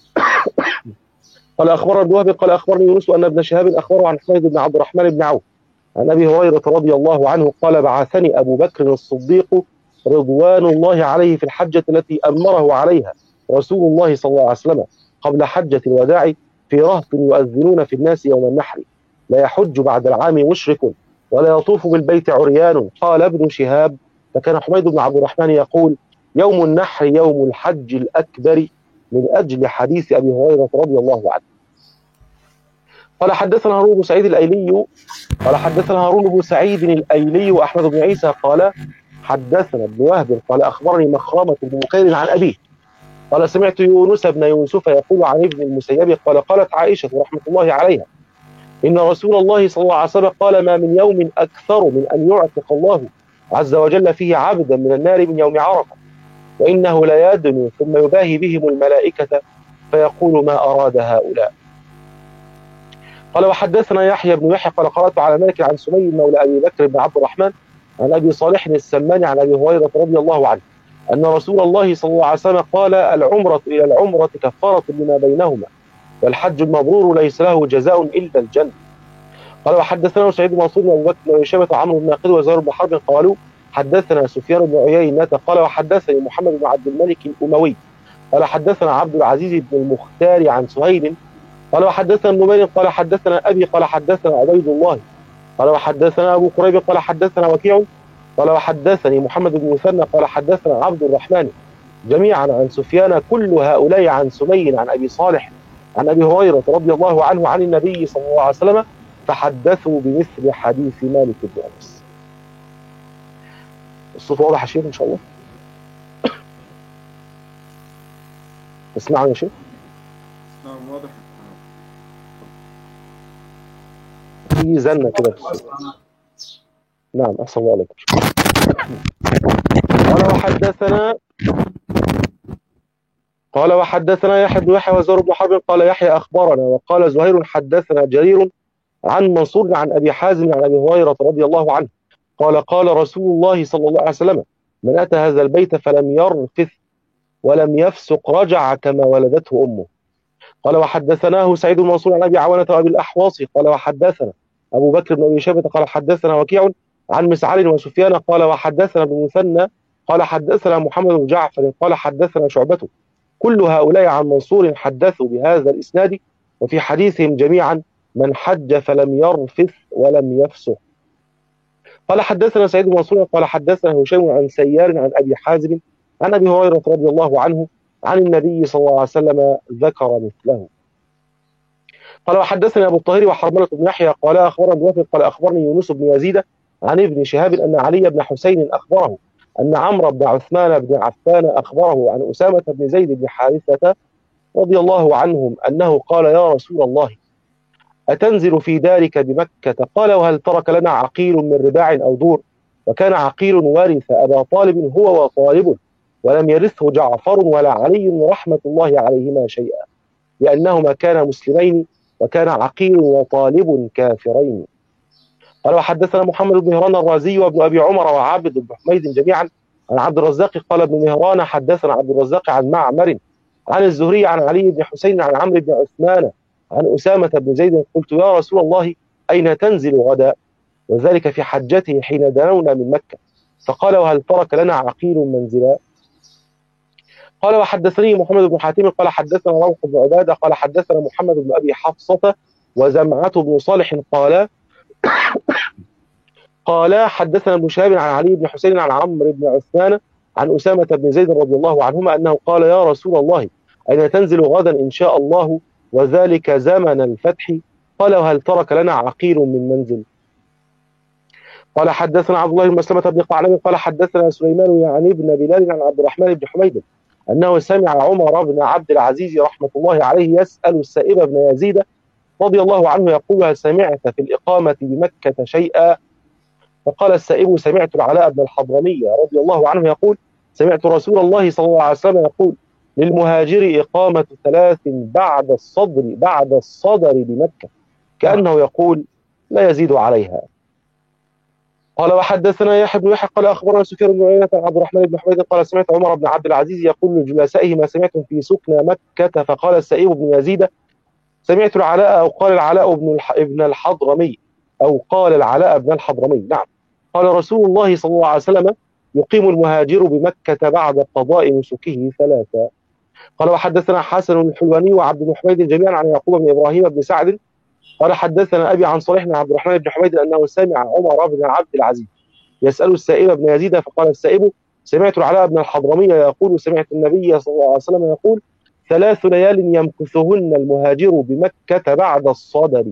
قال أخبرنا ابن وهب قال أخبرني يونس أن ابن شهاب أخبره عن حميد بن عبد الرحمن بن عوف عن أبي هريرة رضي الله عنه قال بعثني أبو بكر الصديق رضوان الله عليه في الحجة التي أمره عليها رسول الله صلى الله عليه وسلم قبل حجة الوداع في رهط يؤذنون في الناس يوم النحر لا يحج بعد العام مشرك ولا يطوف بالبيت عريان. قال ابن شهاب فكان حميد بن عبد الرحمن يقول يوم النحر يوم الحج الأكبر من أجل حديث أبي هريرة رضي الله عنه. قال حدثنا هارون بن سعيد الأيلي قال حدثنا هارون بن سعيد الأيلي وأحمد بن عيسى قال حدثنا ابن وهب قال أخبرني مخرمة بن مكير عن أبيه قال سمعت يونس بن يوسف يقول عن ابن المسيب قال قالت عائشة رحمة الله عليها إن رسول الله صلى الله عليه وسلم قال ما من يوم أكثر من أن يعتق الله عز وجل فيه عبدا من النار من يوم عرفة وإنه لا يدنو ثم يباهي بهم الملائكة فيقول ما أراد هؤلاء. قال وحدثنا يحيى بن يحيى قال قرأت على مالك عن سمي مولى أبي بكر بن عبد الرحمن عن أبي صالح السمان عن أبي هريرة رضي الله عنه أن رسول الله صلى الله عليه وسلم قال العمرة إلى العمرة كفارة لما بينهما والحج المبرور ليس له جزاء إلا الجنة. قال وحدثنا سعيد بن منصور وابو بكر وهشام وعمرو بن ناقد وزهير بن حرب قالوا حدثنا سفيان بن عيينة قال وحدثني محمد بن عبد الملك الأموي قال حدثنا عبد العزيز بن المختار عن سهيل قال وحدثنا النمير قال حدثنا أبي قال حدثنا عبيد الله قال وحدثنا أبو قريب قال حدثنا وكيع قال وحدثني محمد بن مثنى قال حدثنا عبد الرحمن جميعا عن سفيان كل هؤلاء عن سمي عن أبي صالح عن أبي هريرة رضي الله عنه عن النبي صلى الله عليه وسلم فحدثوا بمثل حديث مالك بن أنس. الصوت واضح يا شيخ إن شاء الله؟ اسمعني يا شيخ؟ نعم واضح. في زنة كده في الصوت. نعم أحسن الله عليكم. قال وحدثنا قال وحدثنا يحيى بن يحيى وزهير بن حرب قال يحيى أخبرنا وقال زهير حدثنا جرير عن منصور عن أبي حازم عن أبي هريرة رضي الله عنه قال قال رسول الله صلى الله عليه وسلم من أتى هذا البيت فلم يرفث ولم يفسق رجع كما ولدته أمه. قال وحدثناه سعيد بن منصور عن أبي عوانة وأبي الأحواص قال وحدثنا أبو بكر بن أبي شيبة قال حدثنا وكيع عن مسعر وسفيان قال وحدثنا ابن مثنى قال حدثنا محمد بن جعفر قال حدثنا شعبته كل هؤلاء عن منصور حدثوا بهذا الإسناد وفي حديثهم جميعا من حج فلم يرفث ولم يفسق. قال حدثنا سعيد بن منصور قال حدثنا هشام عن سيار عن أبي حازم عن أبي هريرة رضي الله عنه عن النبي صلى الله عليه وسلم ذكر مثله. قال وحدثني أبو الطاهر وحرملة بن يحيى قال أخبرنا ابن وهب قال أخبرني يونس بن يزيد عن ابن شهاب أن علي بن حسين أخبره أن عمرو بن عثمان بن عفان أخبره عن أسامة بن زيد بن حارثة رضي الله عنهم أنه قال يا رسول الله أتنزل في دارك بمكة؟ قال وهل ترك لنا عقيل من رباع أو دور؟ وكان عقيل وارث أبا طالب هو وطالب ولم يرثه جعفر ولا علي رحمة الله عليهما شيئا لأنهما كانا مسلمين وكان عقيل وطالب كافرين. قال وحدثنا محمد بن مهران الرازي وابن أبي عمر وعابد بن حميد جميعا عن عبد الرزاق قال ابن مهران حدثنا عبد الرزاق عن معمر عن الزهري عن علي بن حسين عن عمرو بن عثمان عن أسامة بن زيد قلت يا رسول الله أين تنزل غدا؟ وذلك في حجته حين دنونا من مكة، فقال وهل ترك لنا عقيل منزلا؟ قال وحدثني محمد بن حاتم قال حدثنا روح بن عبادة قال حدثنا محمد بن أبي حفصة وزمعة بن صالح قال قال حدثنا ابن شهاب عن علي بن حسين عن عمرو بن عثمان عن أسامة بن زيد رضي الله عنهما أنه قال يا رسول الله أين تنزل غدا إن شاء الله وذلك زمن الفتح؟ قال وهل ترك لنا عقيل من منزل؟ قال حدثنا عبد الله بن مسلمة بن قعنب قال حدثنا سليمان يعني بن بلال عن عبد الرحمن بن حميد أنه سمع عمر بن عبد العزيز رحمة الله عليه يسأل السائب بن يزيد رضي الله عنه يقول هل سمعت في الإقامة بمكة شيئا؟ فقال السائب سمعت العلاء بن الحضرمي رضي الله عنه يقول سمعت رسول الله صلى الله عليه وسلم يقول للمهاجر إقامة ثلاث بعد الصدر بعد الصدر بمكة، كأنه يقول لا يزيد عليها. قال وحدثنا يحيى بن يحيى قال أخبرنا سفيان بن عيينة عن عبد الرحمن بن حميد قال سمعت عمر بن عبد العزيز يقول لجلسائه ما سمعتم في سكنى مكة؟ فقال السائب بن يزيد سمعت العلاء أو قال العلاء بن ابن الحضرمي أو قال العلاء بن الحضرمي. نعم. قال رسول الله صلى الله عليه وسلم يقيم المهاجر بمكة بعد قضاء نسكه ثلاثة. قال وحدثنا حسن الحلواني وعبد بن حميد جميعا عن يعقوب بن إبراهيم بن سعد قال حدثنا أبي عن صالح بن عبد الرحمن بن حميد أنه سمع عمر بن عبد العزيز يسأل السائب بن يزيد فقال السائب سمعت العلاء بن الحضرمي يقول سمعت النبي صلى الله عليه وسلم يقول ثلاث ليال يمكثهن المهاجر بمكة بعد الصدر.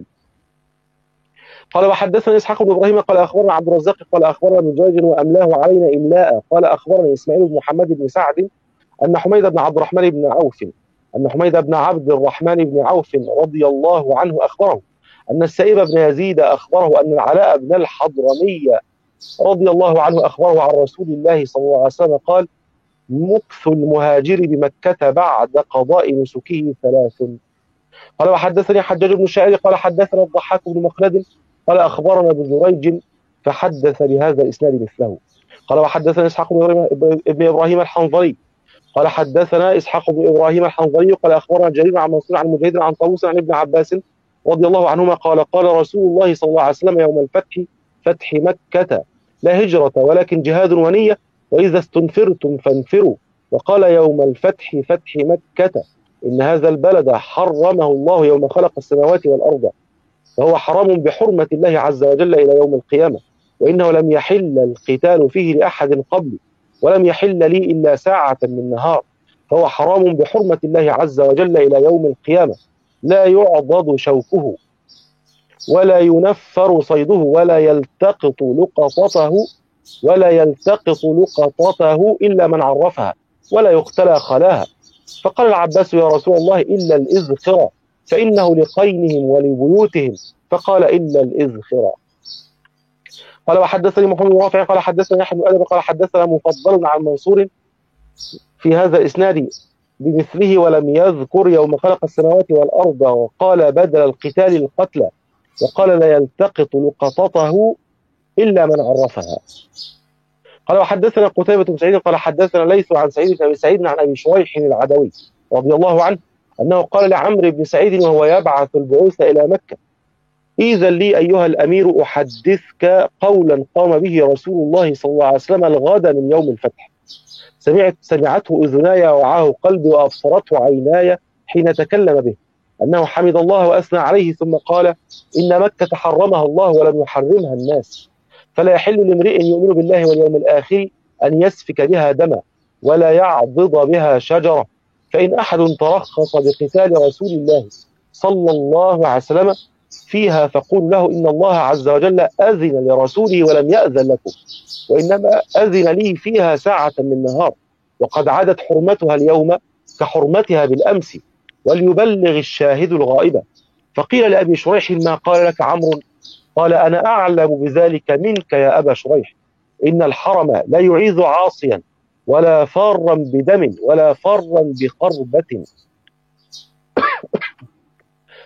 قال وحدثنا إسحاق بن إبراهيم قال أخبرنا عبد الرزاق قال أخبرنا ابن جريج وأملاه علينا إملاء قال أخبرني إسماعيل بن محمد بن سعد أن حميد بن عبد الرحمن بن عوف أن حميد بن عبد الرحمن بن عوف رضي الله عنه أخبره أن السائب بن يزيد أخبره أن العلاء بن الحضرمي رضي الله عنه أخبره عن رسول الله صلى الله عليه وسلم قال مكث المهاجر بمكة بعد قضاء نسكه ثلاث. قال وحدثني حجاج بن الشاعر قال حدثنا الضحاك بن مخلد قال أخبرنا ابن جريج فحدث بهذا الإسناد مثله. قال وحدثنا إسحاق بن إبراهيم الحنظلي قال حدثنا إسحاق بن إبراهيم الحنظلي قال أخبرنا جرير عن منصور عن مجاهد عن طاووس عن ابن عباس رضي الله عنهما قال قال رسول الله صلى الله عليه وسلم يوم الفتح فتح مكة لا هجرة ولكن جهاد ونية وإذا استنفرتم فانفروا. وقال يوم الفتح فتح مكة إن هذا البلد حرمه الله يوم خلق السماوات والأرض فهو حرام بحرمة الله عز وجل إلى يوم القيامة وإنه لم يحل القتال فيه لأحد قبلي ولم يحل لي إلا ساعة من نهار فهو حرام بحرمة الله عز وجل إلى يوم القيامة لا يعضد شوكه ولا ينفر صيده ولا يلتقط لقطته ولا يلتقط لقطته إلا من عرفها ولا يقتلى خلاها. فقال العباس يا رسول الله إلا الإذخرة فإنه لقينهم ولبيوتهم فقال إلا الإذخرة. قال وحدثني محمد بن رافع قال حدثنا يحيى بن آدم قال حدثنا مفضل عن منصور في هذا الإسناد بمثله ولم يذكر يوم خلق السماوات والأرض وقال بدل القتال القتلى وقال لا يلتقط لقطته إلا من عرفها. قال وحدثنا قتيبة بن سعيد قال حدثنا ليث عن سعيد بن أبي سعيد عن أبي شريح العدوي رضي الله عنه أنه قال لعمرو بن سعيد وهو يبعث البعوث إلى مكة إذا لي أيها الأمير أحدثك قولا قام به رسول الله صلى الله عليه وسلم الغد من يوم الفتح سمعت سمعته أذناي ووعاه قلبي وأبصرته عيناي حين تكلم به أنه حمد الله وأثنى عليه ثم قال إن مكة حرمها الله ولم يحرمها الناس فلا يحل لامرئ يؤمن بالله واليوم الآخر أن يسفك بها دما ولا يعضد بها شجرة فإن أحد ترخص بقتال رسول الله صلى الله عليه وسلم فيها فقول له إن الله عز وجل أذن لرسوله ولم يأذن لكم وإنما أذن لي فيها ساعة من نهار وقد عادت حرمتها اليوم كحرمتها بالأمس وليبلغ الشاهد الغائبة. فقيل لأبي شريح ما قال لك عمرو قال أنا أعلم بذلك منك يا أبا شريح إن الحرم لا يعيذ عاصيا ولا فارا بدم ولا فارا بخربة.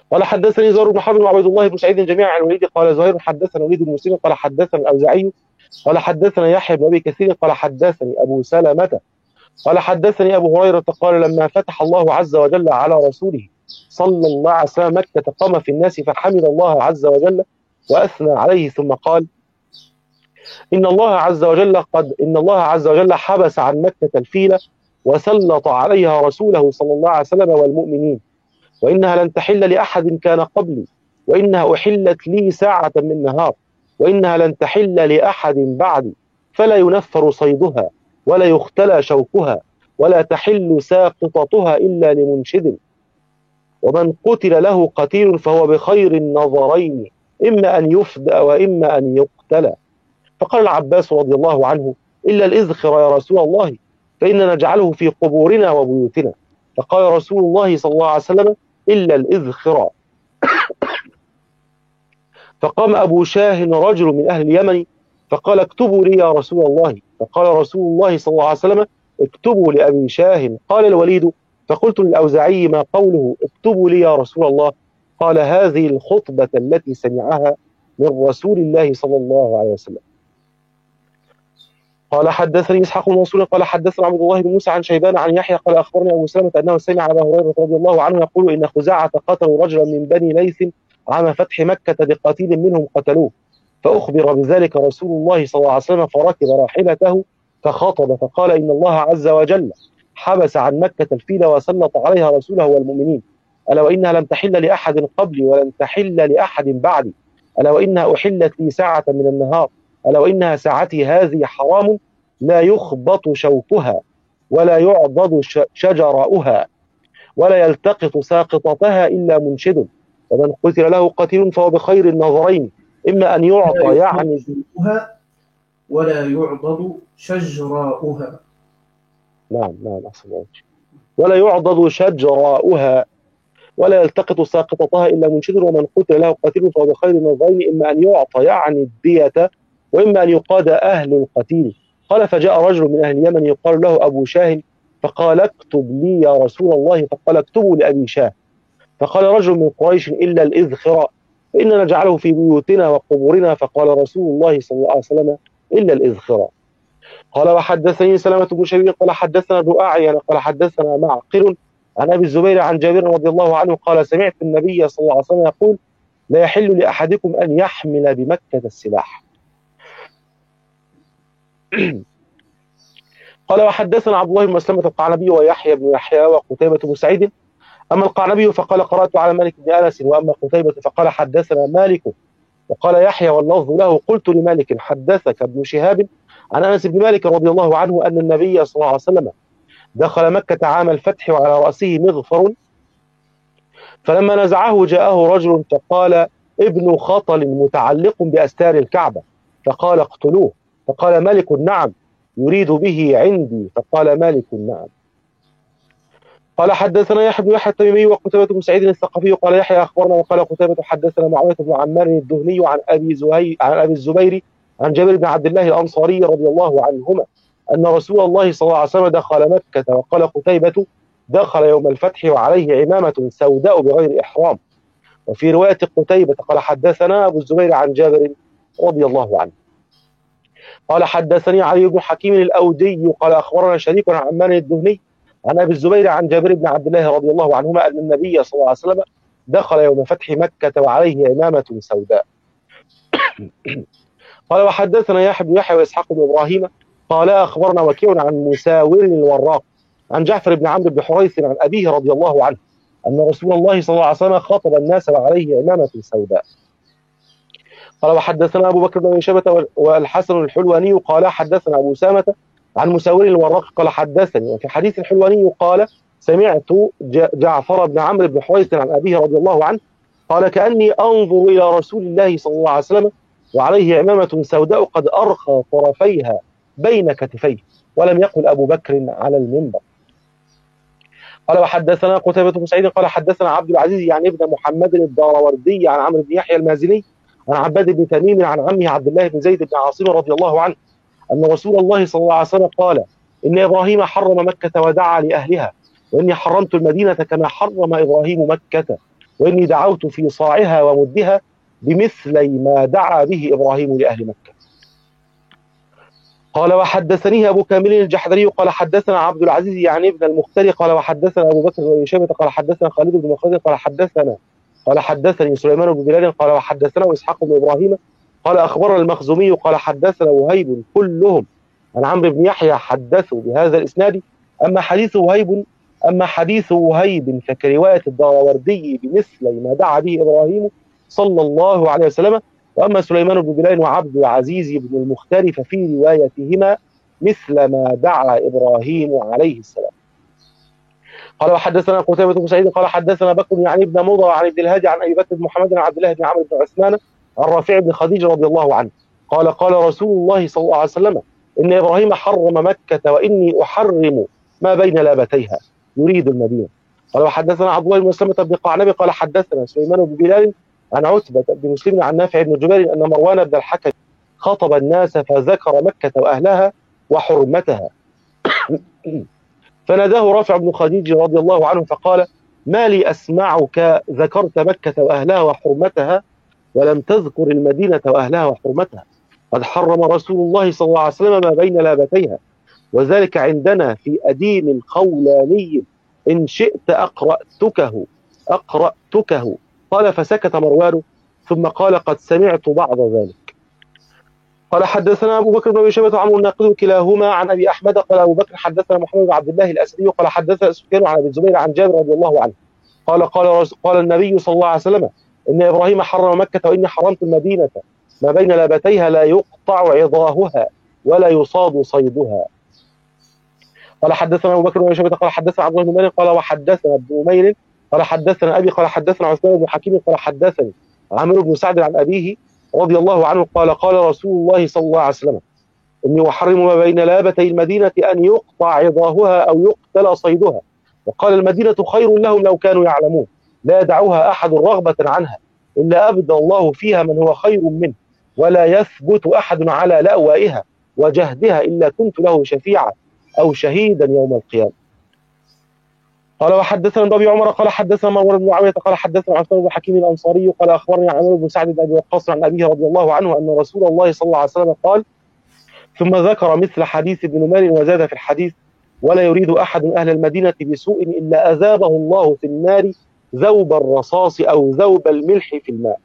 قال حدثني زهير بن حرب وعبيد الله بن سعيد جميعا عن الوليد قال زهير حدثنا وليد بن مسلم قال حدثنا الأوزاعي قال حدثنا يحيى بن أبي كثير قال حدثني أبو سلمة قال حدثني أبو هريرة قال لما فتح الله عز وجل على رسوله صلى الله عليه وسلم مكة قام في الناس فحمد الله عز وجل وأثنى عليه ثم قال إن الله عز وجل قد إن الله عز وجل حبس عن مكة الفيل وسلط عليها رسوله صلى الله عليه وسلم والمؤمنين، وإنها لن تحل لأحد كان قبلي، وإنها أحلت لي ساعة من نهار، وإنها لن تحل لأحد بعدي، فلا ينفر صيدها ولا يختلى شوكها ولا تحل ساقطتها إلا لمنشد، ومن قتل له قتيل فهو بخير النظرين إما أن يفدى وإما أن يقتل. فقال العباس رضي الله عنه إلا الإذخر يا رسول الله فإننا نجعله في قبورنا وبيوتنا. فقال رسول الله صلى الله عليه وسلم إلا الإذخر. فقام أبو شاه رجل من أهل اليمن فقال اكتبوا لي يا رسول الله. فقال رسول الله صلى الله عليه وسلم اكتبوا لأبي شاه. قال الوليد فقلت للأوزاعي ما قوله اكتبوا لي يا رسول الله؟ قال هذه الخطبة التي سمعها من رسول الله صلى الله عليه وسلم. قال حدثني إسحاق بن منصور قال حدثنا عبد الله بن موسى عن شيبان عن يحيى قال أخبرني أبو سلمة أنه سمع أبا هريرة رضي الله عنه يقول إن خزاعة قتلوا رجلا من بني ليث عام فتح مكة بقتيل منهم قتلوه، فأخبر بذلك رسول الله صلى الله عليه وسلم فركب راحلته فخطب فقال إن الله عز وجل حبس عن مكة الفيل وسلط عليها رسوله والمؤمنين، ألا وإنها لم تحل لأحد قبلي ولن تحل لأحد بعدي، ألا وإنها أحلت لي ساعة من النهار، ألا وإنها ساعتي هذه حرام لا يخبط شوكها ولا يعضد شجراؤها ولا يلتقط ساقطتها إلا منشد، ومن قتل له قتيل فهو بخير النظرين إما أن يعطى يعني ولا يعضد شجراؤها. نعم نعم أحسن الله. ولا يعضد شجراؤها ولا يلتقط ساقطتها إلا منشد، ومن قتل له قتيل فهو بخير النظرين إما أن يعطى يعني الدية وإما أن يقاد أهل القتيل. قال فجاء رجل من أهل اليمن يقال له أبو شاه فقال اكتب لي يا رسول الله. فقال اكتبوا لأبي شاه. فقال رجل من قريش إلا الإذخر فإننا نجعله في بيوتنا وقبورنا. فقال رسول الله صلى الله عليه وسلم إلا الإذخر. قال وحدثني سلمة بن شبيب قال حدثنا ابن أعين قال حدثنا معقل عن أبي الزبير عن جابر رضي الله عنه قال سمعت النبي صلى الله عليه وسلم يقول لا يحل لأحدكم أن يحمل بمكة السلاح. قال وحدثنا عبد الله بن مسلمة القعنبي ويحيى بن يحيى وقتيبة بن سعيد. أما القعنبي فقال قرأت على مالك بن أنس، وأما قتيبة فقال حدثنا مالك، وقال يحيى واللفظ له قلت لمالك حدثك ابن شهاب عن أنس بن مالك رضي الله عنه أن النبي صلى الله عليه وسلم دخل مكة عام الفتح وعلى رأسه مغفر، فلما نزعه جاءه رجل فقال ابن خطل متعلق بأستار الكعبة، فقال اقتلوه. فقال مالك نعم يريد به عندي. فقال مالك نعم. قال حدثنا يحيى بن يحيى التميمي وقتيبة بن سعيد الثقفي قال يحيى أخبرنا وقال قتيبة حدثنا معاوية بن عمار الدهني عن أبي زهير عن أبي الزبير عن جابر بن عبد الله الأنصاري رضي الله عنهما أن رسول الله صلى الله عليه وسلم دخل مكة. وقال قتيبة دخل يوم الفتح وعليه عمامة سوداء بغير إحرام. وفي رواية قتيبة قال حدثنا أبو الزبير عن جابر رضي الله عنه. قال حدثني علي بن حكيم الأودي قال أخبرنا شريك عن عمان الدهني عن أبي الزبير عن جابر بن عبد الله رضي الله عنهما أن النبي صلى الله عليه وسلم دخل يوم فتح مكة وعليه عمامة سوداء. قال وحدثنا يحيى بن يحيى وإسحاق بن إبراهيم قال أخبرنا وكيع عن مساور الوراق عن جعفر بن عمرو بن حريث عن أبيه رضي الله عنه أن رسول الله صلى الله عليه وسلم خاطب الناس وعليه عمامة سوداء. قال وحدثنا أبو بكر بن شيبة والحسن الحلواني قال حدثنا أبو أسامة عن مساور الوراق قال حدثني. وفي حديث الحلواني قال سمعت جعفر بن عمرو بن حريث عن أبيه رضي الله عنه قال كأني أنظر إلى رسول الله صلى الله عليه وسلم وعليه عمامة سوداء قد أرخى طرفيها بين كتفيه، ولم يقل أبو بكر على المنبر. قال وحدثنا قتيبة بن سعيد قال حدثنا عبد العزيز يعني ابن محمد الداروردي عن عمرو بن يحيى المازني عن عباد بن تميم عن عمه عبد الله بن زيد بن عاصم رضي الله عنه أن رسول الله صلى الله عليه وسلم قال إن إبراهيم حرم مكة ودعا لأهلها، وإني حرمت المدينة كما حرم إبراهيم مكة، وإني دعوت في صاعها ومدها بمثل ما دعا به إبراهيم لأهل مكة. قال وحدثنيه أبو كامل الجحدري قال حدثنا عبد العزيز يعني ابن المختار قال وحدثنا أبو بكر بن شيبة قال حدثنا خالد بن مخلد قال حدثنا قال حدثني سليمان بن بلال قال وحدثنا إسحاق بن إبراهيم قال أخبرنا المخزومي قال حدثنا وهيب كلهم عن عمرو بن يحيى حدثوا بهذا الإسناد. أما حديث وهيب أما حديث وهيب فكرواية الدراوردي بمثل ما دعا به إبراهيم صلى الله عليه وسلم. وأما سليمان بن بلال وعبد العزيز بن المختار ففي روايتهما مثل ما دعا إبراهيم عليه السلام. قال وحدثنا قتيبة بن سعيد قال حدثنا بكر يعني ابن مضر عن ابن الهادي عن أبي بكر بن محمد عن عبد الله بن عمرو بن عثمان عن رافع بن خديج رضي الله عنه قال قال رسول الله صلى الله عليه وسلم إن إبراهيم حرم مكة وإني أحرم ما بين لابتيها يريد المدينة. قال وحدثنا عبد الله بن مسلمة بن قعنبي قال حدثنا سليمان بن بلال عن عتبة بن مسلم عن نافع بن جبير أن مروان بن الحكم خطب الناس فذكر مكة وأهلها وحرمتها فناداه رافع بن خديج رضي الله عنه فقال ما لي أسمعك ذكرت مكة وأهلها وحرمتها ولم تذكر المدينة وأهلها وحرمتها قد حرم رسول الله صلى الله عليه وسلم ما بين لابتيها وذلك عندنا في أديم خولاني إن شئت أقرأتكه أقرأتكه قال فسكت مروان ثم قال قد سمعت بعض ذلك. قال حدثنا أبو بكر بن أبي شيبة وعمرو الناقد كلاهما عن أبي أحمد قال أبو بكر حدثنا محمد بن عبد الله الأسدي قال حدثنا سفيان عن أبي الزبير عن جابر رضي الله عنه قال قال قال النبي صلى الله عليه وسلم إن إبراهيم حرم مكة وإني حرمت المدينة ما بين لابتيها لا يقطع عظاهها ولا يصاد صيدها. قال حدثنا أبو بكر بن أبي شيبة قال حدثنا عبد الله بن مالك قال وحدثنا ابن أمير قال حدثنا أبي قال حدثنا عثمان بن حكيم قال حدثني عامر بن سعد عن أبيه رضي الله عنه قال قال رسول الله صلى الله عليه وسلم إني أحرم ما بين لابتي المدينة أن يقطع عظاهها أو يقتل صيدها وقال المدينة خير لهم لو كانوا يعلمون لا يدعوها أحد رغبة عنها إلا أبدى الله فيها من هو خير منه ولا يثبت أحد على لأوائها وجهدها إلا كنت له شفيعا أو شهيدا يوم القيامة. قال وحدثنا ابن عمر قال حدثنا مروان بن معاوية قال حدثنا عثمان بن حكيم الأنصاري قال أخبرني عمرو بن سعد بن أبي وقاص عن أبيه رضي الله عنه أن رسول الله صلى الله عليه وسلم قال ثم ذكر مثل حديث ابن نمير وزاد في الحديث ولا يريد أحد أهل المدينة بسوء إلا أذابه الله في النار ذوب الرصاص أو ذوب الملح في الماء.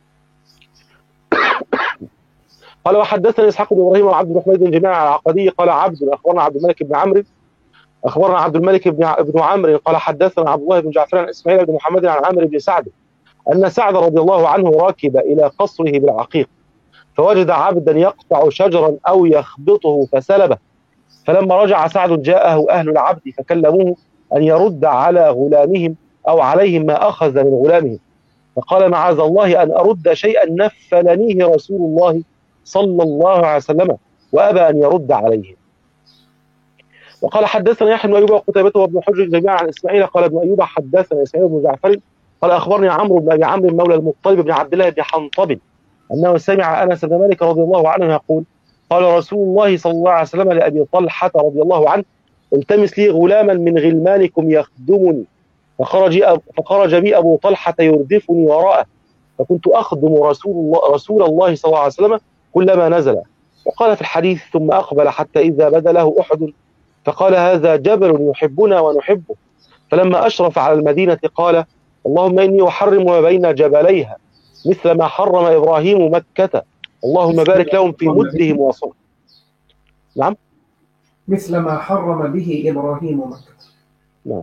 قال وحدثنا إسحاق بن إبراهيم وعبد الرحمن بن جماعة العقدي قال عبد أخبرنا عبد الملك بن عمرو أخبرنا عبد الملك بن ابن عمرو قال حدثنا عبد الله بن جعفر عن إسماعيل بن محمد عن عامر بن سعد أن سعد رضي الله عنه راكب إلى قصره بالعقيق فوجد عبدا يقطع شجرا أو يخبطه فسلبه فلما رجع سعد جاءه أهل العبد فكلموه أن يرد على غلامهم أو عليهم ما أخذ من غلامهم فقال معاذ الله أن أرد شيئا نفلنيه رسول الله صلى الله عليه وسلم وأبى أن يرد عليه. وقال حدثنا يحيى بن أيوب وقتيبة وابن حجر جميعا عن إسماعيل قال ابن أيوب حدثنا إسماعيل بن جعفر قال أخبرني عمرو بن أبي عمرو مولى المطلب بن عبد الله بن حنطب أنه سمع أنس بن مالك رضي الله عنه يقول قال رسول الله صلى الله عليه وسلم لأبي طلحة رضي الله عنه التمس لي غلاما من غلمانكم يخدمني فخرج فخرج بي أبو طلحة يردفني وراءه فكنت أخدم رسول الله رسول الله صلى الله عليه وسلم كلما نزل. وقال في الحديث ثم أقبل حتى إذا بدا له أحد فقال هذا جبل يحبنا ونحبه فلما أشرف على المدينة قال اللهم إني أحرم ما بين جبليها مثل ما حرم إبراهيم مكة اللهم بارك لهم في مدهم وصلهم. نعم مثل ما حرم به إبراهيم مكة. نعم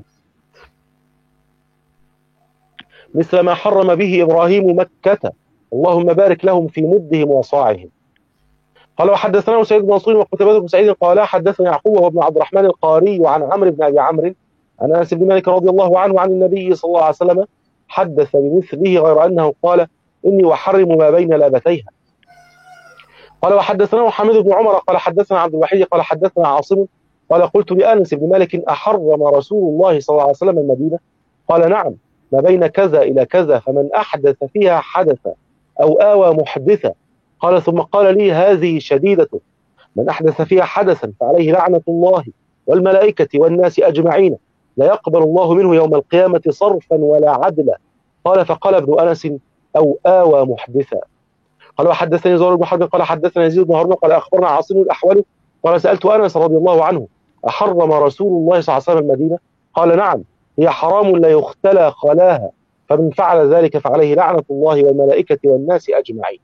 مثل ما حرم به إبراهيم مكة اللهم بارك لهم في مدهم وصاعهم. قال وحدثنا سعيد بن منصور وقتيبة بن سعيد قال حدثنا يعقوب وابن عبد الرحمن القاري وعن عمرو بن أبي عمرو عن أنس بن مالك رضي الله عنه عن النبي صلى الله عليه وسلم حدث بمثله غير أنه قال إني أحرم ما بين لابتيها. قال وحدثنا محمد بن عمر قال حدثنا عبد الوحيد قال حدثنا عاصم قال قلت لأنس بن مالك أحرم رسول الله صلى الله عليه وسلم المدينة قال نعم ما بين كذا إلى كذا فمن أحدث فيها حدثا أو آوى محدثا قال ثم قال لي هذه شديدة من أحدث فيها حدثا فعليه لعنة الله والملائكة والناس أجمعين لا يقبل الله منه يوم القيامة صرفا ولا عدلا قال فقال ابن أنس أو آوى محدثا. قال وحدثني زهير بن حرب قال حدثنا يزيد بن هارون قال أخبرنا عاصم الأحول قال سألت أنس رضي الله عنه أحرم رسول الله صلى الله عليه وسلم المدينة؟ قال نعم، هي حرام لا يختلى خلاها، فمن فعل ذلك فعليه لعنة الله والملائكة والناس أجمعين.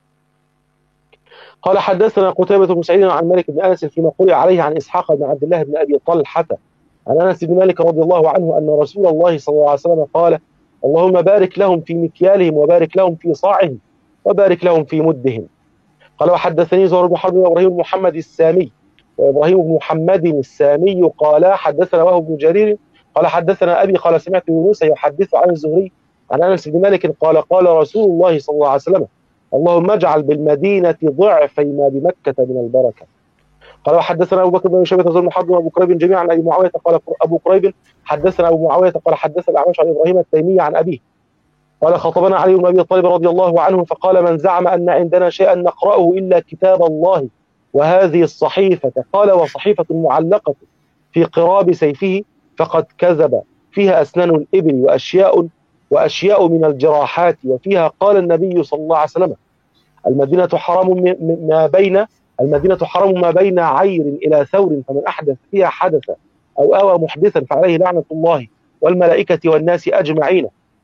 قال حدثنا قتيبة بن سعيد عن مالك بن أنس فيما قرئ عليه عن إسحاق بن عبد الله بن أبي طلحة عن أنس بن مالك رضي الله عنه أن رسول الله صلى الله عليه وسلم قال اللهم بارك لهم في مكيالهم وبارك لهم في صاعهم وبارك لهم في مدهم. قال وحدثني زهير بن حرب وإبراهيم بن محمد السامي وإبراهيم بن محمد السامي قال حدثنا وهب بن جرير قال حدثنا أبي قال سمعت يونس يحدث عن الزهري عن أنس بن مالك قال قال رسول الله صلى الله عليه وسلم اللهم اجعل بالمدينة ضعفي ما بمكة من البركة. قال وحدثنا أبو بكر بن شيبة بن حرب وأبو كريب جميعا عن أبي معاوية قال أبو كريب حدثنا أبو معاوية قال حدثنا الأعمش عن إبراهيم التيمي عن أبيه قال خطبنا علي بن أبي طالب رضي الله عنه فقال من زعم أن عندنا شيئا نقرأه إلا كتاب الله وهذه الصحيفة قال وصحيفة معلقة في قراب سيفه فقد كذب، فيها أسنان الإبل وأشياء وأشياء من الجراحات، وفيها قال النبي صلى الله عليه وسلم المدينة حرام ما بين المدينة حرام ما بين عير إلى ثور، فمن أحدث فيها حدثا أو آوى محدثا فعليه لعنة الله والملائكة والناس أجمعين،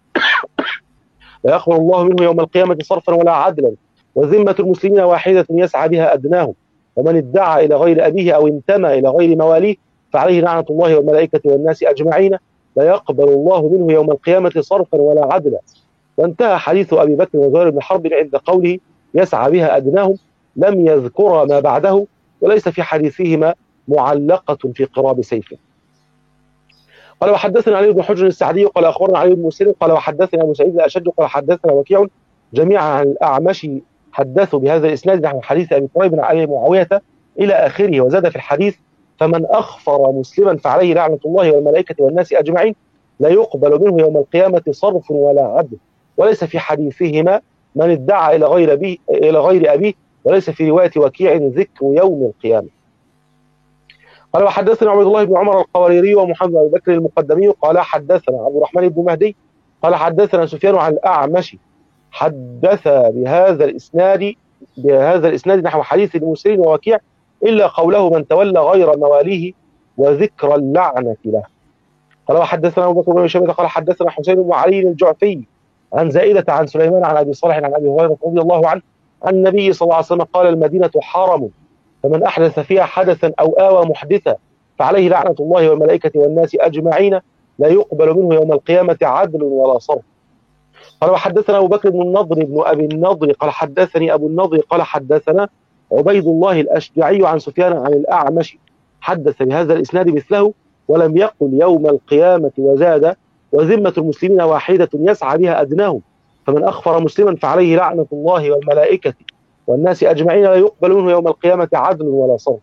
لا يقبل الله منه يوم القيامة صرفا ولا عدلا، وذمة المسلمين واحدة يسعى بها أدناهم، ومن ادعى إلى غير أبيه أو انتمى إلى غير مواليه فعليه لعنة الله والملائكة والناس أجمعين، لا يقبل الله منه يوم القيامة صرفا ولا عدلا. وانتهى حديث أبي بكر وزهير بن حرب عند قوله يسعى بها أدناهم، لم يذكر ما بعده، وليس في حديثهما معلقة في قراب سيفه. قال وحدثنا علي بن حجر السعدي قال أخبرنا علي بن مسلم قال وحدثنا أبو سعيد الأشج قال حدثنا وكيع جميعا عن الأعمش حدثوا بهذا الإسناد نحو حديث أبي كريب عن أبي معاوية إلى آخره، وزاد في الحديث فمن أخفر مسلما فعليه لعنة الله والملائكة والناس أجمعين، لا يقبل منه يوم القيامة صرف ولا عدل، وليس في حديثهما من ادعى إلى غير أبيه إلى غير أبيه، وليس في رواية وكيع ذكر يوم القيامة. قال وحدثنا عبد الله بن عمر القواريري ومحمد بن بكر المقدمي قال حدثنا عبد الرحمن بن مهدي قال حدثنا سفيان عن الأعمش حدث بهذا الإسناد بهذا الإسناد نحو حديث المسلمين ووكيع إلا قوله من تولى غير مواليه وذكر اللعنة له. قال وحدثنا أبو بكر بن شيبة قال حدثنا حسين بن علي الجعفي عن زائدة عن سليمان عن أبي صالح عن أبي هريرة رضي الله عنه عن النبي صلى الله عليه وسلم قال المدينة حرم، فمن أحدث فيها حدثا أو آوى محدثا فعليه لعنة الله والملائكة والناس أجمعين، لا يقبل منه يوم القيامة عدل ولا صرف. قال وحدثنا أبو بكر بن النضر بن أبي النضر قال حدثني أبو النضر قال حدثنا عبيد الله الأشجعي عن سفيان عن الأعمش حدث بهذا الإسناد مثله ولم يقل يوم القيامة، وزاد وذمة المسلمين واحدة يسعى بها أدناهم، فمن أخفر مسلما فعليه لعنة الله والملائكة والناس أجمعين، لا يقبل منه يوم القيامة عدل ولا صرف.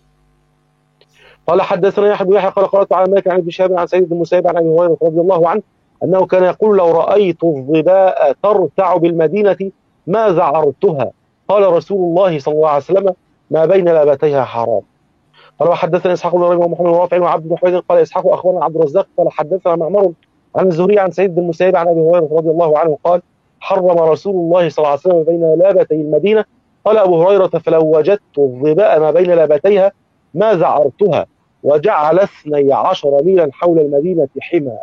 قال حدثنا يحيى بن يحيى قال قرأت على مالك عن ابن شهاب عن سعيد بن المسيب عن أبي هريرة رضي الله عنه أنه كان يقول لو رأيت الظباء ترتع بالمدينة ما ذعرتها، قال رسول الله صلى الله عليه وسلم ما بين لابتيها حرام. قال وحدثنا إسحاق بن إبراهيم ومحمد بن رافع وعبد بن حميد قال إسحاق أخبرنا عبد الرزاق قال حدثنا معمر عن الزهري عن سعيد بن المسيب عن أبي هريرة رضي الله عنه قال حرم رسول الله صلى الله عليه وسلم بين لابتي المدينة. قال أبو هريرة فلو وجدت الظباء ما بين لابتيها ما ذعرتها، وجعل اثني عشر ميلا حول المدينة حمى.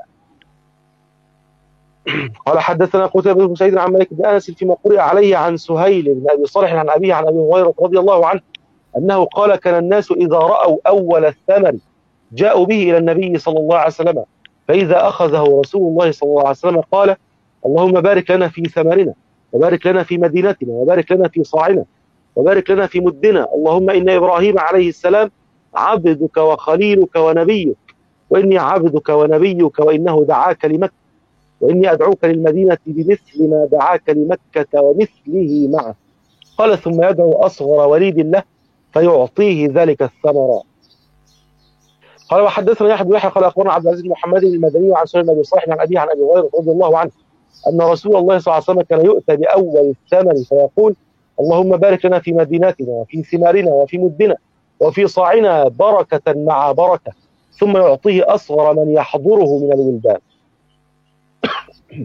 قال حدثنا قتيبة بن سعيد عن مالك بن أنس فيما قرئ عليه عن سهيل بن أبي صالح عن أبيه عن أبي هريرة رضي الله عنه أنه قال كان الناس إذا رأوا أول الثمر جاءوا به إلى النبي صلى الله عليه وسلم، فإذا أخذه رسول الله صلى الله عليه وسلم قال اللهم بارك لنا في ثمرنا وبارك لنا في مدينتنا وبارك لنا في صاعنا وبارك لنا في مدنا، اللهم إن إبراهيم عليه السلام عبدك وخليلك ونبيك، وإني عبدك ونبيك وإنه دعاك لمكة، وإني أدعوك للمدينة بمثل ما دعاك لمكة ومثله معه. قال ثم يدعو أصغر وليد له فيعطيه ذلك الثمرات. قال وحدثنا يحيى بن يحيى قال أخبرنا عبد العزيز بن محمد المدني عن سليمان بن صالح عن أبيه عن أبي هريرة رضي الله عنه أن رسول الله صلى الله عليه وسلم كان يؤتى بأول الثمر فيقول اللهم بارك لنا في مدينتنا وفي ثمارنا وفي مدنا وفي صاعنا بركة مع بركة، ثم يعطيه أصغر من يحضره من الولدان.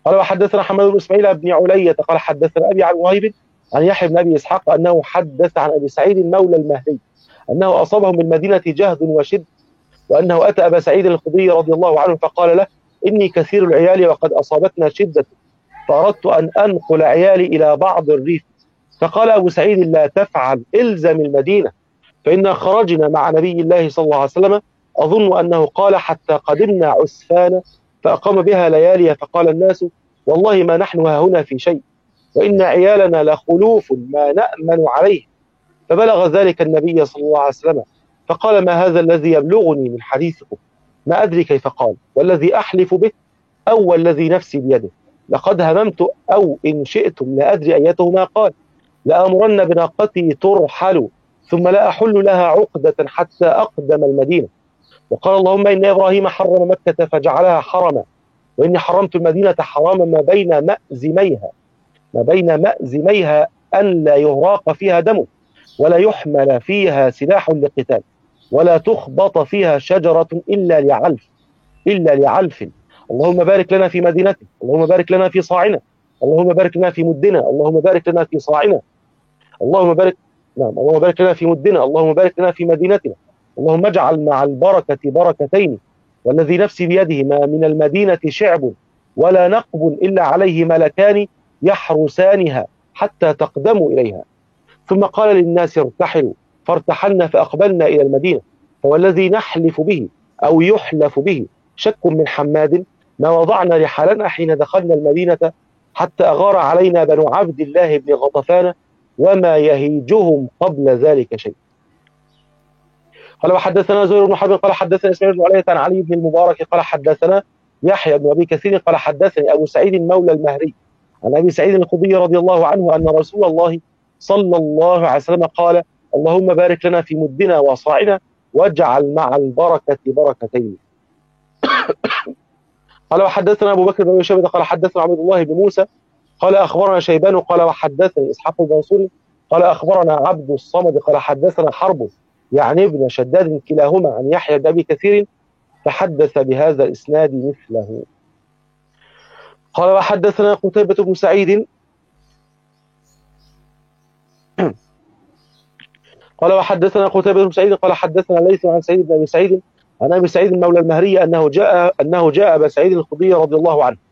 قال وحدثنا حماد بن اسماعيل بن علية قال حدثنا ابي عن وهيب عن يحيى بن ابي اسحاق انه حدث عن ابي سعيد مولى المهدي انه اصابهم بالمدينه جهد وشد، وانه اتى ابا سعيد الخدري رضي الله عنه فقال له: اني كثير العيال وقد اصابتنا شده، فاردت ان انقل عيالي الى بعض الريف. فقال ابو سعيد: لا تفعل، الزم المدينه، فانا خرجنا مع نبي الله صلى الله عليه وسلم، اظن انه قال حتى قدمنا عسفان فاقام بها ليالي، فقال الناس: والله ما نحن هنا في شيء، وان عيالنا لخلوف ما نامن عليه. فبلغ ذلك النبي صلى الله عليه وسلم فقال: ما هذا الذي يبلغني من حديثكم؟ ما ادري كيف قال، والذي احلف به او والذي نفسي بيده لقد هممت او ان شئتم لا ادري ايتهما قال: لامرن بناقتي ترحل ثم لا احل لها عقده حتى اقدم المدينه. وقال: اللهم ان ابراهيم حرم مكه فجعلها حرما، واني حرمت المدينه حراما ما بين مأزميها ما بين مأزميها ان لا يهراق فيها دم، ولا يحمل فيها سلاح لقتال، ولا تخبط فيها شجره الا لعلف الا لعلف. اللهم بارك لنا في مدينتنا، اللهم بارك لنا في صاعنا، اللهم بارك لنا في مدنا، اللهم بارك لنا في صاعنا، اللهم بارك نعم اللهم بارك لنا في مدنا، اللهم بارك لنا في مدينتنا، اللهم اجعل مع البركة بركتين، والذي نفسي بيده ما من المدينة شعب ولا نقب إلا عليه ملكان يحرسانها حتى تقدموا إليها. ثم قال للناس: ارتحلوا، فارتحلنا فأقبلنا إلى المدينة، فوالذي نحلف به أو يحلف به شك من حماد ما وضعنا رحالنا حين دخلنا المدينة حتى أغار علينا بنو عبد الله بن غطفان وما يهيجهم قبل ذلك شيء. قال وحدثنا زهير بن حرب قال حدثنا اسماعيل بن علية عن علي بن المبارك قال حدثنا يحيى بن ابي كثير قال حدثني ابو سعيد مولى المهري عن ابي سعيد الخدري رضي الله عنه ان رسول الله صلى الله عليه وسلم قال: اللهم بارك لنا في مدنا وصاعنا واجعل مع البركة بركتين. قال وحدثنا ابو بكر بن ابي شيبة قال حدثنا عبد الله بن موسى قال اخبرنا شيبان قال وحدثني اسحاق المنصوري قال اخبرنا عبد الصمد قال حدثنا حرب يعني ابن شداد كلاهما عن يحيى بن ابي كثير فحدث بهذا الاسناد مثله. قال وحدثنا قتيبة بن سعيد قال وحدثنا قتيبة بن سعيد قال حدثنا ليث عن سعيد بن ابي سعيد عن ابي سعيد مولى المهري انه جاء انه جاء ابا سعيد الخدري رضي الله عنه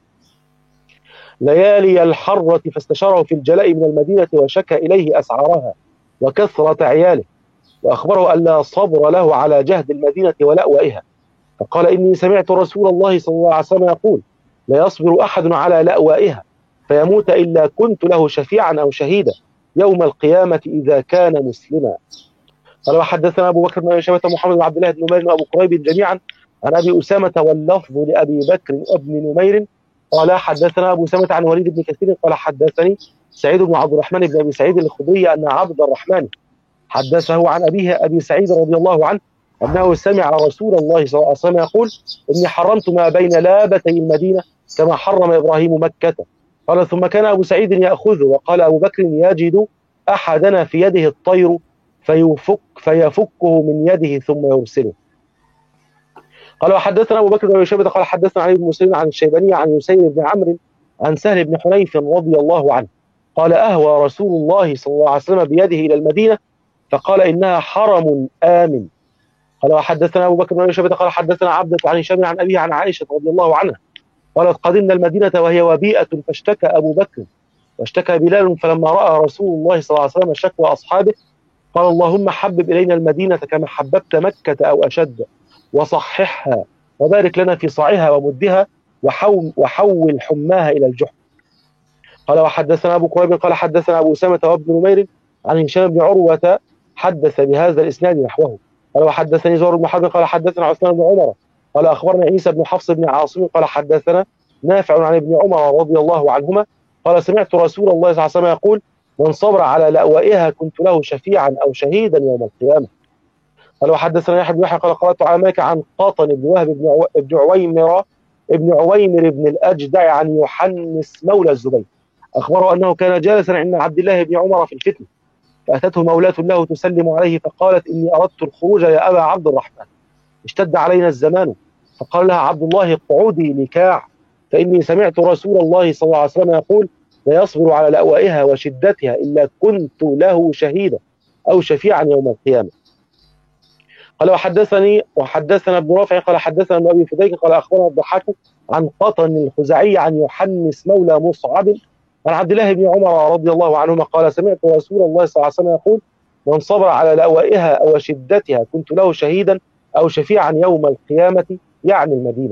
ليالي الحرة فاستشاره في الجلاء من المدينة وشكى إليه أسعارها وكثرة عياله، وأخبره أن لا صبر له على جهد المدينة ولأوائها، فقال: إني سمعت رسول الله صلى الله عليه وسلم يقول: لا يصبر أحد على لأوائها فيموت إلا كنت له شفيعا أو شهيدا يوم القيامة إذا كان مسلما. قال وحدثنا أبو بكر بن أبي شيبة محمد بن عبد الله بن نمير وأبو قريب جميعا عن أبي أسامة واللفظ لأبي بكر بن نمير قال حدثنا أبو أسامة عن وليد بن كثير قال حدثني سعيد بن عبد الرحمن بن أبي سعيد الخدري أن عبد الرحمن حدثه عن أبيه أبي سعيد رضي الله عنه أنه سمع رسول الله صلى الله عليه وسلم يقول: إني حرمت ما بين لابتي المدينة كما حرم إبراهيم مكة. قال ثم كان أبو سعيد يأخذه، وقال أبو بكر: يجد أحدنا في يده الطير فيفك فيفكه من يده ثم يرسله. قال وحدثنا أبو بكر بن أبي شيبة قال حدثنا علي بن مسلم عن الشيباني عن يسير بن عمرو عن سهل بن حنيف رضي الله عنه قال: أهوى رسول الله صلى الله عليه وسلم بيده إلى المدينة فقال: إنها حرم آمن. قال وحدثنا أبو بكر بن أبي شيبة قال حدثنا عبدة عن هشام عن أبيه عن عائشة رضي الله عنها قالت: قدمنا المدينة وهي وبيئة فاشتكى أبو بكر واشتكى بلال، فلما رأى رسول الله صلى الله عليه وسلم شكوى أصحابه قال: اللهم حبب إلينا المدينة كما حببت مكة أو أشد، وصححها وبارك لنا في صاعها ومدها وحول, وحول حماها إلى الجحر. قال وحدثنا أبو قريب قال حدثنا أبو أسامة وابن نمير عن هشام بن عروة حدث بهذا الإسناد نحوه. قال وحدثني زهير بن حرب قال حدثنا عثمان بن عمر قال أخبرنا عيسى بن حفص بن عاصم قال حدثنا نافع عن ابن عمر رضي الله عنهما قال: سمعت رسول الله صلى الله عليه وسلم يقول: من صبر على لأوائها كنت له شفيعا أو شهيدا يوم القيامة. قال وحدثنا يحيى بن يحيى قال قرأت على مالك عن قاطن بن وهب بن عويمر ابن عويمر بن الأجدع عن يحنس مولى الزبير أخبره أنه كان جالسا عند عبد الله بن عمر في الفتنة، فأتته مولاة له تسلم عليه فقالت: إني أردت الخروج يا أبا عبد الرحمن، اشتد علينا الزمان. فقال لها عبد الله: اقعدي لكاع. فإني سمعت رسول الله صلى الله عليه وسلم يقول لا يصبر على لأوائها وشدتها إلا كنت له شهيدا أو شفيعا يوم القيامة. قال وحدثني وحدثنا ابن رافع قال حدثنا ابن أبي فديك قال أخبرنا الضحاك عن قطن الخزاعي عن يحنس مولى مصعب عن عبد الله بن عمر رضي الله عنهما قال سمعت رسول الله صلى الله عليه وسلم يقول من صبر على لأوائها أو شدتها كنت له شهيدا أو شفيعا يوم القيامة، يعني المدينة.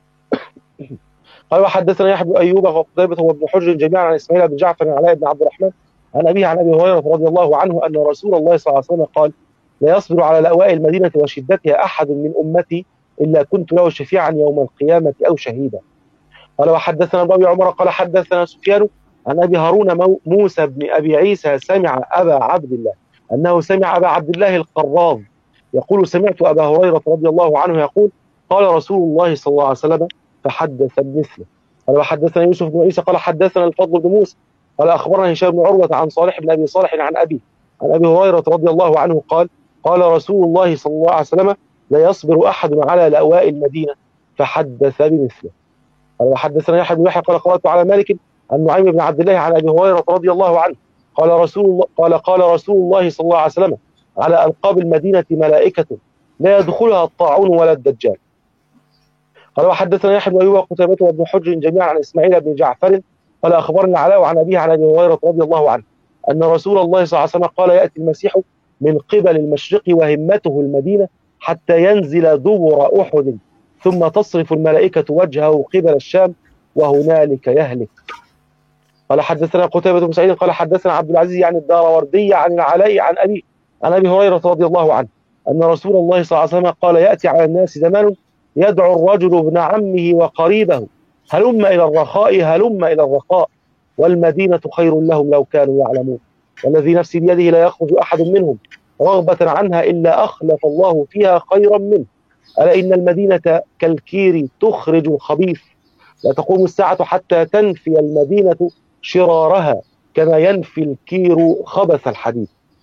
قال وحدثنا يحيى بن أيوب وقتيبة وابن حجر جميعا عن إسماعيل بن جعفر عن علاء بن عبد الرحمن عن أبيه عن أبي هريرة رضي الله عنه أن رسول الله صلى الله عليه وسلم قال لا يصبر على لأواء المدينة وشدتها أحد من أمتي إلا كنت له شفيعا يوم القيامة أو شهيدا. قال وحدثنا ابن أبي عمر قال حدثنا سفيان عن أبي هارون موسى بن أبي عيسى سمع أبا عبد الله أنه سمع أبا عبد الله القراظ يقول سمعت أبا هريرة رضي الله عنه يقول قال رسول الله صلى الله عليه وسلم فحدث بمثله. قال وحدثنا يوسف بن عيسى قال حدثنا الفضل بن موسى قال أخبرنا هشام بن عروة عن صالح بن أبي صالح عن أبي عن أبي هريرة رضي الله عنه قال قال رسول الله صلى الله عليه وسلم لا يصبر أحد على لأواء المدينة فحدث بمثله. قال وحدثنا يحيى بن يحيى قال قرأت على مالك عن نعيم بن عبد الله عن أبي هريرة رضي الله عنه قال رسول الله قال قال رسول الله صلى الله عليه وسلم على ألقاب المدينة ملائكة لا يدخلها الطاعون ولا الدجال. قال وحدثنا يحيى بن أيوب وقتيبة وابن حجر جميعا عن إسماعيل بن جعفر قال أخبرنا علاء عن أبيه عن أبي هريرة رضي الله عنه أن رسول الله صلى الله عليه وسلم قال يأتي المسيح من قبل المشرق وهمته المدينة حتى ينزل دبر أحد ثم تصرف الملائكة وجهه قبل الشام وهنالك يهلك. قال حدثنا قتيبة بن سعيد قال حدثنا عبد العزيز عن الداروردي عن العلاء عن أبي عن أبي هريرة رضي الله عنه أن رسول الله صلى الله عليه وسلم قال يأتي على الناس زمان يدعو الرجل ابن عمه وقريبه هلم إلى الرخاء هلم إلى الرخاء والمدينة خير لهم لو كانوا يعلمون والذي نفسي بيده لا يخرج أحد منهم رغبة عنها إلا أخلف الله فيها خيرا منه ألا إن المدينة كالكير تخرج الخبيث لا تقوم الساعة حتى تنفي المدينة شرارها كما ينفي الكير خبث الحديد.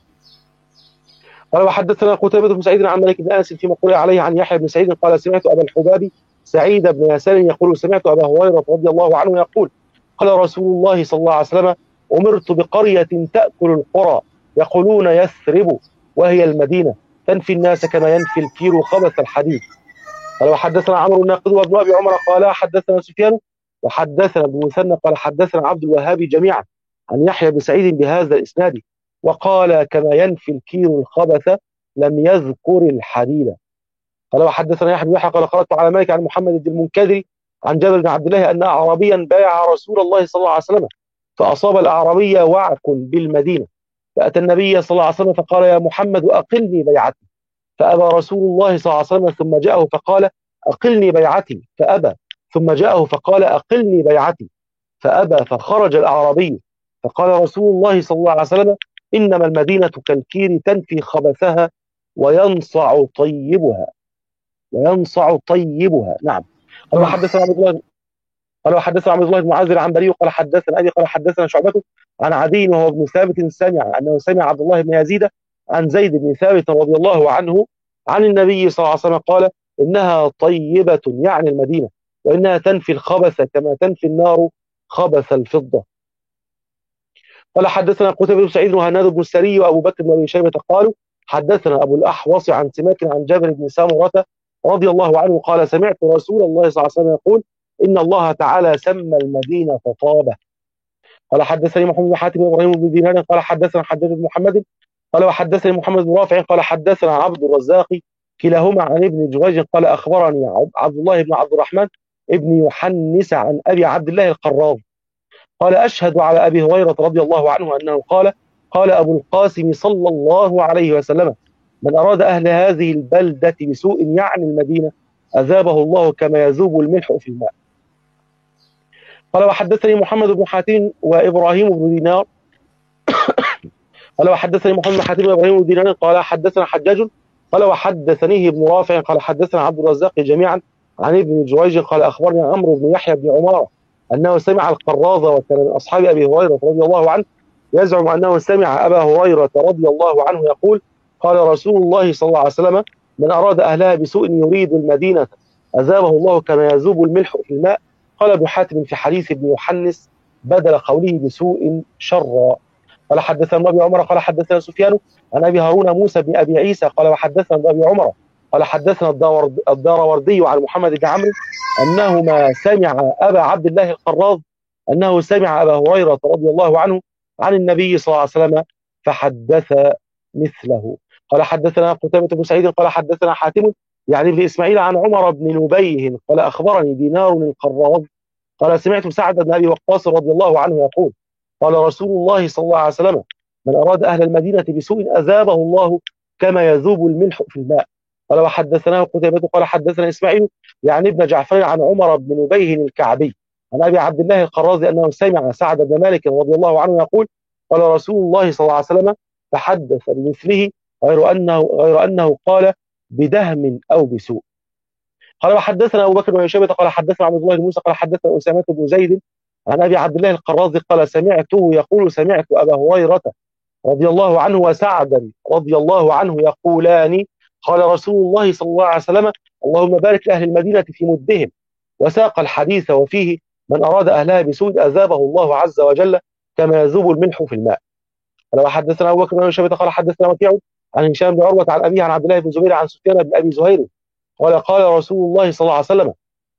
قال وحدثنا قتيبة بن سعيد عن مالك بن أنس فيما قرئ عليه عن يحيى بن سعيد قال سمعت أبا الحباب سعيد بن يسار يقول سمعت أبا هريرة رضي الله عنه يقول قال رسول الله صلى الله عليه وسلم أمرت بقرية تأكل القرى يقولون يثرب وهي المدينة تنفي الناس كما ينفي الكير خبث الحديد. قال وحدثنا عمرو الناقد وابن أبي عمر قال حدثنا سفيان وحدثنا ابن مثنى قال حدثنا عبد الوهاب جميعا عن يحيى بن سعيد بهذا الإسناد وقال كما ينفي الكير الخبث لم يذكر الحديد. قال وحدثنا يحيى بن يحيى قال قرأت على مالك عن محمد بن المنكدر عن جابر بن عبد الله أن أعرابيا بايع رسول الله صلى الله عليه وسلم فأصاب الأعرابي وعك بالمدينة فأتى النبي صلى الله عليه وسلم فقال يا محمد أقلني بيعتي فأبى رسول الله صلى الله عليه وسلم ثم جاءه فقال أقلني بيعتي فأبى ثم جاءه فقال أقلني بيعتي فأبى فخرج الأعرابي فقال رسول الله صلى الله عليه وسلم إنما المدينة كالكير تنفي خبثها وينصع طيبها وينصع طيبها. نعم. قال وحدثنا عبد الله قال وحدثنا عبد الله بن معاذ عن بريء قال حدثنا أبي قال حدثنا شعبة عن عدي وهو ابن ثابت سمع أنه سمع عبد الله بن يزيد عن زيد بن ثابت رضي الله عنه عن النبي صلى الله عليه وسلم قال إنها طيبة يعني المدينة وإنها تنفي الخبث كما تنفي النار خبث الفضة. قال حدثنا قتيبة بن سعيد وهناد بن السري وأبو بكر بن أبي شيبة قالوا حدثنا أبو الأحوص عن سماك عن جابر بن سامرة رضي الله عنه قال سمعت رسول الله صلى الله عليه وسلم يقول إن الله تعالى سمى المدينة طابة. قال حدثني محمد بن حاتم وإبراهيم بن دينار قال حدثنا حجاج بن محمد قال وحدثني محمد بن رافع قال حدثنا عبد الرزاق كلاهما عن ابن جريج قال أخبرني عبد الله بن عبد الرحمن ابن يحنس عن أبي عبد الله القراظ قال أشهد على أبي هريرة رضي الله عنه أنه قال قال أبو القاسم صلى الله عليه وسلم من أراد أهل هذه البلدة بسوء يعني المدينة أذابه الله كما يذوب الملح في الماء. قال وحدثني محمد بن حاتم وإبراهيم بن دينار قال وحدثني محمد بن حاتم وإبراهيم بن دينار قال حدثنا حجاج قال وحدثنيه ابن رافع قال حدثنا عبد الرزاق جميعا عن ابن جريج قال أخبرني عمرو بن يحيى بن عمارة أنه سمع القراظة وكان من أصحاب أبي هريرة رضي الله عنه يزعم أنه سمع أبا هريرة رضي الله عنه يقول قال رسول الله صلى الله عليه وسلم من أراد أهلها بسوء يريد المدينة أذابه الله كما يذوب الملح في الماء قال ابن حاتم في حديث ابن يحنس بدل قوله بسوء شرا. قال حدثنا ابي عمر قال حدثنا سفيان عن ابي هارون موسى بن ابي عيسى قال وحدثنا ابي عمر قال حدثنا الداروردي عن محمد بن عمرو انهما سمع ابا عبد الله القراظ انه سمع ابا هريره رضي الله عنه عن النبي صلى الله عليه وسلم فحدث مثله. قال حدثنا قتيبة بن سعيد قال حدثنا حاتم يعني ابن اسماعيل عن عمر بن نبيه قال اخبرني دينار القراظ قال سمعت سعد بن ابي وقاص رضي الله عنه يقول قال رسول الله صلى الله عليه وسلم من اراد اهل المدينه بسوء اذابه الله كما يذوب الملح في الماء. قال وحدثناه قتيبة قال حدثنا اسماعيل يعني ابن جعفر عن عمر بن نبيه الكعبي عن ابي عبد الله القرازي انه سمع سعد بن مالك رضي الله عنه يقول قال رسول الله صلى الله عليه وسلم فحدث بمثله غير انه غير انه قال بدهم او بسوء. قال وحدثنا ابو بكر بن شيبه قال حدثنا عبد الله بن موسى قال حدثنا اسامه بن زيد عن ابي عبد الله القرازي قال سمعته يقول سمعت ابا هريره رضي الله عنه وسعدا رضي الله عنه يقولان قال رسول الله صلى الله عليه وسلم اللهم بارك لاهل المدينه في مدهم وساق الحديث وفيه من اراد اهلها بسوء اذابه الله عز وجل كما يذوب الملح في الماء. قال وحدثنا ابو بكر بن شيبه قال حدثنا وكيع عن هشام بن عروه عن ابيه عن عبد الله بن زبير عن سفيان بن ابي زهير قال قال رسول الله صلى الله عليه وسلم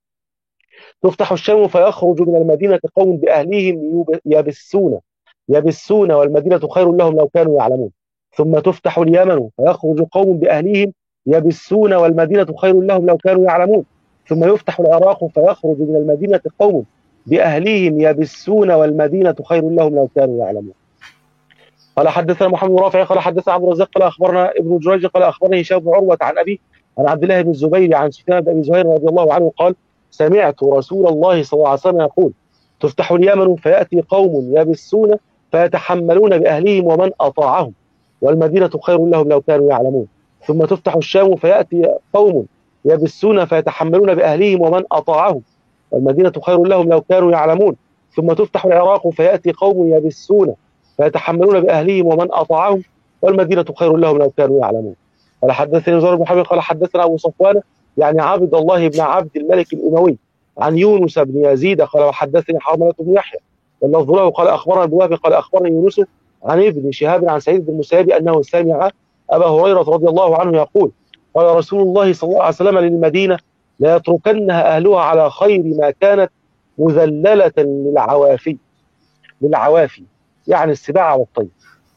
تفتح الشام فيخرج من المدينة قوم بأهليهم يبسون يبسون والمدينة خير لهم لو كانوا يعلمون ثم تفتح اليمن فيخرج قوم بأهليهم يبسون والمدينة خير لهم لو كانوا يعلمون ثم يفتح العراق فيخرج من المدينة قوم بأهليهم يبسون والمدينة خير لهم لو كانوا يعلمون. قال حدثنا محمد بن رافع قال حدثنا عبد الرزاق قال أخبرنا ابن جريج قال أخبرني هشام بن عروة عن أبي عن عبد الله بن الزبير عن سفيان بن أبي زهير رضي الله عنه قال سمعت رسول الله صلى الله عليه وسلم يقول تفتح اليمن فيأتي قوم يبسون فيتحملون بأهلهم ومن أطاعهم والمدينة خير لهم لو كانوا يعلمون ثم تفتح الشام فيأتي قوم يبسون فيتحملون بأهلهم ومن أطاعهم والمدينة خير لهم لو كانوا يعلمون ثم تفتح العراق فيأتي قوم يبسون فيتحملون بأهلهم ومن أطاعهم والمدينة خير لهم لو كانوا يعلمون. قال حدثني زهير بن حرب قال حدثنا أبو صفوان يعني عبد الله بن عبد الملك الأموي عن يونس بن يزيد قال وحدثني حرملة بن يحيى واللفظ له قال أخبرنا ابن وهب قال أخبرني يونس عن ابن شهاب عن سعيد بن المسيب أنه سمع أبا هريرة رضي الله عنه يقول قال رسول الله صلى الله عليه وسلم للمدينة لا يتركنها أهلها على خير ما كانت مذللة للعوافي للعوافي يعني السباع والطير.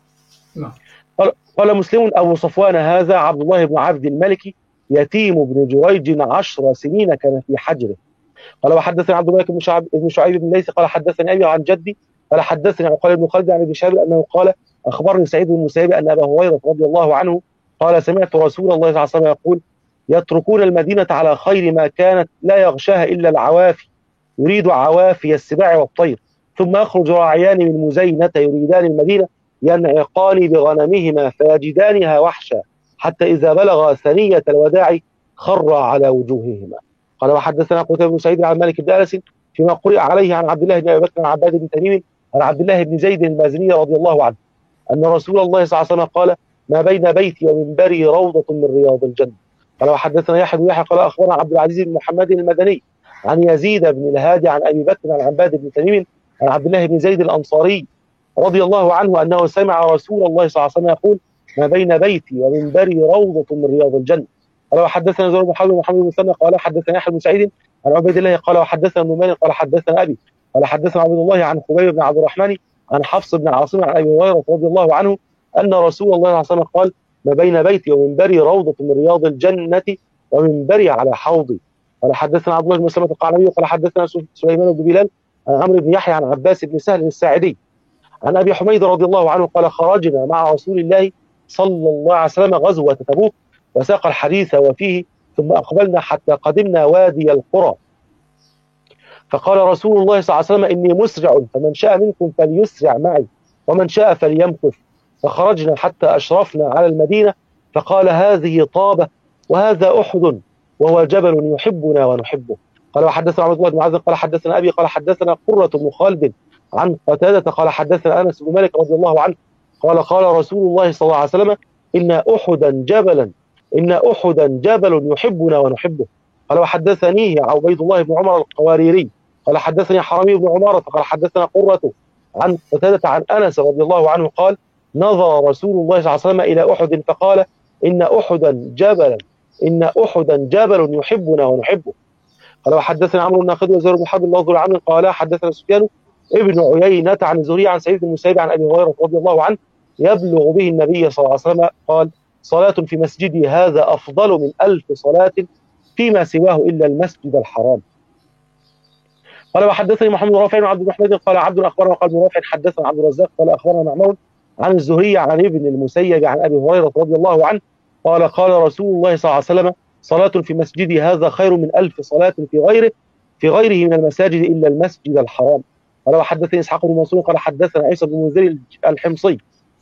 قال, قال مسلم أبو صفوان هذا عبد الله بن عبد الملك يتيم بن جريج عشر سنين كان في حجره. قال وحدثني عبد الملك بن شعيب بن شعيب بن ليث قال حدثني أبي عن جدي قال حدثني عقيل بن خالد عن ابن شهاب أنه قال أخبرني سعيد بن المسيب أن أبا هريرة رضي الله عنه قال سمعت رسول الله صلى الله عليه وسلم يقول يتركون المدينة على خير ما كانت لا يغشاها إلا العوافي يريد عوافي السباع والطير ثم يخرج راعيان من مزينة يريدان المدينة ينعقان بغنمهما فيجدانها وحشا حتى إذا بلغ ثنية الوداع خر على وجوههما. قال وحدثنا قتيبة بن سعيد عن مالك بن أنس فيما قرئ عليه عن عبد الله بن أبي بكر عن عباد بن تميم عن عبد الله بن زيد المازني رضي الله عنه أن رسول الله صلى الله عليه وسلم قال ما بين بيتي ومنبري روضة من رياض الجنة. قال وحدثنا يحيى بن يحيى قال أخبرنا عبد العزيز بن محمد المدني عن يزيد بن الهادي عن أبي بكر عن عباد بن تميم عن عبد الله بن زيد الأنصاري رضي الله عنه أنه سمع رسول الله صلى الله عليه وسلم يقول ما بين بيتي ومنبري روضة من رياض الجنة. قال وحدثنا زهير بن حرب ومحمد بن مسلم قال حدثنا يحيى بن سعيد عن عبيد الله قال وحدثنا ابن مالك قال حدثنا أبي قال حدثنا عبد الله عن خبيب بن عبد الرحمن عن حفص بن عاصم عن أبي هريرة رضي الله عنه أن رسول الله صلى الله عليه وسلم قال ما بين بيتي ومنبري روضة من رياض الجنة ومنبري على حوضي. قال حدثنا عبد الله بن مسلمة القعنبي قال حدثنا سليمان بن بلال عن عمرو بن يحيى عن عباس بن سهل الساعدي عن أبي حميد رضي الله عنه قال خرجنا مع رسول الله صلى الله عليه وسلم غزوة تبوك وساق الحديث وفيه ثم أقبلنا حتى قدمنا وادي القرى فقال رسول الله صلى الله عليه وسلم إني مسرع فمن شاء منكم فليسرع معي ومن شاء فليمكث. فخرجنا حتى أشرفنا على المدينة فقال هذه طابة وهذا أحد وهو جبل يحبنا ونحبه. قال وحدثنا عبد الله بن معاذ قال حدثنا أبي قال حدثنا قرة بن خالد عن قتادة قال حدثنا أنس بن مالك رضي الله عنه قال قال رسول الله صلى الله عليه وسلم إن أحدا جبلا إن أحدا جبل يحبنا ونحبه. قال وحدثنيه عبيد الله بن عمر القواريري قال حدثني حرمي بن عمارة قال حدثنا قرة عن قتادة عن أنس رضي الله عنه قال نظر رسول الله صلى الله عليه وسلم إلى أحد فقال إن أحدا جبلا إن أحدا جبل يحبنا ونحبه. قال وحدثنا عمرو الناقد وزهير بن حرب الله عنه قال حدثنا سفيان ابن عيينة عن الزهري عن سعيد بن المسيب عن أبي هريرة رضي الله عنه يبلغ به النبي صلى الله عليه وسلم قال صلاة في مسجدي هذا أفضل من ألف صلاة فيما سواه إلا المسجد الحرام. قال وحدثني محمد رافع وعبد الرحمن قال عبد أخبرنا قال ابن رافع حدثنا عبد الرزاق قال أخبرنا معمر عن الزهري عن ابن المسيب عن أبي هريرة رضي الله عنه قال قال رسول الله صلى الله عليه وسلم صلاة في مسجدي هذا خير من ألف صلاة في غيره في غيره من المساجد إلا المسجد الحرام. قال وحدثني إسحاق بن منصور قال حدثنا عيسى بن المنذر الحمصي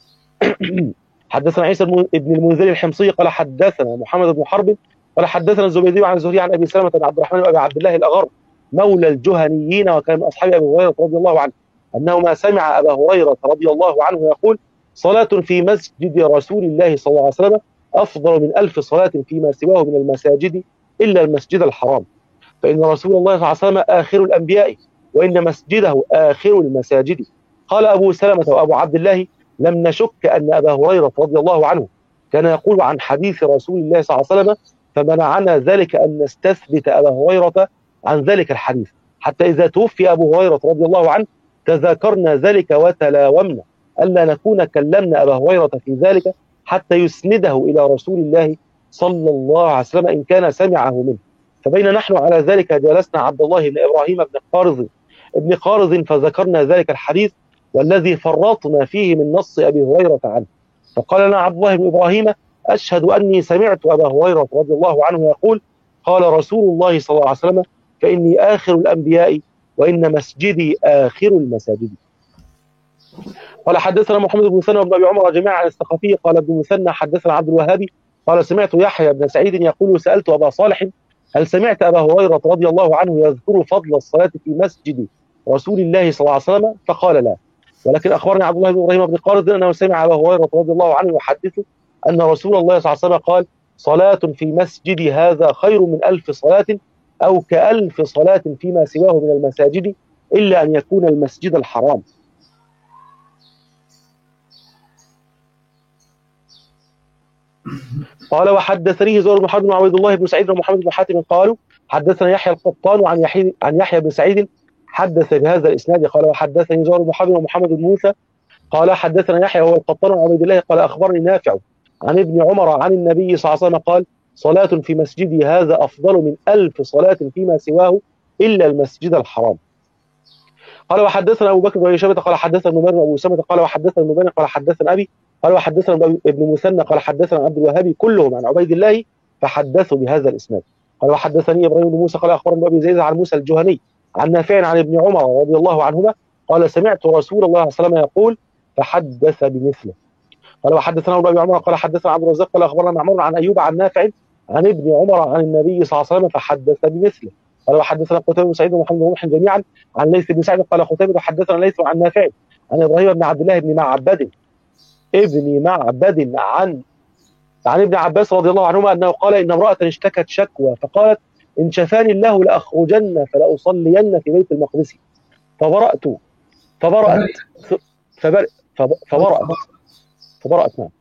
حدثنا عيسى بن المنذر الحمصي قال حدثنا محمد بن حرب قال حدثنا الزبيدي عن الزهري عن أبي سلمة بن عبد الرحمن وأبي عبد الله الأغر مولى الجهنيين وكان من أصحاب أبي هريرة رضي الله عنه أنه ما سمع أبا هريرة رضي الله عنه يقول صلاة في مسجد رسول الله صلى الله عليه وسلم أفضل من ألف صلاة فيما سواه من المساجد إلا المسجد الحرام فإن رسول الله صلى الله عليه وسلم آخر الأنبياء وإن مسجده آخر المساجد. قال أبو سلمة وأبو عبد الله لم نشك أن أبا هريرة رضي الله عنه كان يقول عن حديث رسول الله صلى الله عليه وسلم فمنعنا ذلك أن نستثبت أبا هريرة عن ذلك الحديث حتى إذا توفي أبو هريرة رضي الله عنه تذاكرنا ذلك وتلاومنا ألا نكون كلمنا أبا هريرة في ذلك حتى يسنده إلى رسول الله صلى الله عليه وسلم إن كان سمعه منه. فبين نحن على ذلك جلسنا عبد الله بن إبراهيم بن قارض ابن قارض فذكرنا ذلك الحديث والذي فرطنا فيه من نص أبي هريرة عنه فقال لنا عبد الله بن إبراهيم أشهد أني سمعت أبا هريرة رضي الله عنه يقول قال رسول الله صلى الله عليه وسلم فإني آخر الأنبياء وإن مسجدي آخر المساجد. قال حدثنا محمد بن مثنى وابن أبي عمر جميعا عن الثقفي قال ابن مثنى حدثنا عبد الوهاب قال سمعت يحيى بن سعيد يقول سألت أبا صالح هل سمعت أبا هريرة رضي الله عنه يذكر فضل الصلاة في مسجد رسول الله صلى الله عليه وسلم فقال لا ولكن أخبرني عبد الله بن إبراهيم بن قارض أنه سمع أبا هريرة رضي الله عنه يحدث أن رسول الله صلى الله عليه وسلم قال صلاة في مسجد هذا خير من ألف صلاة أو كألف صلاة فيما سواه من المساجد إلا أن يكون المسجد الحرام. قال وحدثني زهير بن حرب وعبيد الله بن سعيد ومحمد بن حاتم قالوا حدثنا يحيى القطان عن يحيى عن يحيى بن سعيد حدث بهذا الاسناد قال وحدثني زهير بن حرب ومحمد بن موسى قال حدثنا يحيى وهو القطان عن عبيد الله قال اخبرني نافع عن ابن عمر عن النبي صلى الله عليه وسلم قال صلاة في مسجدي هذا افضل من ألف صلاة فيما سواه الا المسجد الحرام. قال وحدثنا ابو بكر بن شيبة قال حدثنا نمير وابو اسامه قال وحدثنا نمير قال حدثنا ابي قال وحدثنا ابن مثنى قال حدثنا عبد الوهاب كلهم عن عبيد الله فحدثوا بهذا الاسناد. قال وحدثني ابراهيم بن موسى قال اخبرني ابي زيد عن موسى الجهني عن نافع عن ابن عمر رضي الله عنهما قال سمعت رسول الله صلى الله عليه وسلم يقول فحدث بمثله. قال وحدثنا ابو عمر قال حدثنا عبد الرزاق قال اخبرنا معمر عن ايوب عن نافع عن ابن عمر عن النبي صلى الله عليه وسلم فحدث بمثله. قال وحدثنا قتيبة بن سعيد ومحمد بن روح جميعا عن ليث بن سعد قال قتيبة حدثنا ليث عن نافع عن ابراهيم بن عبد الله بن معبد ابن معبد عن عن ابن عباس رضي الله عنهما انه قال ان امرأة اشتكت شكوى فقالت ان شفاني الله لاخرجن فلاصلين في بيت المقدس فبرأت فبرأت فبرأت فبرأت فبرأت نعم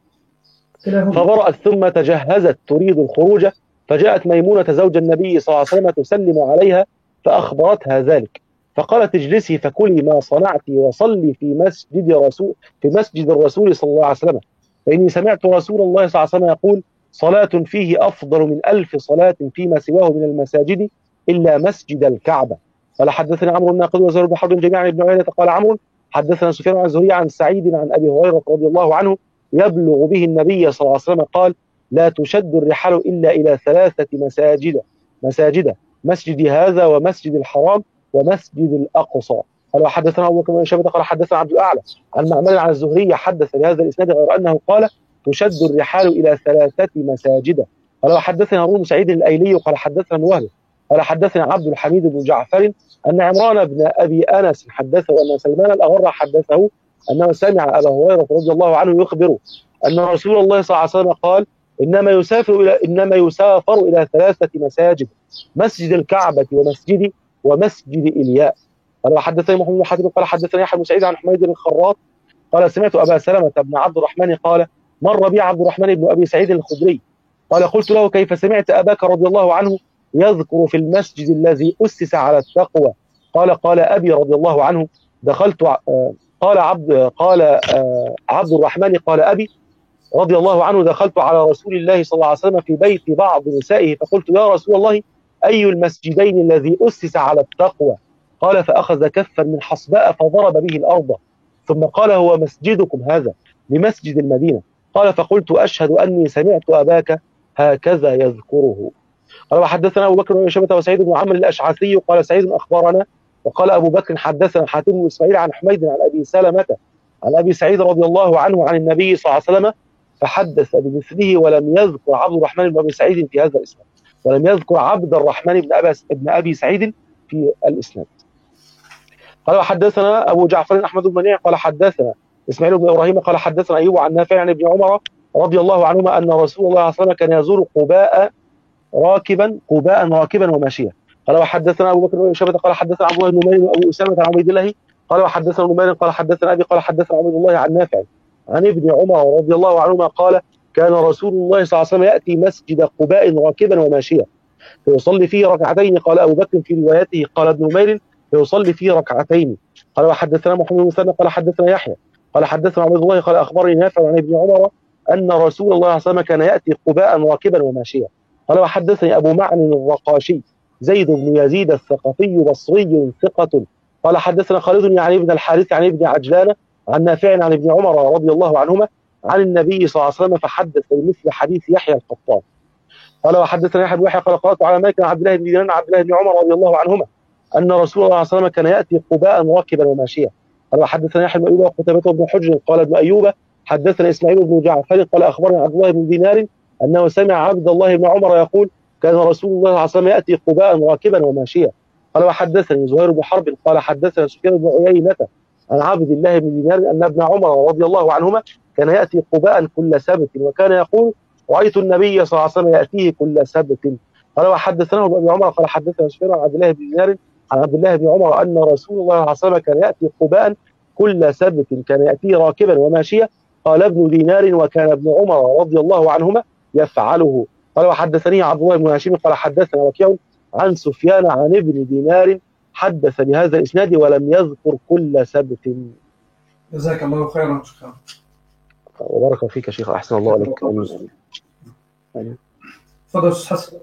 فبرأت ثم تجهزت تريد الخروج فجاءت ميمونة زوج النبي صلى الله عليه وسلم تسلم عليها فأخبرتها ذلك فقالت اجلسي فكلي ما صنعت وصلي في مسجد رسول في مسجد الرسول صلى الله عليه وسلم فإني سمعت رسول الله صلى الله عليه وسلم يقول صلاة فيه أفضل من ألف صلاة فيما سواه من المساجد إلا مسجد الكعبة. قال حدثنا عمرو الناقد وزهير بن حرب جميعا ابن عيينة قال عمرو حدثنا سفيان عن الزهري عن سعيد عن أبي هريرة رضي الله عنه يبلغ به النبي صلى الله عليه وسلم قال لا تشد الرحال إلا إلى ثلاثة مساجد مساجد مسجد هذا ومسجد الحرام ومسجد الأقصى. قال وحدثنا أبو بكر بن شيبة قال حدثنا عبد الأعلى عن معمر عن الزهري حدث بهذا الإسناد غير أنه قال تشد الرحال إلى ثلاثة مساجد. قال وحدثنا هارون بن سعيد الأيلي قال حدثنا وهب قال حدثنا عبد الحميد بن جعفر أن عمران بن أبي أنس حدثه أن سلمان الأغر حدثه أنه سمع أبا هريرة رضي الله عنه يخبره أن رسول الله صلى الله عليه وسلم قال إنما يسافر إلى إنما يسافر إلى ثلاثة مساجد مسجد الكعبة ومسجدي ومسجد إلياء. قال وحدثني محمد بن حاتم قال حدثني يحيى بن سعيد عن حميد الخراط قال سمعت أبا سلمة بن عبد الرحمن قال مر بي عبد الرحمن بن أبي سعيد الخدري قال قلت له كيف سمعت أباك رضي الله عنه يذكر في المسجد الذي أسس على التقوى؟ قال قال أبي رضي الله عنه دخلت قال عبد قال عبد الرحمن قال أبي رضي الله عنه دخلت على رسول الله صلى الله عليه وسلم في بيت بعض نسائه فقلت يا رسول الله أي المسجدين الذي أسس على التقوى؟ قال فأخذ كفا من حصباء فضرب به الأرض ثم قال هو مسجدكم هذا لمسجد المدينة. قال فقلت أشهد أني سمعت أباك هكذا يذكره. قال وحدثنا أبو بكر بن شيبة وسعيد بن عمرو الأشعثي قال سعيد أخبرنا وقال أبو بكر حدثنا حاتم بن إسماعيل عن حميد عن أبي سلمة عن أبي سعيد رضي الله عنه عن النبي صلى الله عليه وسلم فحدث بمثله ولم يذكر عبد الرحمن بن أبي سعيد في هذا الإسناد ولم يذكر عبد الرحمن بن أبي بن أبي سعيد في الإسناد. قال وحدثنا أبو جعفر أحمد بن منيع قال حدثنا إسماعيل بن إبراهيم قال حدثنا أيوب عن نافع عن ابن عمر رضي الله عنهما أن رسول الله صلى الله عليه وسلم كان يزور قباء راكبا قباء راكبا وماشيا. قال وحدثنا أبو بكر بن شيبة قال حدثنا عبد الله بن نمير وأبو أسامة عن عبيد الله قال وحدثنا نمير قال حدثنا أبي قال حدثنا عبد الله عن نافع عن ابن عمر رضي الله عنهما قال كان رسول الله صلى الله عليه وسلم يأتي مسجد قباء راكبا وماشيا فيصلي فيه ركعتين. قال أبو بكر في روايته قال ابن نمير فيصلي فيه ركعتين. قال وحدثنا محمد بن مسلم قال حدثنا يحيى قال حدثنا عبد الله قال أخبرني نافع عن ابن عمر أن رسول الله صلى الله عليه وسلم كان يأتي قباء راكبا وماشيا. قال وحدثني أبو معن الرقاشي زيد بن يزيد الثقفي بصري ثقة قال حدثنا خالد يعني ابن الحارث عن ابن عجلان عن نافع عن ابن عمر رضي الله عنهما عن النبي صلى الله عليه وسلم فحدث بمثل حديث يحيى القطان. قال وحدثنا يحيى بن يحيى قال قرأت على مالك عن عبد الله بن دينار عبد الله بن عمر رضي الله عنهما أن رسول الله صلى الله عليه وسلم كان يأتي قباء راكبا وماشيا. قال وحدثنا يحيى بن أيوب وقتيبة بن حجر قال ابن أيوب حدثنا إسماعيل بن جعفر قال أخبرنا عبد الله بن دينار أنه سمع عبد الله بن عمر يقول كان رسول الله صلى الله عليه وسلم يأتي قباء راكبا وماشيا. قال وحدثني زهير بن حرب قال حدثنا سفيان بن عيينة عن عبد الله بن دينار أن ابن عمر رضي الله عنهما كان يأتي قباء كل سبت وكان يقول رأيت النبي صلى الله عليه وسلم يأتيه كل سبت. قال وحدثناه ابن عمر قال حدثنا سفيان عن عبد الله بن دينار عن عبد الله بن عمر أن رسول الله صلى الله عليه وسلم كان يأتي قباء كل سبت كان يأتيه راكبا وماشيا. قال ابن دينار وكان ابن عمر رضي الله عنهما يفعله. قال وحدثني عبد الله بن هاشم قال حدثنا وكيع عن سفيان عن ابن دينار حدث بهذا الإسناد ولم يذكر كل سبت. جزاك الله خيرا شيخنا وبارك فيك يا شيخ أحسن الله عليك. تفضل أستاذ حسن.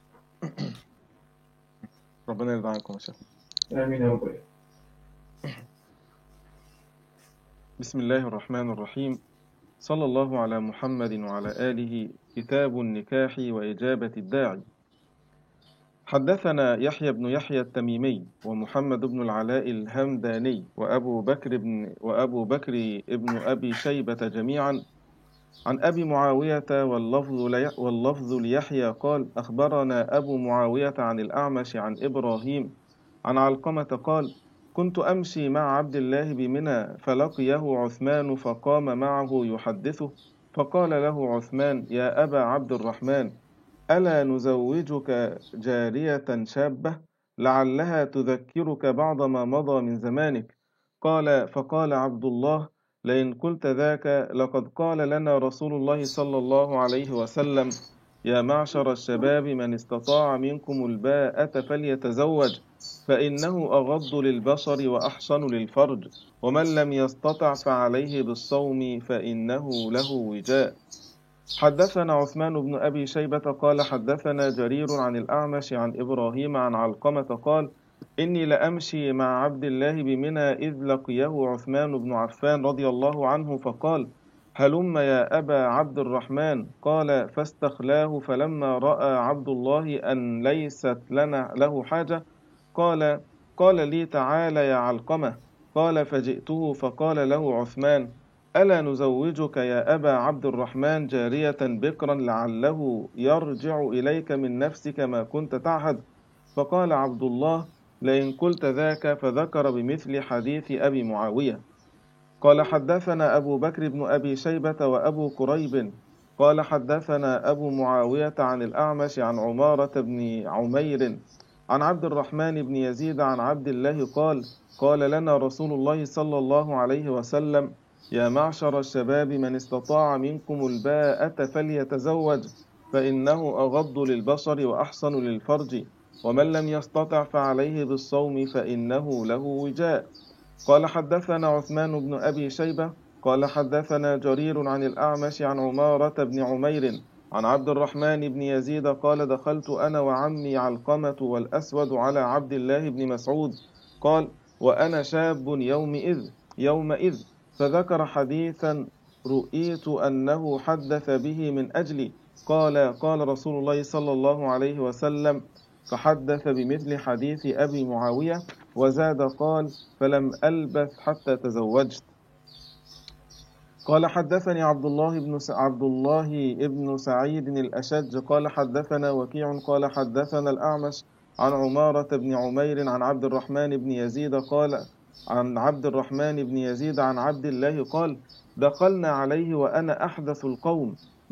ربنا يرضى عنكم يا شيخ. آمين يا رب. بسم الله الرحمن الرحيم. صلى الله على محمد وعلى آله. كتاب النكاح وإجابة الداعي. حدثنا يحيى بن يحيى التميمي ومحمد بن العلاء الهمداني وأبو بكر بن وأبو بكر ابن أبي شيبة جميعا عن أبي معاوية واللفظ لي واللفظ ليحيى قال أخبرنا أبو معاوية عن الأعمش عن إبراهيم عن علقمة قال كنت أمشي مع عبد الله بمنى فلقيه عثمان فقام معه يحدثه فقال له عثمان يا أبا عبد الرحمن ألا نزوجك جارية شابة لعلها تذكرك بعض ما مضى من زمانك؟ قال فقال عبد الله لئن قلت ذاك لقد قال لنا رسول الله صلى الله عليه وسلم يا معشر الشباب من استطاع منكم الباءة فليتزوج فإنه أغض للبصر وأحصن للفرج ومن لم يستطع فعليه بالصوم فإنه له وجاء. حدثنا عثمان بن أبي شيبة قال حدثنا جرير عن الأعمش عن إبراهيم عن علقمة قال إني لأمشي مع عبد الله بمنى إذ لقيه عثمان بن عفان رضي الله عنه فقال هلم يا أبا عبد الرحمن قال فاستخلاه فلما رأى عبد الله أن ليست لنا له حاجة قال قال لي تعال يا علقمة قال فجئته فقال له عثمان ألا نزوجك يا أبا عبد الرحمن جارية بكرا لعله يرجع إليك من نفسك ما كنت تعهد؟ فقال عبد الله لئن قلت ذاك فذكر بمثل حديث أبي معاوية. قال حدثنا أبو بكر بن أبي شيبة وأبو كريب قال حدثنا أبو معاوية عن الأعمش عن عمارة بن عمير عن عبد الرحمن بن يزيد عن عبد الله قال قال لنا رسول الله صلى الله عليه وسلم يا معشر الشباب من استطاع منكم الباءة فليتزوج فإنه أغض للبصر وأحصن للفرج ومن لم يستطع فعليه بالصوم فإنه له وجاء. قال حدثنا عثمان بن أبي شيبة قال حدثنا جرير عن الأعمش عن عمارة بن عمير عن عبد الرحمن بن يزيد قال دخلت أنا وعمي علقمة والأسود على عبد الله بن مسعود قال وأنا شاب يومئذ يومئذ فذكر حديثا رؤيت أنه حدث به من أجلي قال قال رسول الله صلى الله عليه وسلم فحدث بمثل حديث أبي معاوية وزاد قال فلم ألبث حتى تزوجت. قال حدثني عبد الله بن س... عبد الله بن سعيد الأشج قال حدثنا وكيع قال حدثنا الأعمش عن عمارة بن عمير عن عبد الرحمن بن يزيد قال عن عبد الرحمن بن يزيد عن عبد الله قال دخلنا عليه وأنا أحدث القوم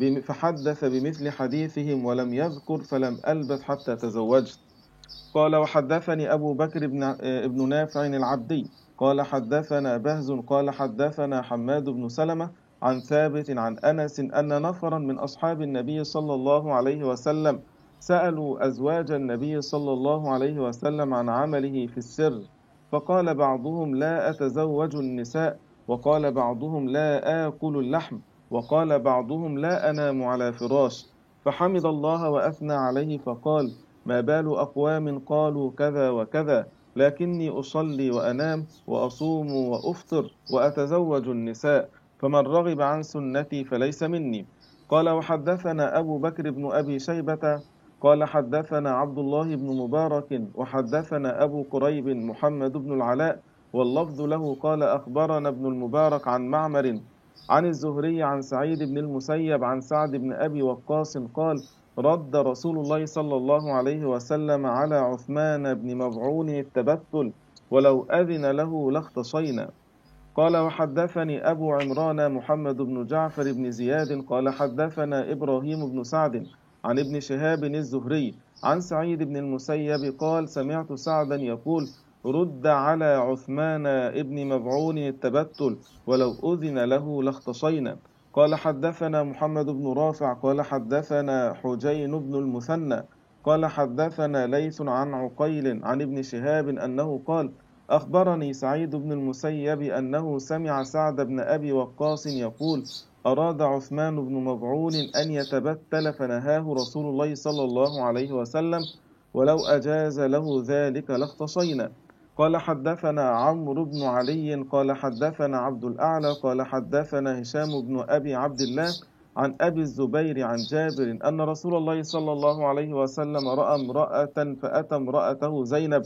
فحدث بمثل حديثهم ولم يذكر فلم ألبث حتى تزوجت. قال وحدثني أبو بكر بن, ابن نافع العبدي قال حدثنا بهز قال حدثنا حماد بن سلمة عن ثابت عن أنس أن نفرا من أصحاب النبي صلى الله عليه وسلم سألوا أزواج النبي صلى الله عليه وسلم عن عمله في السر فقال بعضهم لا أتزوج النساء وقال بعضهم لا آكل اللحم وقال بعضهم لا أنام على فراش فحمد الله وأثنى عليه فقال ما بال أقوام قالوا كذا وكذا لكني أصلي وأنام وأصوم وأفطر وأتزوج النساء فمن رغب عن سنتي فليس مني. قال وحدثنا أبو بكر بن أبي شيبة قال حدثنا عبد الله بن مبارك وحدثنا أبو قريب محمد بن العلاء واللفظ له قال أخبرنا ابن المبارك عن معمر عن الزهري عن سعيد بن المسيب عن سعد بن أبي وقاص قال رد رسول الله صلى الله عليه وسلم على عثمان بن مظعون التبتل ولو أذن له لاختصينا. قال وحدثني أبو عمران محمد بن جعفر بن زياد قال حدثنا إبراهيم بن سعد عن ابن شهاب الزهري عن سعيد بن المسيب قال سمعت سعدا يقول رد على عثمان ابن مظعون التبتل ولو أذن له لاختصينا. قال حدثنا محمد بن رافع قال حدثنا حجين بن المثنى قال حدثنا ليث عن عقيل عن ابن شهاب أنه قال أخبرني سعيد بن المسيب أنه سمع سعد بن أبي وقاص يقول أراد عثمان بن مظعون أن يتبتل فنهاه رسول الله صلى الله عليه وسلم ولو أجاز له ذلك لاختصينا. قال حدثنا عمرو بن علي قال حدثنا عبد الأعلى قال حدثنا هشام بن أبي عبد الله عن أبي الزبير عن جابر أن رسول الله صلى الله عليه وسلم رأى امرأة فأتى امرأته زينب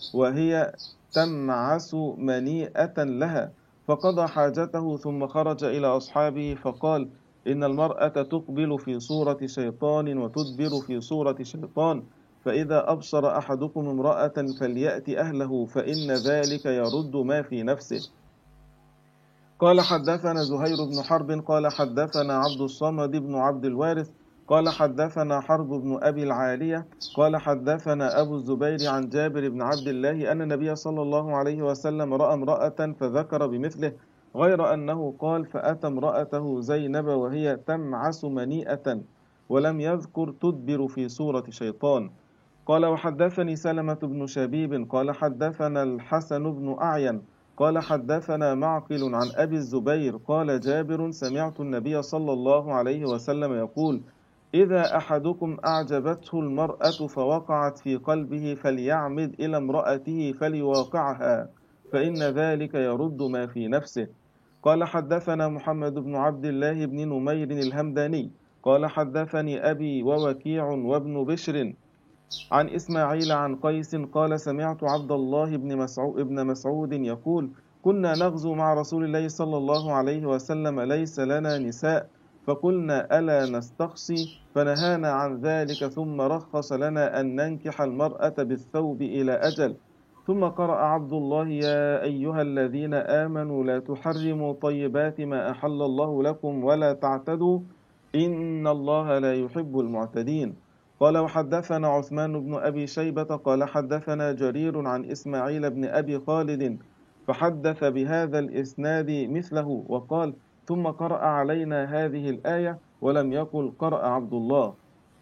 وهي تمعس منيئة لها فقضى حاجته ثم خرج إلى أصحابه فقال إن المرأة تقبل في صورة شيطان وتدبر في صورة شيطان فإذا أبصر أحدكم امرأة فليأت أهله فإن ذلك يرد ما في نفسه. قال حدثنا زهير بن حرب قال حدثنا عبد الصمد بن عبد الوارث قال حدثنا حرب بن أبي العالية قال حدثنا أبو الزبير عن جابر بن عبد الله أن النبي صلى الله عليه وسلم رأى امرأة فذكر بمثله غير أنه قال فأتى امرأته زينب وهي تمعس منيئة ولم يذكر تدبر في صورة شيطان. قال وحدثني سلمة بن شبيب قال حدثنا الحسن بن أعين قال حدثنا معقل عن أبي الزبير قال جابر سمعت النبي صلى الله عليه وسلم يقول إذا أحدكم أعجبته المرأة فوقعت في قلبه فليعمد إلى امرأته فليواقعها فإن ذلك يرد ما في نفسه. قال حدثنا محمد بن عبد الله بن نمير الهمداني قال حدثني أبي ووكيع وابن بشر عن إسماعيل عن قيس قال سمعت عبد الله بن مسعود, ابن مسعود يقول كنا نغزو مع رسول الله صلى الله عليه وسلم ليس لنا نساء فقلنا ألا نستقصي فنهانا عن ذلك ثم رخص لنا أن ننكح المرأة بالثوب إلى أجل. ثم قرأ عبد الله يا أيها الذين آمنوا لا تحرموا طيبات ما أحل الله لكم ولا تعتدوا إن الله لا يحب المعتدين. قال وحدثنا عثمان بن أبي شيبة قال حدثنا جرير عن إسماعيل بن أبي خالد فحدث بهذا الإسناد مثله وقال ثم قرأ علينا هذه الآية ولم يقل قرأ عبد الله،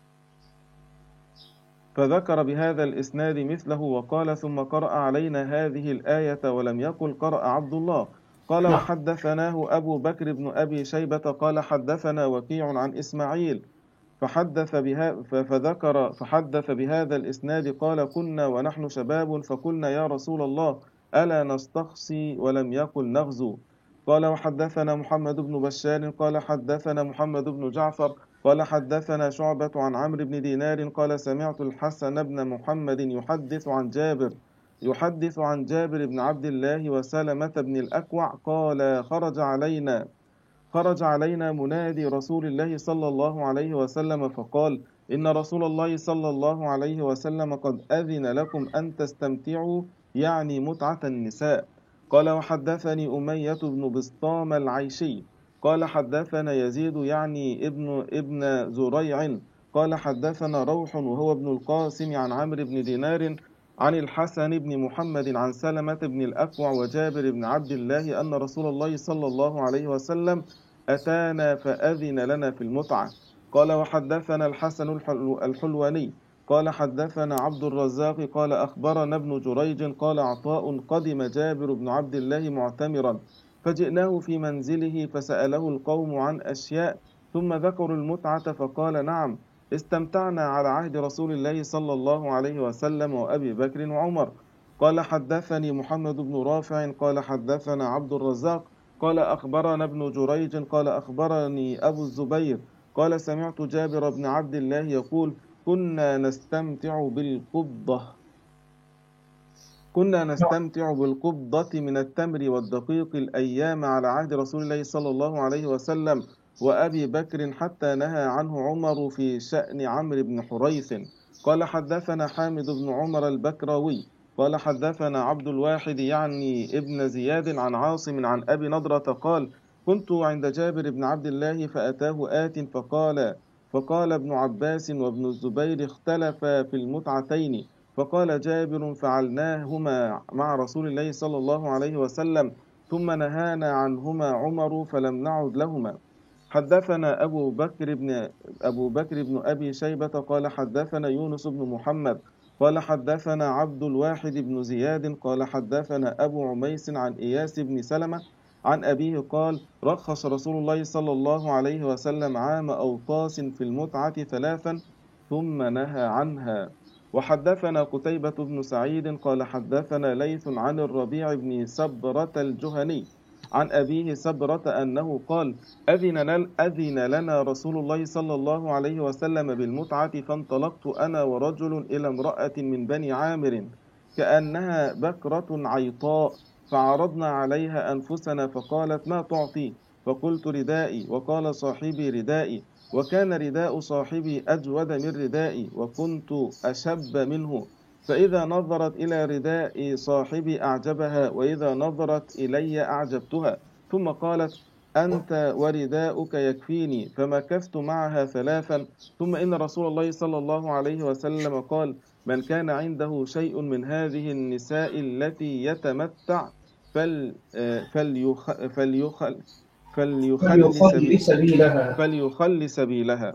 فذكر بهذا الإسناد مثله وقال ثم قرأ علينا هذه الآية ولم يقل قرأ عبد الله. قال وحدثناه أبو بكر بن أبي شيبة قال حدثنا وكيع عن إسماعيل فحدث بها فذكر فحدث بهذا الإسناد قال كنا ونحن شباب فقلنا يا رسول الله ألا نستخصي ولم يقل نغزو. قال وحدثنا محمد بن بشار قال حدثنا محمد بن جعفر قال حدثنا شعبة عن عمرو بن دينار قال سمعت الحسن بن محمد يحدث عن جابر يحدث عن جابر بن عبد الله وسلمة بن الأكوع قال خرج علينا خرج علينا منادي رسول الله صلى الله عليه وسلم فقال إن رسول الله صلى الله عليه وسلم قد أذن لكم أن تستمتعوا يعني متعة النساء. قال وحدثني أمية بن بسطام العيشي قال حدثنا يزيد يعني ابن ابن زريع قال حدثنا روح وهو ابن القاسم عن عمرو بن دينار عن الحسن بن محمد عن سلمة بن الأكوع وجابر بن عبد الله أن رسول الله صلى الله عليه وسلم أتانا فأذن لنا في المتعة. قال وحدثنا الحسن الحلواني قال حدثنا عبد الرزاق قال أخبرنا ابن جريج قال عطاء قدم جابر بن عبد الله معتمرا فجئناه في منزله فسأله القوم عن أشياء ثم ذكروا المتعة فقال نعم استمتعنا على عهد رسول الله صلى الله عليه وسلم وأبي بكر وعمر. قال حدثني محمد بن رافع قال حدثنا عبد الرزاق قال أخبرنا ابن جريج قال أخبرني أبو الزبير قال سمعت جابر بن عبد الله يقول كنا نستمتع بالقبضة كنا نستمتع بالقبضة من التمر والدقيق الأيام على عهد رسول الله صلى الله عليه وسلم وأبي بكر حتى نهى عنه عمر في شأن عمرو بن حريث. قال حدثنا حامد بن عمر البكراوي قال حدثنا عبد الواحد يعني ابن زياد عن عاصم عن أبي نضرة قال كنت عند جابر بن عبد الله فأتاه آت فقال فقال ابن عباس وابن الزبير اختلفا في المتعتين فقال جابر فعلناهما مع رسول الله صلى الله عليه وسلم ثم نهانا عنهما عمر فلم نعد لهما. حدثنا أبو بكر بن أبو بكر بن أبي شيبة قال حدثنا يونس بن محمد قال حدثنا عبد الواحد بن زياد قال حدثنا أبو عميس عن إياس بن سلمة عن أبيه قال رخص رسول الله صلى الله عليه وسلم عام أوطاس في المتعة ثلاثا ثم نهى عنها. وحدثنا قتيبة بن سعيد قال حدثنا ليث عن الربيع بن سبرة الجهني عن أبيه سبرة أنه قال أذن, أذن لنا رسول الله صلى الله عليه وسلم بالمتعة فانطلقت أنا ورجل إلى امرأة من بني عامر كأنها بكرة عيطاء فعرضنا عليها أنفسنا فقالت ما تعطي فقلت ردائي وقال صاحبي ردائي وكان رداء صاحبي أجود من ردائي وكنت أشب منه فإذا نظرت إلى رداء صاحبي أعجبها وإذا نظرت إلي أعجبتها ثم قالت أنت ورداؤك يكفيني فمكثت معها ثلاثا ثم إن رسول الله صلى الله عليه وسلم قال من كان عنده شيء من هذه النساء التي يتمتع فل فليخ فليخل فليخل سبيلها فليخل سبيلها.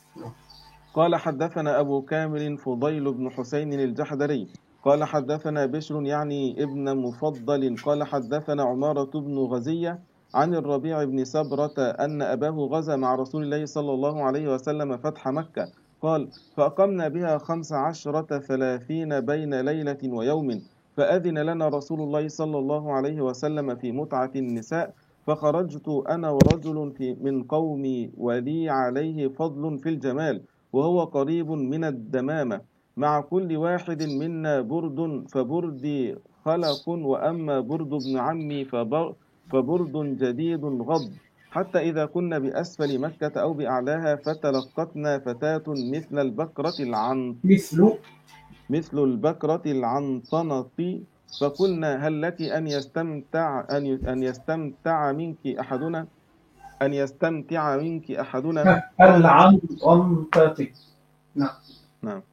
قال حدثنا أبو كامل فضيل بن حسين الجحدري قال حدثنا بشر يعني ابن مفضل قال حدثنا عمارة بن غزية عن الربيع بن سبرة أن أباه غزا مع رسول الله صلى الله عليه وسلم فتح مكة قال فأقمنا بها خمس عشرة ثلاثين بين ليلة ويوم فأذن لنا رسول الله صلى الله عليه وسلم في متعة النساء فخرجت أنا ورجل في من قومي ولي عليه فضل في الجمال وهو قريب من الدمامة مع كل واحد منا برد فبردي خلق وأما برد ابن عمي فبر فبرد جديد غض حتى إذا كنا بأسفل مكة أو بأعلاها فتلقتنا فتاة مثل البكرة العن مثل مثل البكرة العنطنة فقلنا هل لك أن يستمتع أن أن يستمتع منك أحدنا أن يستمتع منك أحدنا العنطنة نعم نعم.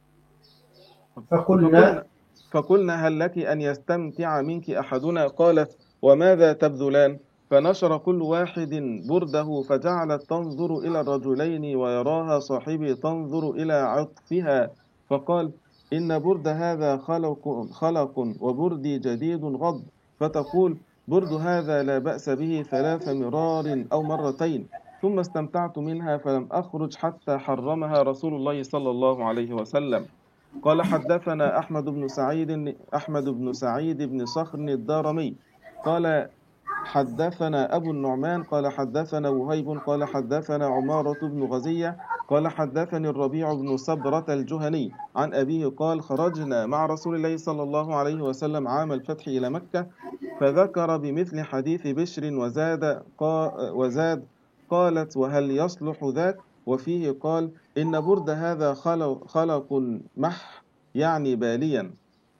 فقلنا فقلنا, فقلنا هل لك أن يستمتع منك أحدنا؟ قالت وماذا تبذلان؟ فنشر كل واحد برده، فجعلت تنظر إلى الرجلين ويراها صاحبي تنظر إلى عطفها، فقال إن برد هذا خلق, خلق وبردي جديد غض، فتقول برد هذا لا بأس به ثلاث مرار أو مرتين، ثم استمتعت منها فلم أخرج حتى حرمها رسول الله صلى الله عليه وسلم. قال حدثنا أحمد بن سعيد أحمد بن سعيد بن صخر الدارمي قال حدثنا أبو النعمان قال حدثنا وهيب قال حدثنا عمارة بن غزية قال حدثني الربيع بن صبرة الجهني عن أبيه قال خرجنا مع رسول الله صلى الله عليه وسلم عام الفتح إلى مكة، فذكر بمثل حديث بشر وزاد, قا وزاد قالت وهل يصلح ذاك؟ وفيه قال إن برد هذا خلق, خلق مح يعني باليا.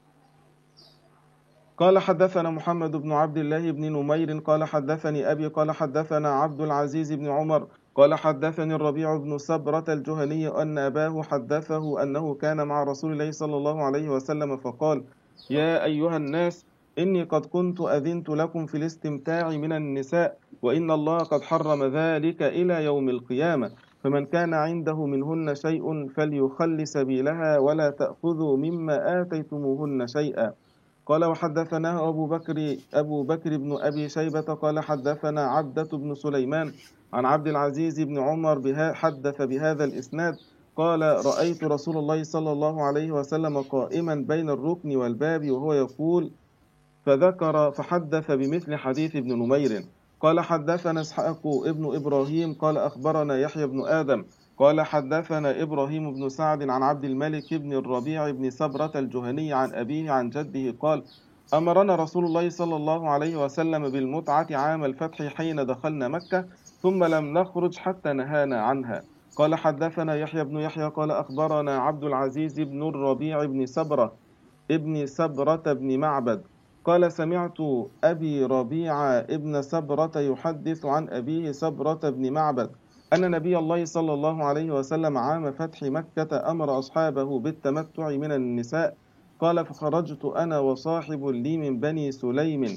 قال حدثنا محمد بن عبد الله بن نمير قال حدثني أبي قال حدثنا عبد العزيز بن عمر قال حدثني الربيع بن صبرة الجهني أن أباه حدثه أنه كان مع رسول الله صلى الله عليه وسلم فقال يا أيها الناس إني قد كنت أذنت لكم في الاستمتاع من النساء، وإن الله قد حرم ذلك إلى يوم القيامة، فمن كان عنده منهن شيء فليخل سبيلها ولا تأخذوا مما آتيتموهن شيئا. قال وحدثنا أبو بكر أبو بكر بن أبي شيبة قال حدثنا عبدة بن سليمان عن عبد العزيز بن عمر بها حدث بهذا الإسناد قال رأيت رسول الله صلى الله عليه وسلم قائما بين الركن والباب وهو يقول، فذكر فحدث بمثل حديث ابن نمير. قال حدثنا اسحاق ابن إبراهيم قال أخبرنا يحيى بن آدم قال حدثنا إبراهيم بن سعد عن عبد الملك بن الربيع بن صبرة الجهني عن أبيه عن جده قال أمرنا رسول الله صلى الله عليه وسلم بالمتعة عام الفتح حين دخلنا مكة، ثم لم نخرج حتى نهانا عنها. قال حدثنا يحيى بن يحيى قال أخبرنا عبد العزيز بن الربيع بن صبرة ابن صبرة بن معبد قال سمعت أبي ربيعة ابن صبرة يحدث عن أبيه صبرة بن معبد أن نبي الله صلى الله عليه وسلم عام فتح مكة أمر أصحابه بالتمتع من النساء. قال فخرجت أنا وصاحب لي من بني سليم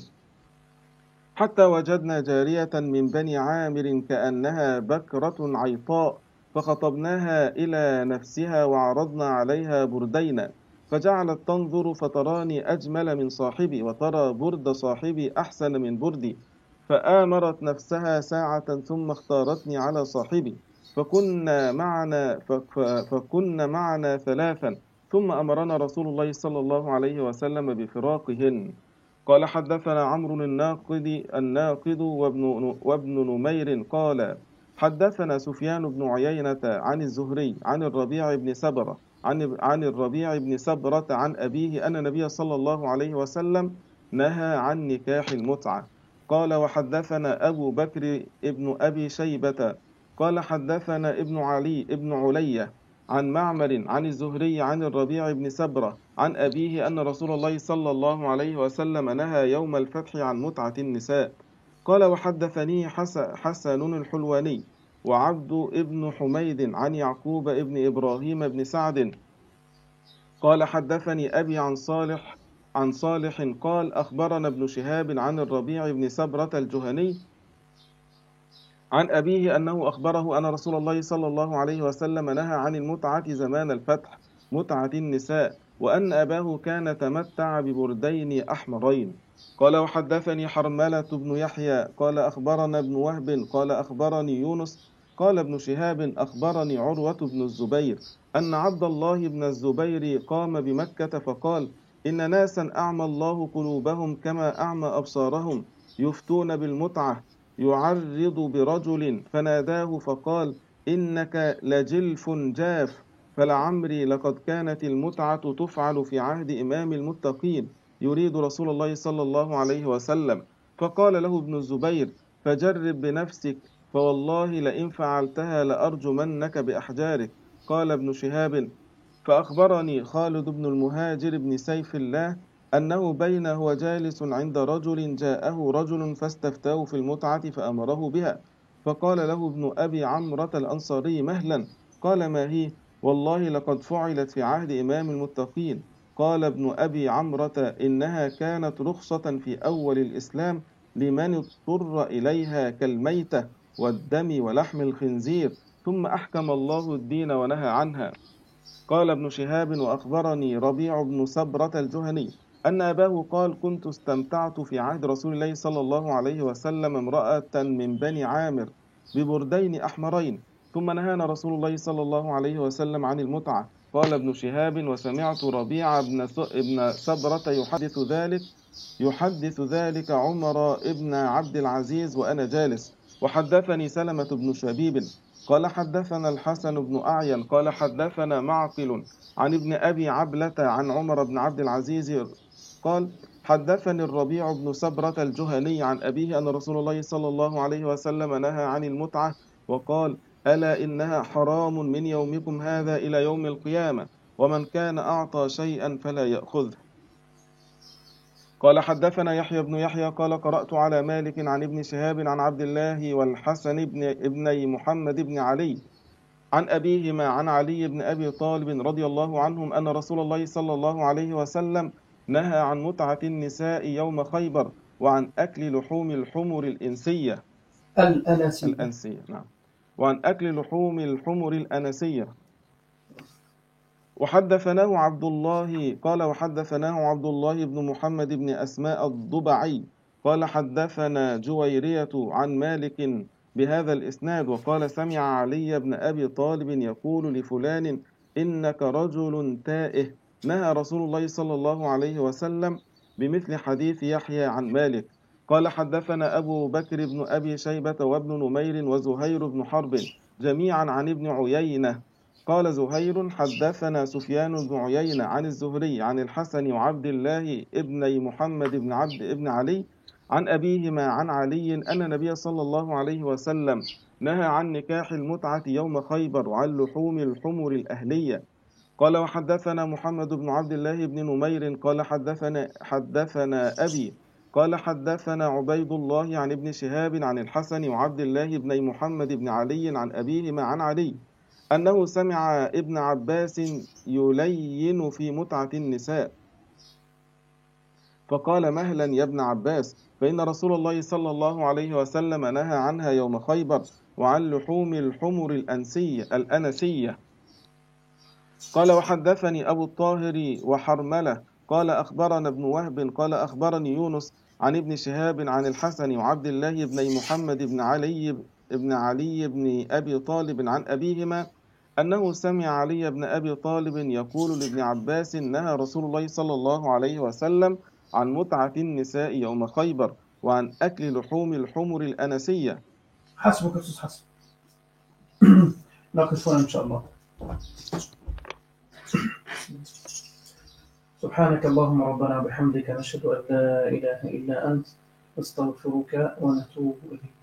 حتى وجدنا جارية من بني عامر كأنها بكرة عيطاء، فخطبناها إلى نفسها وعرضنا عليها بردينا، فجعلت تنظر فتراني أجمل من صاحبي وترى برد صاحبي أحسن من بردي، فآمرت نفسها ساعة ثم اختارتني على صاحبي، فكنا معنا فكنا معنا ثلاثا، ثم أمرنا رسول الله صلى الله عليه وسلم بفراقهن. قال حدثنا عمرو الناقد الناقد وابن وابن نمير قال حدثنا سفيان بن عيينة عن الزهري عن الربيع بن سبرة عن عن الربيع بن سبرة عن أبيه أن النبي صلى الله عليه وسلم نهى عن نكاح المتعة. قال وحدثنا أبو بكر ابن أبي شيبة قال حدثنا ابن علي ابن علية عن معمر عن الزهري عن الربيع بن سبرة عن أبيه أن رسول الله صلى الله عليه وسلم نهى يوم الفتح عن متعة النساء. قال وحدثني حسن الحلواني وعبد ابن حميد عن يعقوب ابن إبراهيم بن سعد قال حدثني أبي عن صالح عن صالح قال أخبرنا ابن شهاب عن الربيع بن سبرة الجهني عن أبيه أنه أخبره أن رسول الله صلى الله عليه وسلم نهى عن المتعة زمان الفتح متعة النساء، وأن أباه كان تمتع ببردين أحمرين. قال وحدثني حرملة بن يحيى قال أخبرنا ابن وهب قال أخبرني يونس قال ابن شهاب أخبرني عروة بن الزبير أن عبد الله بن الزبير قام بمكة فقال إن ناسا أعمى الله قلوبهم كما أعمى أبصارهم يفتون بالمتعة، يعرض برجل فناداه فقال إنك لجلف جاف، فلعمري لقد كانت المتعة تفعل في عهد إمام المتقين يريد رسول الله صلى الله عليه وسلم. فقال له ابن الزبير فجرب بنفسك، فوالله لئن فعلتها لأرجمنك بأحجارك. قال ابن شهاب فأخبرني خالد بن المهاجر بن سيف الله أنه بينه وجالس عند رجل جاءه رجل فاستفتاه في المتعة فأمره بها، فقال له ابن أبي عمرة الأنصاري مهلا، قال ما هي؟ والله لقد فعلت في عهد إمام المتقين. قال ابن أبي عمرة إنها كانت رخصة في أول الإسلام لمن اضطر إليها كالميتة والدم ولحم الخنزير، ثم أحكم الله الدين ونهى عنها. قال ابن شهاب وأخبرني ربيع بن سبرة الجهني أن أباه قال كنت استمتعت في عهد رسول الله صلى الله عليه وسلم امرأة من بني عامر ببردين أحمرين، ثم نهانا رسول الله صلى الله عليه وسلم عن المتعة. قال ابن شهاب وسمعت ربيع بن ابن سبرة يحدث ذلك يحدث ذلك عمر ابن عبد العزيز وأنا جالس. وحدثني سلمة بن شبيب قال حدثنا الحسن بن أعين قال حدثنا معقل عن ابن أبي عبلة عن عمر بن عبد العزيز قال حدثني الربيع بن سبرة الجهني عن أبيه أن رسول الله صلى الله عليه وسلم نهى عن المتعة وقال ألا إنها حرام من يومكم هذا إلى يوم القيامة، ومن كان أعطى شيئا فلا يأخذه. قال حدثنا يحيى بن يحيى قال قرأت على مالك عن ابن شهاب عن عبد الله والحسن بن ابني محمد بن علي عن أبيهما عن علي بن أبي طالب رضي الله عنهم أن رسول الله صلى الله عليه وسلم نهى عن متعة النساء يوم خيبر وعن أكل لحوم الحمر الإنسية الأنسية الأنسية نعم وعن أكل لحوم الحمر الأنسية. وحدثناه عبد الله قال وحدثناه عبد الله بن محمد بن أسماء الضبعي قال حدثنا جويرية عن مالك بهذا الإسناد وقال سمع علي بن أبي طالب يقول لفلان إنك رجل تائه، نهى رسول الله صلى الله عليه وسلم بمثل حديث يحيى عن مالك. قال حدثنا أبو بكر بن أبي شيبة وابن نمير وزهير بن حرب جميعا عن ابن عيينة قال زهير حدثنا سفيان بن عيينة عن الزهري عن الحسن وعبد الله ابني محمد بن عبد ابن علي عن أبيهما عن علي أن النبي صلى الله عليه وسلم نهى عن نكاح المتعة يوم خيبر وعن لحوم الحمر الأهلية. قال وحدثنا محمد بن عبد الله بن نمير قال حدثنا حدثنا أبي قال حدثنا عبيد الله عن ابن شهاب عن الحسن وعبد الله بن محمد بن علي عن أبيهما عن علي أنه سمع ابن عباس يلين في متعة النساء فقال مهلا يا ابن عباس فإن رسول الله صلى الله عليه وسلم نهى عنها يوم خيبر وعن لحوم الحمر الأنسية الأنسية. قال وحدثني أبو الطاهر وحرملة قال أخبرنا ابن وهب قال أخبرني يونس عن ابن شهاب عن الحسن وعبد الله بن محمد بن علي بن علي بن أبي طالب عن أبيهما أنه سمع علي بن أبي طالب يقول لابن عباس نهى رسول الله صلى الله عليه وسلم عن متعة النساء يوم خيبر وعن أكل لحوم الحمر الأنسية. حسبك أستاذ حسن. نقف هنا إن شاء الله. سبحانك اللهم ربنا وبحمدك نشهد أن لا إله إلا أنت نستغفرك ونتوب إليك.